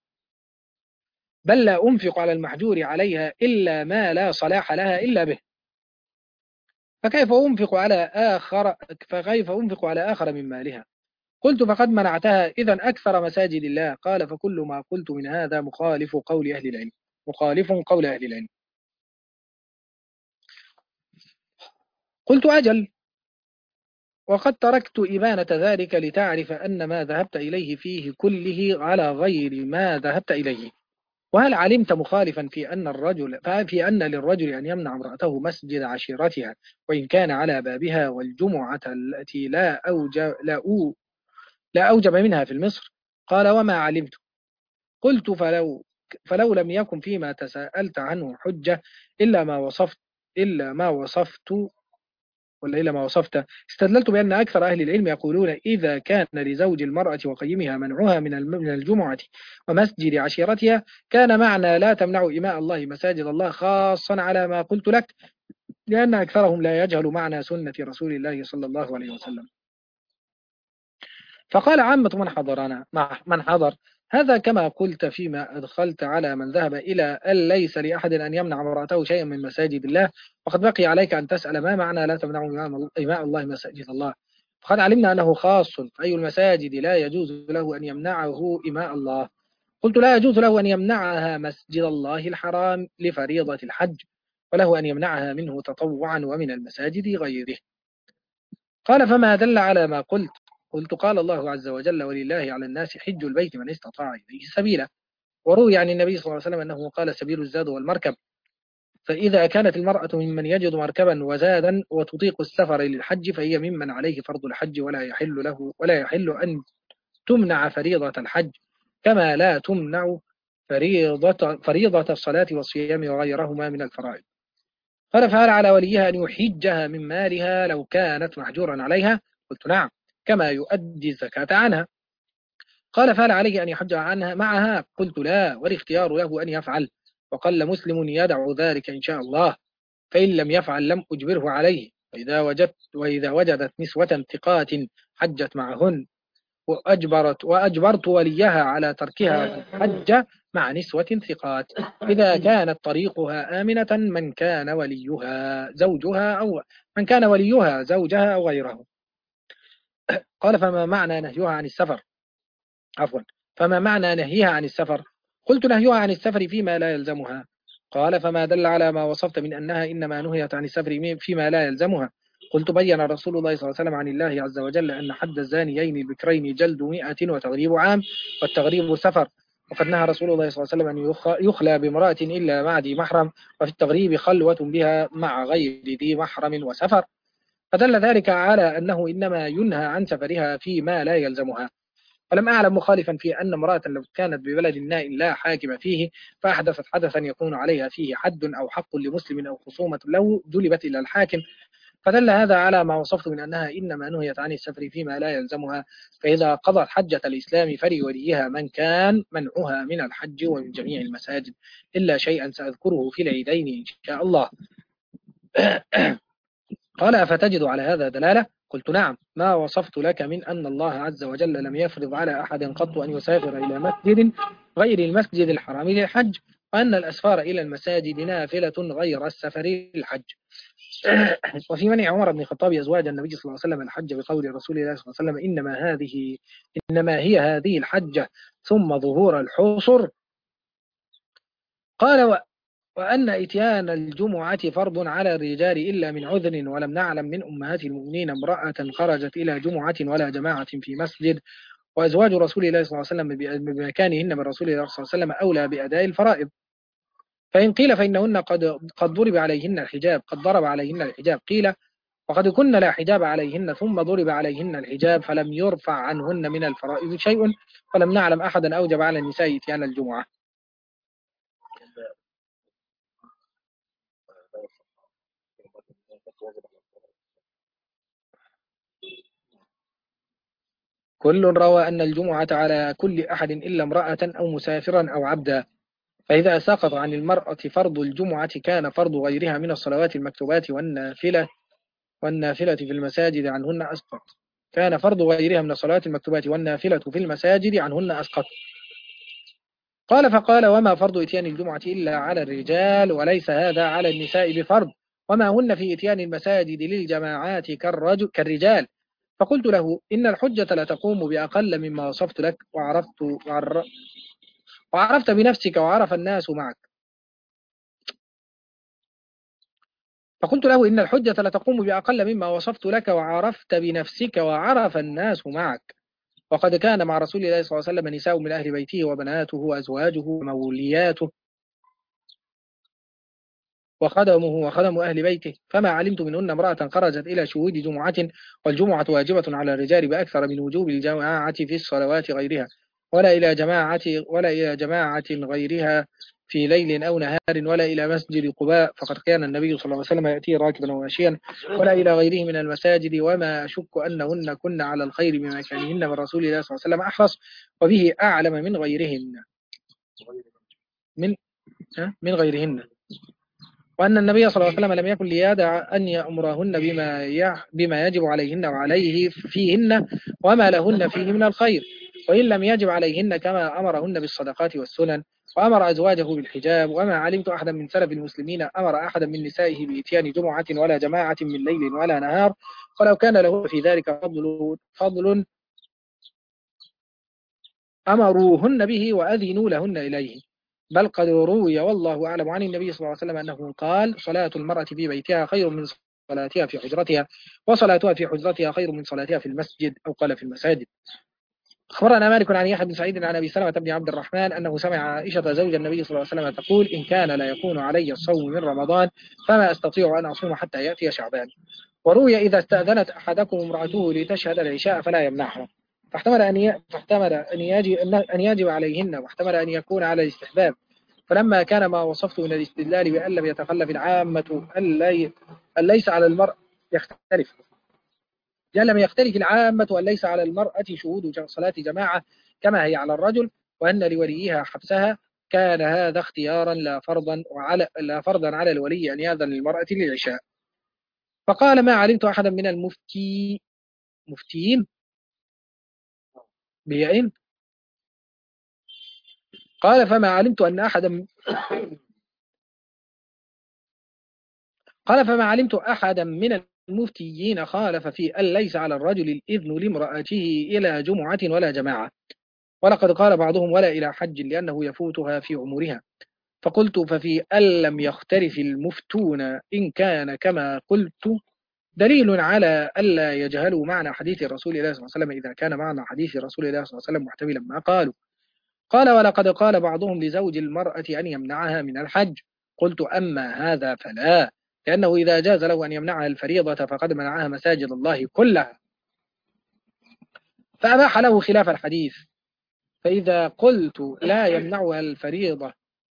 إلا ما لا صلاح لها إلا به. فكيف أنفق على آخر من مالها؟ قلت فقد منعتها إذا أكثر مساجد الله. قال فكل ما قلت من هذا مخالف قول أهل العلم، مخالف قول أهل العلم. قلت أجل، وقد تركت إبانة ذلك لتعرف أن ما ذهبت إليه فيه كله على غير ما ذهبت إليه. وهل علمت مخالفا في أن للرجل أن يمنع امرأته مسجد عشيرتها وإن كان على بابها، والجمعة التي لا أوجب منها في مصر؟ قال وما علمت. قلت فلو لم يكن فيما تساءلت عنه حجة إلا ما وصفت إلا ما وصفت إلا ما وصفت، استدللت بأن أكثر أهل العلم يقولون إذا كان لزوج المرأة وقيمها منعها من الجمعة ومسجد عشيرتها، كان معنى لا تمنع إماء الله مساجد الله خاصا على ما قلت لك، لأن أكثرهم لا يجهل معنى سنة رسول الله صلى الله عليه وسلم. فقال عامة من حضر هذا كما قلت فيما أدخلت على من ذهب إلى أن ليس لأحد أن يمنع امرأته شيئا من مساجد الله، وقد بقي عليك أن تسأل ما معنى لا تمنع إماء الله مساجد الله. فقد علمنا أنه خاص، فأي المساجد لا يجوز له أن يمنعه إماء الله؟ قلت لا يجوز له أن يمنعها مسجد الله الحرام لفريضة الحج، وله أن يمنعها منه تطوعا ومن المساجد غيره. قال فما دل على ما قلت؟ قلت قال الله عز وجل ولله على الناس حج البيت من استطاع إليه سبيلا، وروي عن النبي صلى الله عليه وسلم أنه قال سبيل الزاد والمركب، فإذا كانت المرأة ممن يجد مركبا وزادا وتطيق السفر للحج فهي ممن عليه فرض الحج، ولا يحل أن تمنع فريضة الحج، كما لا تمنع فريضة الصلاة والصيام وغيرهما من الفرائض. قال فهل على وليها أن يحجها من مالها لو كانت محجورا عليها؟ قلت نعم، كما يؤدي الزكاة عنها. قال فهل عليه أن يحج عنها معها؟ قلت لا، والاختيار له أن يفعل، وقل مسلم يدع ذلك إن شاء الله، فإن لم يفعل لم أجبره عليه. وإذا وجدت نسوة ثقات حجت معهن وأجبرت وليها على تركها الحج مع نسوة ثقات إذا كانت طريقها آمنة من كان وليها زوجها أو غيره. قال فما معنى نهيها عن السفر؟ فما معنى نهيها عن السفر؟ قلت نهيها عن السفر فيما لا يلزمها. قال فما دل على ما وصفت من أنها إنما نهيت عن السفر فيما لا يلزمها؟ قلت بين رسول الله صلى الله عليه وسلم عن الله عز وجل أن حد الزانيين البكرين جلد 100 وتغريب عام، والتغريب سفر، وقد نهى رسول الله صلى الله عليه وسلم أن يخلى بامرأة إلا مع ذي محرم، وفي التغريب خلوة بها مع غير ذي محرم وسفر، فدل ذلك على أنه إنما ينهى عن سفرها فيما لا يلزمها. ولم أعلم مخالفا في أن امرأة لو كانت ببلد نائٍ لا حاكم فيه فأحدثت حدثا يكون عليها فيه حد أو حق لمسلم أو خصومة له جلبت إلى الحاكم، فدل هذا على ما وصفت من أنها إنما نهيت عن السفر فيما لا يلزمها، فإذا قضت حجة الإسلام فلوليها من كان منعها من الحج ومن جميع المساجد إلا شيئا سأذكره في العيدين إن شاء الله. قال أفتجد على هذا دلالة؟ قلت نعم، ما وصفت لك من أن الله عز وجل لم يفرض على أحد قط أن يسافر إلى مسجد غير المسجد الحرام للحج، وأن الأسفار إلى المساجد نافلة غير السفر للحج. وفي منع عمر بن الخطاب أزواج النبي صلى الله عليه وسلم الحج بقول رسول الله صلى الله عليه وسلم إنما هي هذه الحجة ثم ظهور الحصر. قال وأن إتيان الجمعة فرض على الرجال إلا من عذر، ولم نعلم من أمهات المؤمنين امرأة خرجت إلى جمعة ولا جماعة في مسجد، وأزواج رسول الله صلى الله عليه وسلم بمكانهن من رسول الله صلى الله عليه وسلم أولى بأداء الفرائض. فإن قيل فإنهن قد ضرب عليهن الحجاب، قيل وقد كن لا حجاب عليهن ثم ضرب عليهن الحجاب فلم يرفع عنهن من الفرائض شيء، ولم نعلم أحدا أوجب على النساء إتيان الجمعة. كل روى أن الجمعة على كل أحد إلا امرأة أو مسافرا أو عبدا، فإذا سقط عن المرأة فرض الجمعة كان فرض غيرها من الصلوات المكتوبات والنافلة في المساجد عنهن أسقط. كان فرض غيرها من الصلوات المكتوبات والنافلة في المساجد عنهن أسقط. قال فقال وما فرض إتيان الجمعة إلا على الرجال، وليس هذا على النساء بفرض، وما هن في إتيان المساجد للجماعات كالرجال، فقلت له إن الحجة لا تقوم بأقل مما وصفت لك وعرفت بنفسك وعرف الناس معك. فقلت له إن الحجة لا تقوم بأقل مما وصفت لك وعرفت بنفسك وعرف الناس معك. وقد كان مع رسول الله صلى الله عليه وسلم نساء من أهل بيته وبناته وأزواجه ومولياته وخدمه وخدم أهل بيته، فما علمت منهن امرأة خرجت إلى شهود جمعة، والجمعة واجبة على الرجال بأكثر من وجوب الجماعة في الصلوات غيرها، ولا إلى جماعة غيرها في ليل أو نهار، ولا إلى مسجد قباء، فقد كان النبي صلى الله عليه وسلم يأتي راكبا وماشيا، ولا إلى غيره من المساجد، وما أشك أنهن كن على الخير بمكانهن من رسول الله صلى الله عليه وسلم أحرص، وبه أعلم من غيرهن من من غيرهن. وأن النبي صلى الله عليه وسلم لم يكن ليدع أن يأمرهن بما يجب عليهن وعليه فيهن وما لهن فيه من الخير، وإن لم يجب عليهن كما أمرهن بالصدقات والسنن، وأمر أزواجه بالحجاب. وما علمت أحدا من سلف المسلمين أمر أحدا من نسائه بإتيان جمعة ولا جماعة من ليل ولا نهار، ولو كان له في ذلك فضل أمروهن به وأذنوا لهن إليه. بل قد روي والله أعلم عن النبي صلى الله عليه وسلم أنه قال: صلاة المرأة في بيتها خير من صلاتها في حجرتها، وصلاتها في حجرتها خير من صلاتها في المسجد، أو قال في المساجد. أخبرنا مالك عن يحيى بن سعيد عن أبي سلمة بن عبد الرحمن أنه سمع عائشة زوج النبي صلى الله عليه وسلم تقول: إن كان لا يكون علي الصوم من رمضان فما أستطيع أن أصوم حتى يأتي شعبان. وروي: إذا استأذنت أحدكم امرأته لتشهد العشاء فلا يمنعها، فاحتمل أن يجب عليهن، واحتمل أن يكون على الاستحباب. فلما كان ما وصفت من الاستدلال بأن لم يتخلف العامة أن ليس على المرء يختلف لأن لم يختلف العامة أن ليس على المرأة شهود صلاة جماعة كما هي على الرجل، وأن لوليها حبسها، كان هذا اختيارا لا فرضا على الولي أن يأذن للمرأة للعشاء. فقال: ما علمت أحدا من مفتيين بيئين. قال: فما علمت أن أحدا قال: فما علمت أحدا من المفتيين خالف في أن ليس على الرجل الإذن لامرأته إلى جمعة ولا جماعة. ولقد قال بعضهم: ولا إلى حج، لأنه يفوتها في عمرها. فقلت: ففي أن لم يختلف المفتون إن كان كما قلت دليل على ألا يجهلوا معنى حديث رسول الله صلى الله عليه وسلم، إذا كان معنى حديث رسول الله صلى الله عليه وسلم محتملا ما قالوا. قال: ولقد قال بعضهم لزوج المرأة أن يمنعها من الحج. قلت: أما هذا فلا، لأنه إذا جاز له أن يمنعها الفريضة فقد منعها مساجد الله كلها، فأباح له خلاف الحديث. فإذا قلت لا يمنعها الفريضة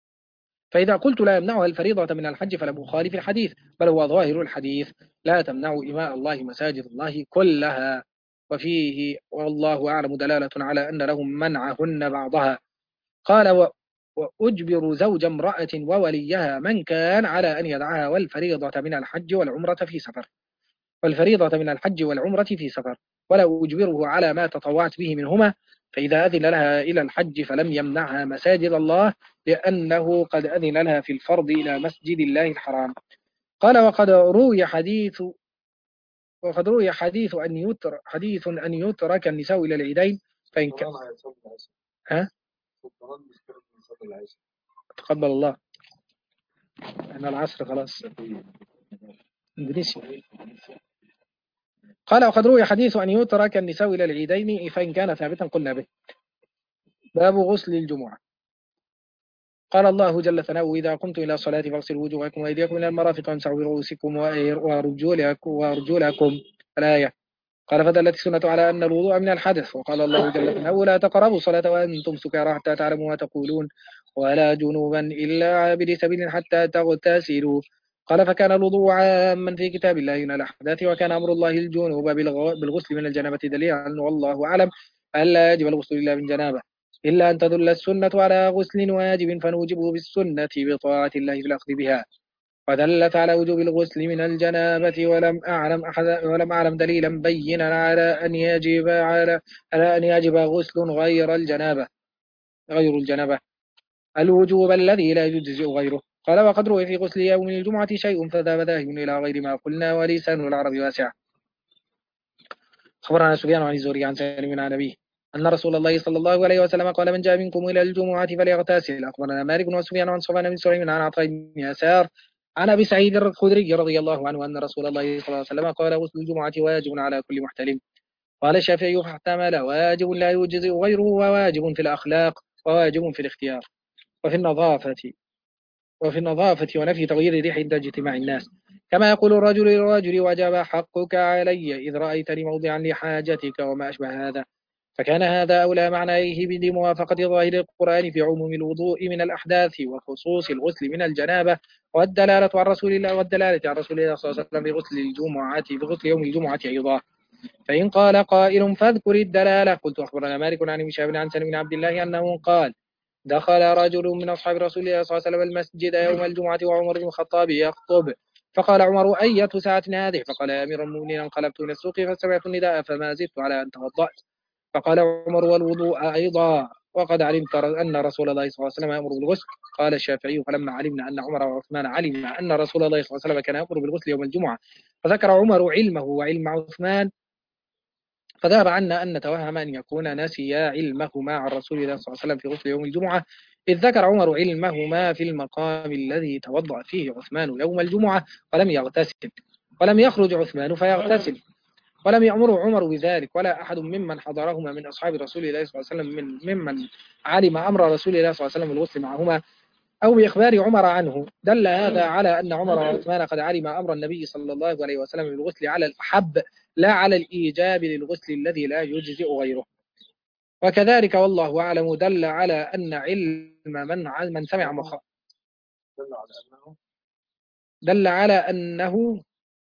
من الحج فلم أخالف الحديث، بل هو ظاهر الحديث: لا تمنعوا إماء الله مساجد الله كلها. وفيه والله أعلم دلالة على أن لهم منعهن بعضها. قال: وأجبر زوج امرأة ووليها من كان على أن يدعها والفريضة من الحج والعمرة في سفر، ولا أجبره على ما تطوعت به منهما، فإذا أذن لها إلى الحج فلم يمنعها مساجد الله، لأنه قد أذن لها في الفرض إلى مسجد الله الحرام. قال: وقد روي حديث أن يترك النساء إلى العيدين، فإن كان تقبل الله. أنا العصر خلاص. إندونيسيا. قال: وقد روي حديث أن يترك النساء إلى العيدين، فإن كان ثابتا قلنا به. باب غسل الجمعة. قال الله جل ثناؤه: إذا قمتم إلى الصلاة فاغسلوا وجوهكم وأيديكم إلى المرافق وامسحوا برؤوسكم وأرجلكم الآية. قال: فدلت السنة على أن الوضوء من الحدث. وقال الله جل ثناؤه: لا تقربوا الصلاة وأنتم سكارى حتى تعلموا ما تقولون، ولا جنوبا إلا عابري سبيل حتى تغتسلوا. قال: فكان الوضوء عاما في كتاب الله من الأحداث، وكان أمر الله الجنوب بالغسل من الجنابة دليلا، والله أعلم ألا يجب الغسل إلا من جنابة، إلا أن تدل السنة على غسل واجب فنوجبه بالسنة بطاعة الله في الأخذ بها. ودلت على وجوب الغسل من الجنابة، ولم أعلم دليلا بينا على أن يجب غسل غير الجنابة الوجوب الذي لا يجزئ غيره. قال: وقد روي في غسل يوم الجمعة شيء فذهب ذاهب إلى غير ما قلنا، ولسان العرب واسع. أخبرنا سفيان عن الزهري عن سالم عن أبيه أن رسول الله صلى الله عليه وسلم قال من جاء منكم إلى الجمعة فليغتسل. أخبرنا مالك وسفيان عن صفوان بن سليمان عن عطاء بن يسار عن أبي سعيد الخدري رضي الله عنه أن رسول الله صلى الله عليه وسلم قال غسل الجمعة واجب على كل محتلم. قال الشافعي فاحتمل واجب لا يجزئ غيره وواجب في الأخلاق وواجب في الاختيار وفي النظافة ونفي تغيير ريح عند اجتماع الناس، كما يقول الرجل للرجل وجب حقك علي إذ رأيتني موضعا لحاجتك وما أشبه هذا. فكان هذا أولى معنيه بموافقة ظاهر القرآن في عموم الوضوء من الأحداث وخصوص الغسل من الجنابة، والدلالة عن رسول الله صلى الله عليه وسلم بغسل يوم الجمعة أيضا. فإن قال قائل فاذكر الدلالة، قلت أخبرنا مالك عن هشام عن سلم بن عبد الله أنه قال دخل رجل من أصحاب رسول الله صلى الله عليه وسلم المسجد يوم الجمعة وعمر بن الخطاب يخطب، فقال عمر أية ساعة هذه؟ فقال يا أمير المؤمنين انقلبت من السوق فسمعت النداء فما زدت على أن توضأت. فقال عمر والوضوء أيضا وقد علمت أن رسول الله صلى الله عليه وسلم يأمر بالغسل. قال الشافعي فلما علمنا أن عمر وعثمان علم أن رسول الله صلى الله عليه وسلم كان يأمر بالغسل يوم الجمعة فذكر عمر علمه وعلم عثمان، فذهب عنا أن نتوهم أن يكون نسي علمهما عن رسول الله صلى الله عليه وسلم في غسل يوم الجمعة، إذ ذكر عمر علمهما في المقام الذي توضأ فيه عثمان يوم الجمعة ولم يغتسل، ولم يخرج عثمان فيغتسل، ولم يأمر عمر بذلك ولا أحد ممن حضرهما من أصحاب رسول الله صلى الله عليه وسلم ممن علم أمر رسول الله صلى الله عليه وسلم بالغسل معهما أو بإخبار عمر عنه. دل هذا على أن عمر وعثمان قد علم أمر النبي صلى الله عليه وسلم بالغسل على الأحب لا على الإيجاب للغسل الذي لا يجزئ غيره. وكذلك والله أعلم دل على أن علم من سمع دل على أنه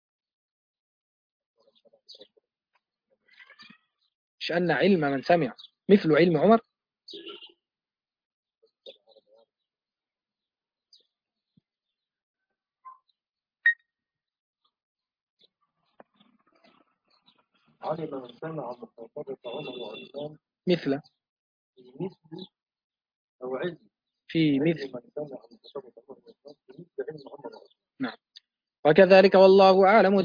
مش أن علم من سمع مثل علم عمر. علم من سمع مخاطبة عمر وعثمان مثل مثل أو علم في علم مثل من سمع مخاطبة عمر وعثمان مثل علم عمر وعثمان. نعم. وكذلك والله أعلم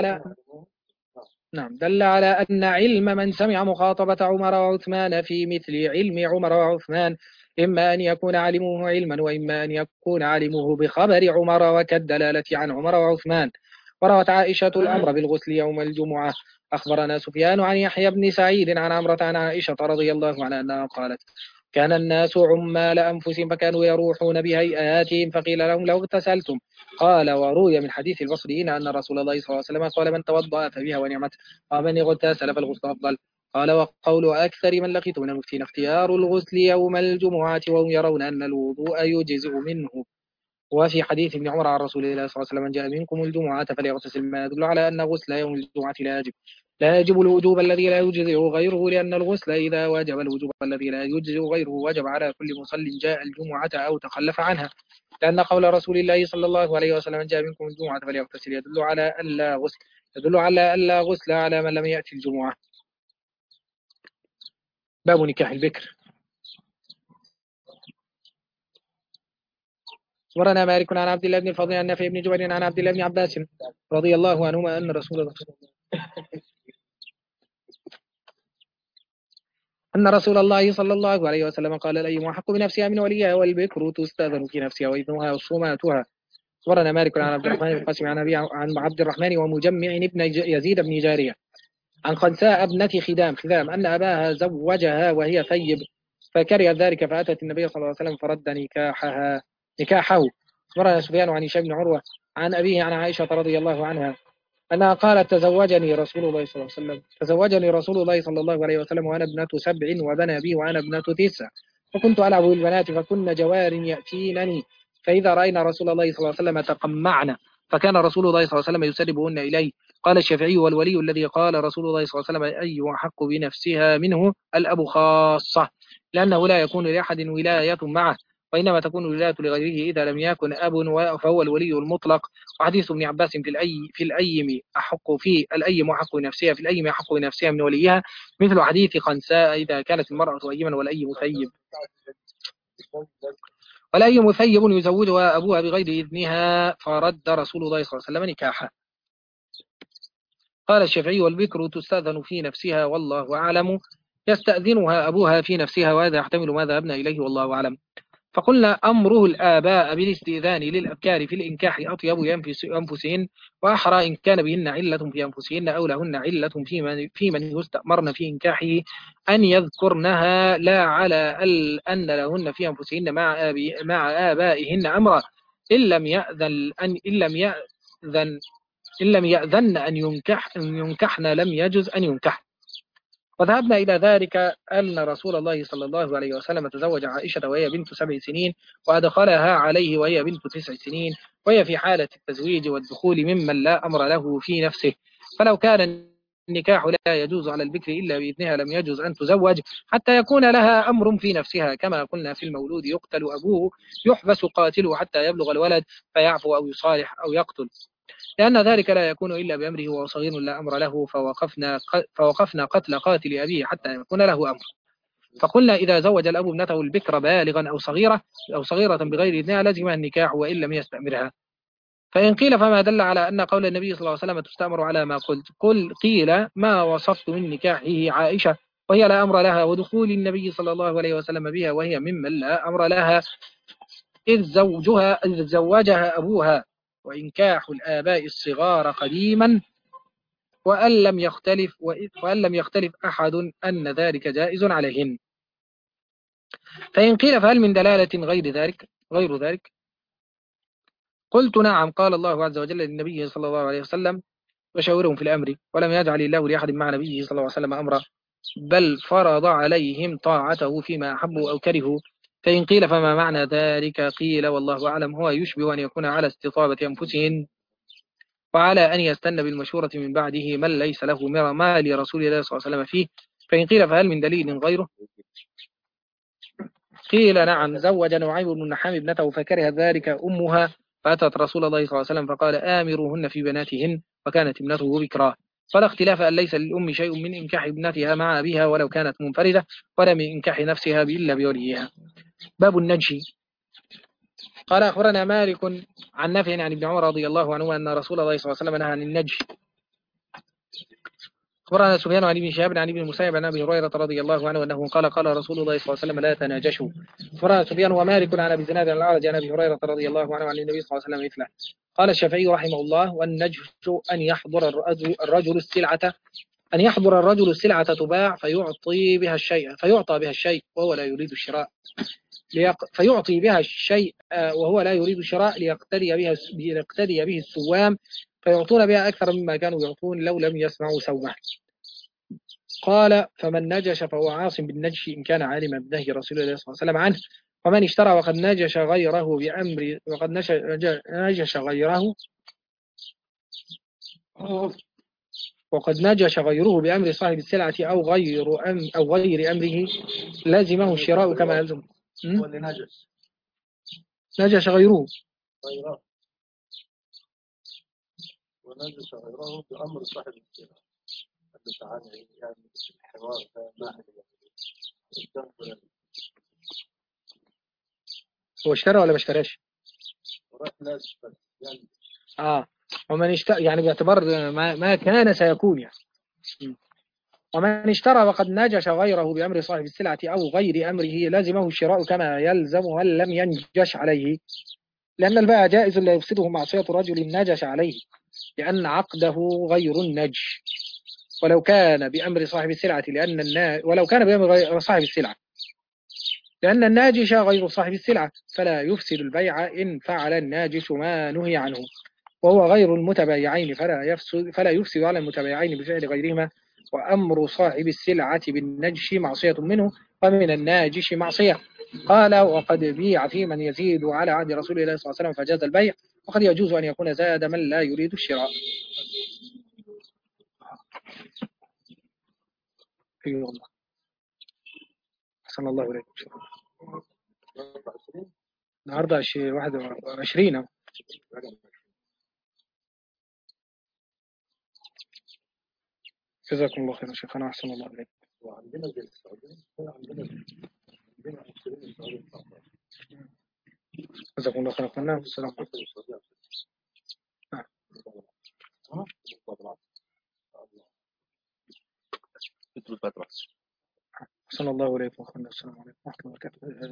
دل على أن علم من سمع مخاطبة عمر وعثمان في مثل علم عمر وعثمان إما أن يكون علمه علما وإما أن يكون علمه بخبر عمر وكالدلالة عن عمر وعثمان. وروت عائشة الأمر بالغسل يوم الجمعة. أخبرنا سفيان عن يحيى بن سعيد عن عمرة عن عائشة رضي الله عنها أنها قالت كان الناس عمال أنفسهم فكانوا يروحون بهيئاتهم فقيل لهم لو اغتسلتم. قال وروي من حديث البصريين أن رسول الله صلى الله عليه وسلم قال من توضأ فبها ونعمت ومن اغتسل فالغسل أفضل. قال وقول أكثر من لقيت من المفتين اختيار الغسل يوم الجمعة وهم يرون أن الوضوء يجزئ منه. وفي حديث ابن عمر عن رسول الله صلى الله عليه وسلم من جاء منكم الجمعة فليغتسل، ما يدل على أن غسل يوم الجمعة لا يجب الوجوب الذي لا يجزئ غيره، لأن الغسل إذا وجب الوجوب الذي لا يجزئ غيره وجب على كل مصل جاء الجمعة أو تخلف عنها، لأن قول رسول الله صلى الله عليه وسلم من جاء منكم الجمعة فليغتسل يدل على ألا غسل على من لم يأتي الجمعة. باب نكاح البكر. أخبرنا مالك عن عبد الله بن الفضل عن نافع بن جبير عن عبد الله بن عباس رضي الله عنهما أن رسول الله صلى الله عليه وسلم قال الأيم أحق بنفسها من وليها والبكر تستأذن في نفسها وإذنها وصوماتها. أخبرنا مالك عن عبد الرحمن بن قاسم عن عبد الرحمن ومجمع بن يزيد بن جارية عن خنساء ابنة خدام أن أباها زوجها وهي ثيب فكره ذلك فأتت النبي صلى الله عليه وسلم فرد نكاحه. أخبرنا سفيان عن هشام بن عروة عن أبيه عن عائشة رضي الله عنها أنها قالت تزوجني رسول الله صلى الله عليه وسلم وأنا ابنة 7 وبنى بي وأنا ابنة 9 فكنت ألعب بالبنات فكن جوار يأتينني فإذا رأينا رسول الله صلى الله عليه وسلم تقمعنا فكان رسول الله صلى الله عليه وسلم يسربهن إليه. قال الشافعي والولي الذي قال رسول الله صلى الله عليه وسلم أي أحق بنفسها منه الأب خاصة، لأنه لا يكون لأحد ولاية معه وإنما تكون الولاية لغيره إذا لم يكن أب فهو الولي المطلق. وحديث ابن عباس في الأيم أحق بنفسها في الأيم أحق بنفسها من وليها مثل حديث خنساء إذا كانت المرأة أيما والأيم ثيب يزوجها أبوها بغير إذنها فرد رسول الله صلى الله عليه وسلم نكاحه. قال الشافعي: والبكر تستأذن في نفسها والله أعلم، يستأذنها أبوها في نفسها، وهذا يحتمل ما ذهبنا إليه والله أعلم. فقلنا: أمره الآباء بالاستئذان للأبكار في الإنكاح أطيب لأنفسهن وأحرى إن كان بهن علة في أنفسهن أو لهن علة في من يستأمرن في إنكاحه أن يذكرنها، لا على أن لهن في أنفسهن مع آبائهن أمرا، إن لم يأذن أن ينكحن لم يجز أن ينكح. وذهبنا إلى ذلك أن رسول الله صلى الله عليه وسلم تزوج عائشة وهي بنت 7 سنين، وأدخلها عليه وهي بنت 9 سنين، وهي في حالة التزويج والدخول ممن لا أمر له في نفسه. فلو كان النكاح لا يجوز على البكر إلا بإذنها لم يجوز أن تزوج حتى يكون لها أمر في نفسها، كما قلنا في المولود يقتل أبوه يحبس قاتله حتى يبلغ الولد فيعفو أو يصالح أو يقتل، لأن ذلك لا يكون إلا بأمره وهو صغير لا أمر له، فوقفنا قتل قاتل أبيه حتى يكون له أمر. فقلنا: إذا زوج الأب ابنته البكر بالغا أو صغيرة بغير إذنها لزمها النكاح وإن لم يستأمرها. فإن قيل: فما دل على أن قول النبي صلى الله عليه وسلم تستأمر على ما قلت؟ قيل: ما وصفت من نكاحه عائشة وهي لا أمر لها، ودخول النبي صلى الله عليه وسلم بها وهي ممن لا أمر لها، إذ زوجها أبوها، وإنكاح الآباء الصغار قديما، وأن لم يختلف أحد أن ذلك جائز عليهن. فإن قيل: فهل من دلالة غير ذلك؟ قلت: نعم. قال الله عز وجل للنبي صلى الله عليه وسلم: وشاورهم في الأمر، ولم يجعل الله لأحد مع نبيه صلى الله عليه وسلم أمرا، بل فرض عليهم طاعته فيما أحبوا أو كرهوا. فإن قيل: فما معنى ذلك؟ قيل: والله أعلم، هو يشبه أن يكون على استطابة أنفسهن، وعلى أن يستن بالمشورة من بعده من ليس له ما لرسول الله صلى الله عليه وسلم فيه. فإن قيل: فهل من دليل غيره؟ قيل: نعم. زوج نعيم بن النحام ابنته فكره ذلك أمها، فأتت رسول الله صلى الله عليه وسلم فقال: آمروهن في بناتهن، وكانت ابنته بكرا. فلا اختلاف أن ليس للأم شيء من إنكاح ابنتها مع أبيها ولو كانت منفردة، ولا من إنكاح نفسها إلا بوليها. باب النجش. قال: أخبرنا مالك عن نافع عن ابن عمر رضي الله عنه أن رسول الله صلى الله عليه وسلم نهى عن النجش. أخبرنا سفيان عن ابن شهاب عن ابن المسيب عن أبي هريرة رضي الله عنه أنه قال: قال رسول الله صلى الله عليه وسلم: لا تناجشوا. أخبرنا سفيان ومالك عن أبي زناد عن الأعرج عن أبي هريرة رضي الله عنه عن النبي صلى الله عليه وسلم مثله. قال الشافعي رحمه الله: والنجش أن يحضر الرجل السلعة تباع فيعطى بها الشيء وهو لا يريد الشراء، فيعطي بها الشيء وهو لا يريد الشراء ليقتدي به السوام، فيعطون بها أكثر مما كانوا يعطون لو لم يسمعوا سومه. قال: فمن نجش فهو عاص بالنجش إن كان عالما بنهي رسول الله صلى الله عليه وسلم عنه، ومن اشترى وقد نجش غيره بأمر صاحب السلعة أو غير أمره لازمه الشراء كما يلزم. نجش غيره ونجش غيره بأمر صاحب السلعة. تعالى يعني الحوار هو اشترى ولا ما اشتراش؟ يعني ومن اشترى يعني باعتبار ما كان سيكون يعني. ومن اشترى وقد نجش غيره بأمر صاحب السلعة أو غير أمره لازمه الشراء كما يلزم هل لم ينجش عليه، لأن البيع جائز لا يفسده معصية رجل نجش عليه، لأن عقده غير النجش، ولو كان بأمر صاحب السلعة لأن الناجش غير صاحب السلعة، فلا يفسد البيع إن فعل الناجش ما نهي عنه، وهو غير المتبايعين فلا يفسد على المتبايعين بفعل غيرهما. وأمر صاحب السلعة بالنجش معصية منه، ومن الناجش معصية. قال: وقد بيع في من يزيد على عهد رسول الله صلى الله عليه وسلم فجاز البيع، وقد يجوز أن يكون زاد من لا يريد الشراء. أيوة الله. أحسن الله إليكم. النهارده 21. جزاكم الله خيرا شيخنا، أحسن الله إليكم. وعندنا جزاكم الله خيرا. قلنا السلام عليكم. الفاتحة. أحسن الله إليكم. السلام عليكم ورحمة الله وبركاته.